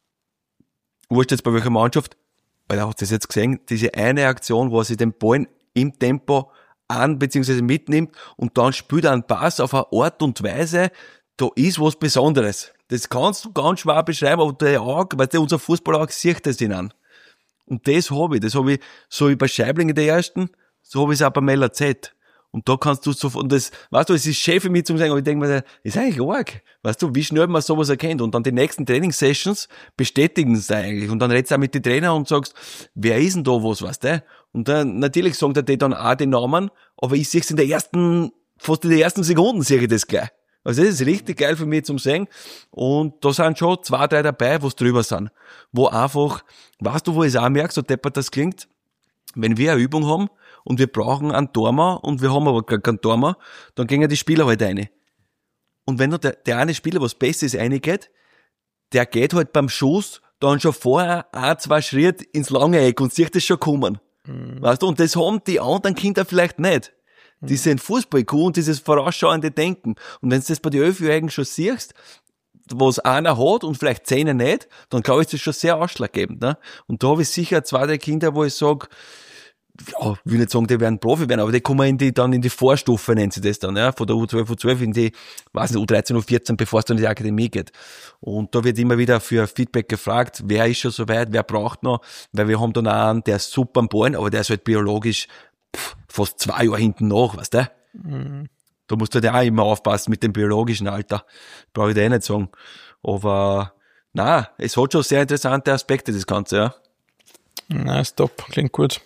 wurscht jetzt bei welcher Mannschaft, weil du hast das jetzt gesehen, diese eine Aktion, wo er sich den Ball im Tempo an- bzw. mitnimmt und dann spielt er einen Pass auf eine Art und Weise, da ist was Besonderes. Das kannst du ganz schwer beschreiben, aber der Auge, weil unser Fußballauge sieht das ihn an. Und das habe ich, das habe ich so wie bei Scheibling in der ersten, so habe ich es auch beim L A Z. Und da kannst du so, und das, weißt du, es ist schön für mich zu sagen, aber ich denke mir, das ist eigentlich arg. Weißt du, wie schnell man sowas erkennt. Und dann die nächsten Trainingssessions bestätigen es eigentlich. Und dann redest du auch mit den Trainern und sagst, wer ist denn da was, weißt du? Und dann, natürlich sagt er dir dann auch den Namen, aber ich sehe es in der ersten, fast in den ersten Sekunden sehe ich das gleich. Also das ist richtig geil für mich zum Sehen. Und da sind schon zwei, drei dabei, wo es drüber sind. Wo einfach, weißt du, wo ich es auch merke, so deppert das klingt, wenn wir eine Übung haben, und wir brauchen einen Tormann und wir haben aber gar keinen Tormann, dann gehen ja die Spieler halt rein. Und wenn der, der eine Spieler was Besseres reingeht, der geht halt beim Schuss dann schon vorher ein, zwei Schritte ins lange Eck und sieht das schon kommen. Mhm. Weißt du, und das haben die anderen Kinder vielleicht nicht. Die sind Fußball-Q und dieses vorausschauende Denken. Und wenn du das bei den Elfjährigen schon siehst, was einer hat und vielleicht zehn nicht, dann glaube ich, das ist schon sehr ausschlaggebend. Ne? Und da habe ich sicher zwei, drei Kinder, wo ich sage, ja, ich will nicht sagen, die werden Profi werden, aber die kommen in die, dann in die Vorstufe, nennen sie das dann, ja, von der U zwölf, U zwölf in die, weiß nicht, U dreizehn, U vierzehn, bevor es dann in die Akademie geht. Und da wird immer wieder für Feedback gefragt, wer ist schon so weit, wer braucht noch, weil wir haben dann auch einen, der ist super am Ballen, aber der ist halt biologisch pff, fast zwei Jahre hinten nach, weißt du? Mhm. Da musst du halt auch immer aufpassen mit dem biologischen Alter. Brauche ich dir eh nicht sagen. Aber, na, es hat schon sehr interessante Aspekte, das Ganze, ja. Na, stopp, klingt gut.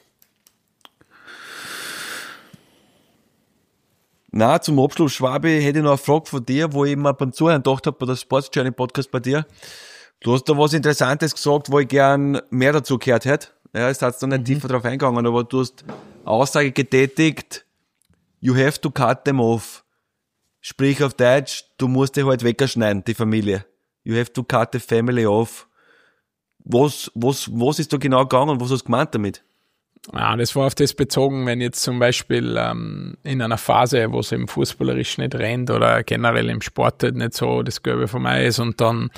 Na, zum Abschluss, Schwabi, hätte ich noch eine Frage von dir, wo ich mir beim Zuhören gedacht habe, bei der Sports Journey Podcast bei dir. Du hast da was Interessantes gesagt, wo ich gern mehr dazu gehört hätte. Ja, es hat da nicht mhm. tiefer drauf eingegangen, aber du hast Aussage getätigt, you have to cut them off. Sprich auf Deutsch, du musst dich halt wegschneiden, die Familie. You have to cut the family off. Was, was, was ist da genau gegangen und was hast du gemeint damit? Ja, das war auf das bezogen, wenn jetzt zum Beispiel ähm, in einer Phase, wo es eben fußballerisch nicht rennt oder generell im Sport halt nicht so das Gelbe vom Ei ist und dann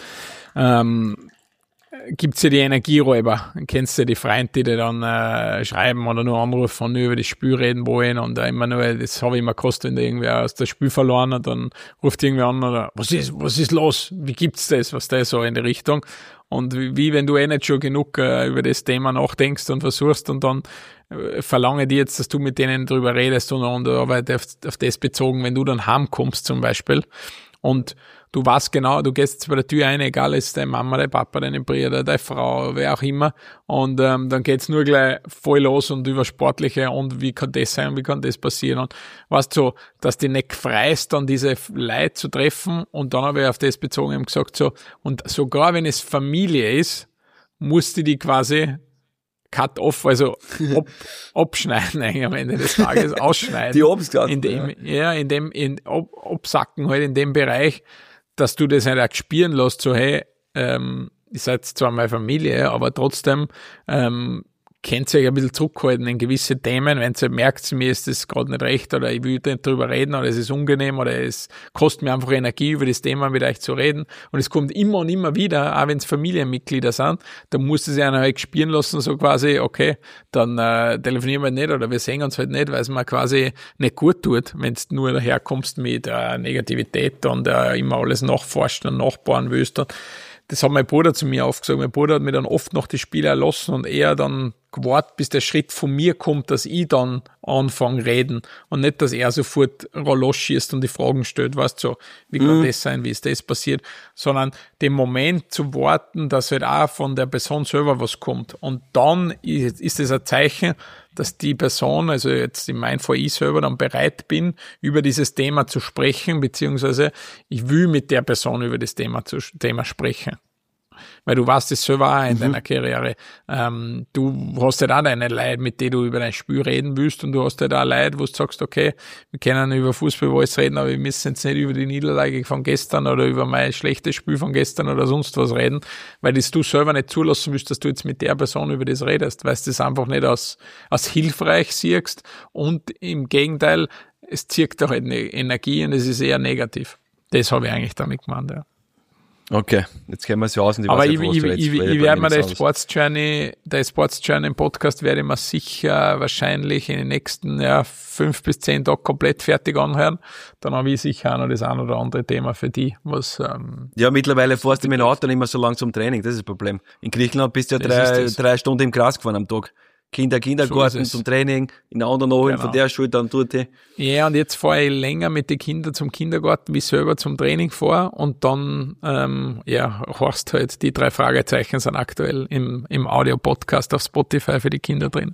ähm, gibt's ja die Energieräuber. Dann kennst du ja die Freunde, die dir dann äh, schreiben oder nur anrufen und nur über das Spiel reden wollen und äh, immer nur, das habe ich immer gekostet, wenn der irgendwer aus das Spiel verloren und dann ruft irgendwer an oder was ist, was ist los? Wie gibt's das? Was da so in die Richtung? Und wie, wie wenn du eh nicht schon genug äh, über das Thema nachdenkst und versuchst und dann äh, verlange die jetzt, dass du mit denen drüber redest und, und aber auf, auf das bezogen, wenn du dann heimkommst zum Beispiel und du weißt genau, du gehst jetzt bei der Tür rein, egal, ist deine Mama, dein Papa, deine Brüder, deine Frau, wer auch immer. Und ähm, dann geht's nur gleich voll los und über Sportliche und wie kann das sein, wie kann das passieren. Und weißt du, so, dass die nicht freist, dann diese Leute zu treffen. Und dann habe ich auf das bezogen eben gesagt, so, und sogar wenn es Familie ist, musste die quasi cut off, also ab, abschneiden eigentlich am Ende des Tages, ausschneiden. Die Obstgarten. In dem, ja, in dem, in, ab, absacken halt in dem Bereich, dass du das halt auch spüren lässt, so hey, ähm, ihr seid zwar meine Familie, aber trotzdem ähm, könnt ihr euch ein bisschen zurückhalten in gewisse Themen, wenn ihr merkt, mir ist das gerade nicht recht oder ich will nicht drüber reden oder es ist unangenehm oder es kostet mir einfach Energie, über das Thema mit euch zu reden und es kommt immer und immer wieder, auch wenn es Familienmitglieder sind, dann musst du sie einer halt spüren lassen, so quasi, okay, dann äh, telefonieren wir halt nicht oder wir sehen uns halt nicht, weil es mir quasi nicht gut tut, wenn du nur daherkommst mit äh, Negativität und äh, immer alles nachforschen und nachbauen willst. Und das hat mein Bruder zu mir aufgesagt. Mein Bruder hat mir dann oft noch die Spiele erlassen und er dann gewartet, bis der Schritt von mir kommt, dass ich dann anfange reden und nicht, dass er sofort losschießt und die Fragen stellt, weißt du, so, wie kann mhm. das sein, wie ist das passiert, sondern den Moment zu warten, dass halt auch von der Person selber was kommt. Und dann ist, ist es ein Zeichen, dass die Person, also jetzt in meinem Fall ich selber, dann bereit bin, über dieses Thema zu sprechen, beziehungsweise ich will mit der Person über das Thema zu Thema sprechen. Weil du weißt es selber auch in mhm. deiner Karriere. Ähm, du hast halt auch deine Leute, mit denen du über dein Spiel reden willst und du hast halt auch Leute, wo du sagst, okay, wir können über Fußball alles reden, aber wir müssen jetzt nicht über die Niederlage von gestern oder über mein schlechtes Spiel von gestern oder sonst was reden, weil das du selber nicht zulassen willst, dass du jetzt mit der Person über das redest, weil du das einfach nicht als, als hilfreich siehst und im Gegenteil, es zirkt auch Energie und es ist eher negativ. Das habe ich eigentlich damit gemeint, ja. Okay, jetzt kennen wir es ja aus. Und ich Aber weiß ich, nicht, ich, ich, ich, ich werde mir der Sports Journey, der Sports Journey Podcast werde ich mir sicher wahrscheinlich in den nächsten ja, fünf bis zehn Tagen komplett fertig anhören. Dann habe ich sicher auch noch das ein oder andere Thema für die, was, ähm, ja, mittlerweile fährst du mit dem Auto nicht mehr so lang zum Training, das ist das Problem. In Griechenland bist du ja drei, drei Stunden im Gras gefahren am Tag. Kinder, Kindergarten so zum Training, in anderen Nachhinein genau. Von der Schule dann tut die. Ja, und jetzt fahre ich länger mit den Kindern zum Kindergarten, wie ich selber zum Training fahre und dann, ähm, ja, hörst halt, die drei Fragezeichen sind aktuell im, im Audio-Podcast auf Spotify für die Kinder drin.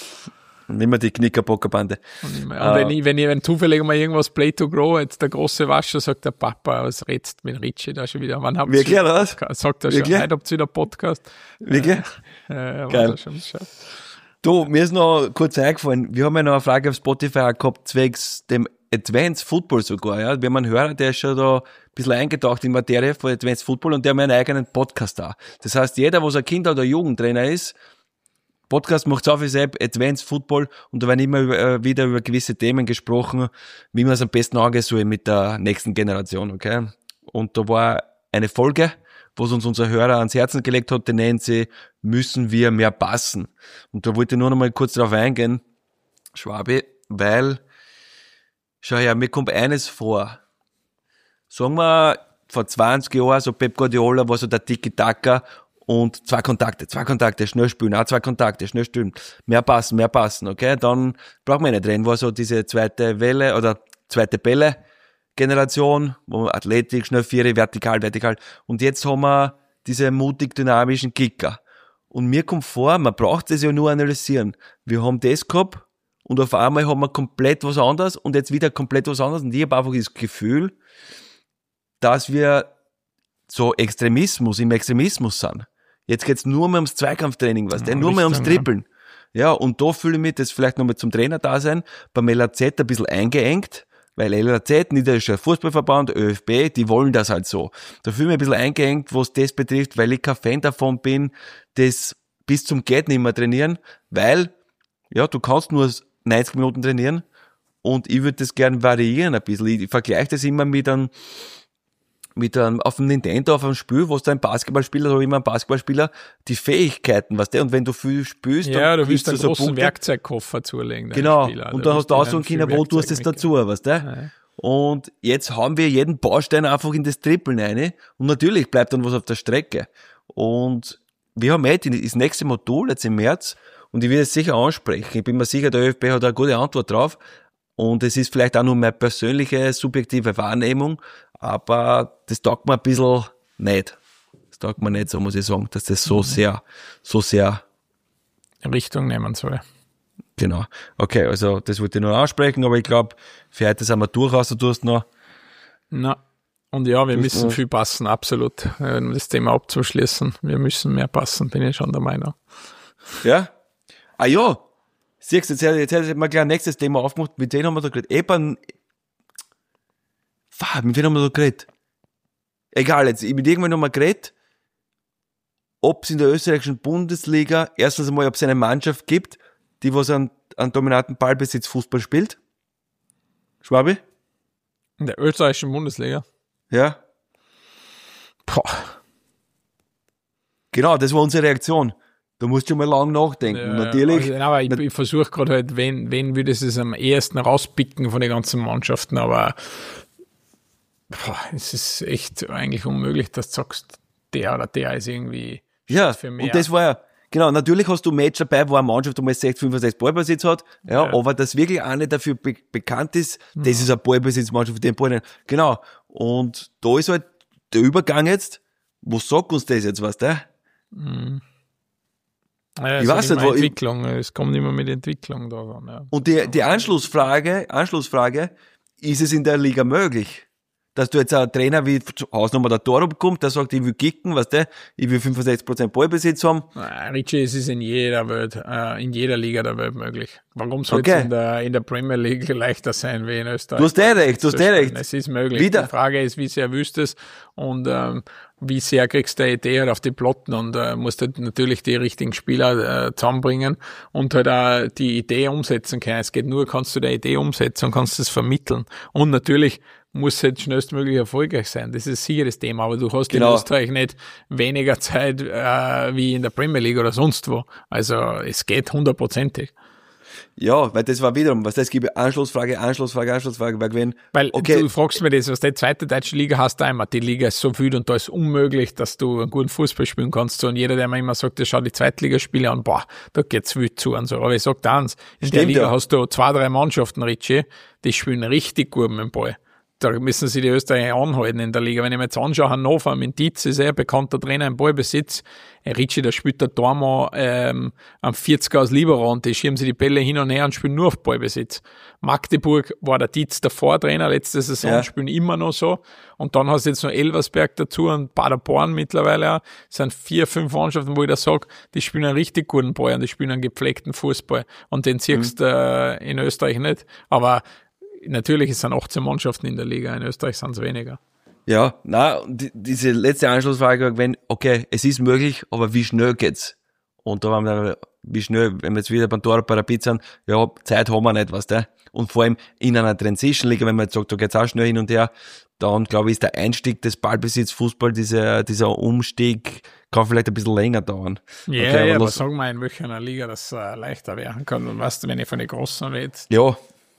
Und immer die Knickerbockerbande. Und, immer, und uh, wenn ich, wenn ich, wenn zufällig mal irgendwas Play to Grow, jetzt der große Wascher, sagt der Papa, was redst mit Richie da schon wieder? Wann habt Wirklich, oder was? Sagt er schon, heute habt ihr wieder Podcast. Wirklich? Äh, äh, Geil. Schon, du, mir ist noch kurz eingefallen, wir haben ja noch eine Frage auf Spotify gehabt, zwecks dem Advanced Football sogar, ja. Wir haben einen Hörer, der ist schon da ein bisschen eingetaucht in Materie von Advanced Football und der hat einen eigenen Podcast da. Das heißt, jeder, was ein Kind oder Jugendtrainer ist, Podcast macht auf die App Advanced Football und da werden immer über, wieder über gewisse Themen gesprochen, wie man es am besten angehen soll mit der nächsten Generation, okay? Und da war eine Folge, was uns unser Hörer ans Herzen gelegt hat, die nennt sie Müssen wir mehr passen? Und da wollte ich nur noch mal kurz drauf eingehen, Schwabi, weil, schau her, mir kommt eines vor. Sagen wir, vor zwanzig Jahren, so Pep Guardiola war so der Tiki-Taka und zwei Kontakte, zwei Kontakte, schnell spielen, auch zwei Kontakte, schnell spielen, mehr passen, mehr passen, okay? Dann brauchen wir nicht reden, war so diese zweite Welle oder zweite Bälle, Generation, wo Athletik, schnell Viere, vertikal, vertikal. Und jetzt haben wir diese mutig dynamischen Kicker. Und mir kommt vor, man braucht das ja nur analysieren. Wir haben das gehabt und auf einmal haben wir komplett was anderes und jetzt wieder komplett was anderes. Und ich habe einfach das Gefühl, dass wir so Extremismus im Extremismus sind. Jetzt geht's nur mehr ums Zweikampftraining, was denn? Ja, nur mehr ums Trippeln. Ja. ja, und da fühle ich mich, das vielleicht nochmal zum Trainer da sein, beim L A Z ein bisschen eingeengt, weil L A Z, Niederländischer Fußballverband, Ö F B, die wollen das halt so. Da fühle ich mich ein bisschen eingeengt, was das betrifft, weil ich kein Fan davon bin, das bis zum Geht nicht mehr trainieren, weil, ja, du kannst nur neunzig Minuten trainieren und ich würde das gern variieren ein bisschen. Ich, ich vergleiche das immer mit einem mit einem, auf dem Nintendo, auf einem Spiel, wo du ein Basketballspieler, so immer ein Basketballspieler, die Fähigkeiten, weißt du, und wenn du viel spielst, ja, dann du willst einen so großen Punkte. Werkzeugkoffer zulegen. Genau, Spieler. und da dann hast du auch so einen Kinder, wo tust du das mit. dazu, weißt du? Ja. Und jetzt haben wir jeden Baustein einfach in das Trippeln rein und natürlich bleibt dann was auf der Strecke. Und wir haben jetzt das nächste Modul jetzt im März und ich will es sicher ansprechen. Ich bin mir sicher, der Ö F B hat eine gute Antwort drauf. Und es ist vielleicht auch nur meine persönliche, subjektive Wahrnehmung, aber das taugt mir ein bisschen nicht. Das taugt mir nicht, so muss ich sagen, dass das so sehr, so sehr Richtung nehmen soll. Genau. Okay, also das wollte ich nur ansprechen, aber ich glaube, für heute sind wir durch, außer du hast noch... Na, und ja, wir müssen viel passen, absolut, um das Thema abzuschließen. Wir müssen mehr passen, bin ich schon der Meinung. Ja? Ah ja, siehst du, jetzt, jetzt hätte ich mal gleich ein nächstes Thema aufgemacht, mit denen haben wir da geredet. Eben, mit wem haben wir da geredet? Egal, jetzt, mit irgendwann haben wir geredet, ob es in der österreichischen Bundesliga, erstens einmal, ob es eine Mannschaft gibt, die was an, an dominanten Ballbesitz Fußball spielt. Schwabi? In der österreichischen Bundesliga? Ja. Boah. Genau, das war unsere Reaktion. Da musst du mal lang nachdenken. Ja, natürlich. Also, aber ich, ich versuche gerade halt, wen, wen würde es am ehesten rauspicken von den ganzen Mannschaften, aber boah, es ist echt eigentlich unmöglich, dass du sagst, der oder der ist irgendwie ja, für mehr. Und das war ja, genau, natürlich hast du ein Match dabei, wo eine Mannschaft einmal sechzig, fünfundsechzig Ballbesitz hat, ja, ja, aber das wirklich auch nicht dafür be- bekannt ist, das ja. ist eine Ballbesitzmannschaft, für den Ball nicht. Genau. Und da ist halt der Übergang jetzt, was sagt uns das jetzt, weißt du? Mhm. Ja, ich weiß nicht, wo Entwicklung, ich, es kommt immer mit Entwicklung da ran. Ja. Und die, die Anschlussfrage, Anschlussfrage, ist es in der Liga möglich, dass du jetzt ein Trainer wie Hausnummer der Torup kommt, der sagt, ich will kicken, weißt du, ich will fünfundsechzig Prozent Ballbesitz haben. Nein, Richie, es ist in jeder Welt, äh, in jeder Liga der Welt möglich. Warum soll okay. es in der, in der Premier League leichter sein wie in Österreich? Du hast eh recht, du hast eh recht. Es ist möglich. Wieder. Die Frage ist, wie sehr willst du es und ähm, wie sehr kriegst du eine Idee halt auf die Plotten und äh, musst halt natürlich die richtigen Spieler äh, zusammenbringen und halt auch die Idee umsetzen können. Es geht nur, kannst du die Idee umsetzen und kannst es vermitteln. Und natürlich muss halt schnellstmöglich erfolgreich sein. Das ist sicher das Thema, aber du hast genau. in Österreich nicht weniger Zeit äh, wie in der Premier League oder sonst wo. Also es geht hundertprozentig. Ja, weil das war wiederum, was das gibt, Anschlussfrage, Anschlussfrage, Anschlussfrage, weil wenn, weil okay. du fragst mir das, was die zweite deutsche Liga hast du einmal, die Liga ist so viel und da ist unmöglich, dass du einen guten Fußball spielen kannst, so, und jeder, der mir immer sagt, der schaut die Zweitligaspiele an, boah, da geht's wild zu und so, aber ich sag dir eins, in Stimmt, der Liga ja. hast du zwei, drei Mannschaften, Richie, die spielen richtig gut mit dem Ball. Da müssen sie die Österreicher anhalten in der Liga. Wenn ich mir jetzt anschaue, Hannover, mit Dietz ist ein bekannter Trainer im Ballbesitz. Richie, der spielt der Dormo ähm, am vierziger aus Libero und die schieben sie die Bälle hin und her und spielen nur auf Ballbesitz. Magdeburg war der Dietz der Vortrainer letzte Saison, ja. spielen immer noch so. Und dann hast du jetzt noch Elversberg dazu und Paderborn mittlerweile auch. Das sind vier, fünf Mannschaften, wo ich da sage, die spielen einen richtig guten Ball und die spielen einen gepflegten Fußball. Und den siehst du mhm. äh, in Österreich nicht. Aber natürlich, es sind achtzehn Mannschaften in der Liga, in Österreich sind es weniger. Ja, na, die, diese letzte Anschlussfrage, wenn, okay, es ist möglich, aber wie schnell geht's? Und da waren wir, wie schnell, wenn wir jetzt wieder beim Tor bei der Pizza sind, ja, Zeit haben wir nicht, weißt du. Und vor allem in einer Transition-Liga, wenn man jetzt sagt, da geht's auch schnell hin und her, dann, glaube ich, ist der Einstieg des Ballbesitz-Fußball, dieser, dieser Umstieg, kann vielleicht ein bisschen länger dauern. Ja, okay, ja, aber los. sagen wir, in welcher Liga das äh, leichter werden kann. Und weißt du, wenn ich von den Großen rede. Ja.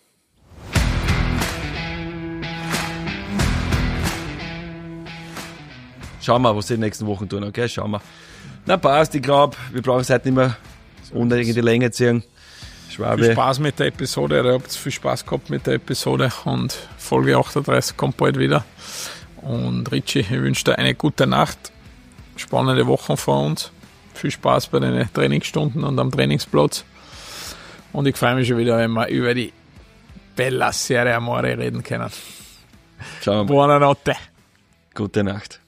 Schauen wir, was sie in den nächsten Wochen tun, okay? Schauen wir. Na, passt, ich glaube, wir brauchen es heute nicht mehr unnötig in die Länge ziehen. Schwabe. Viel Spaß mit der Episode, ihr habt viel Spaß gehabt mit der Episode und Folge achtunddreißig kommt bald wieder. Und Richie, ich wünsche dir eine gute Nacht, spannende Wochen vor uns, viel Spaß bei den Trainingsstunden und am Trainingsplatz. Und ich freue mich schon wieder, wenn wir über die Bella Serie Amore reden können. Schauen wir mal. Buonanotte. Gute Nacht.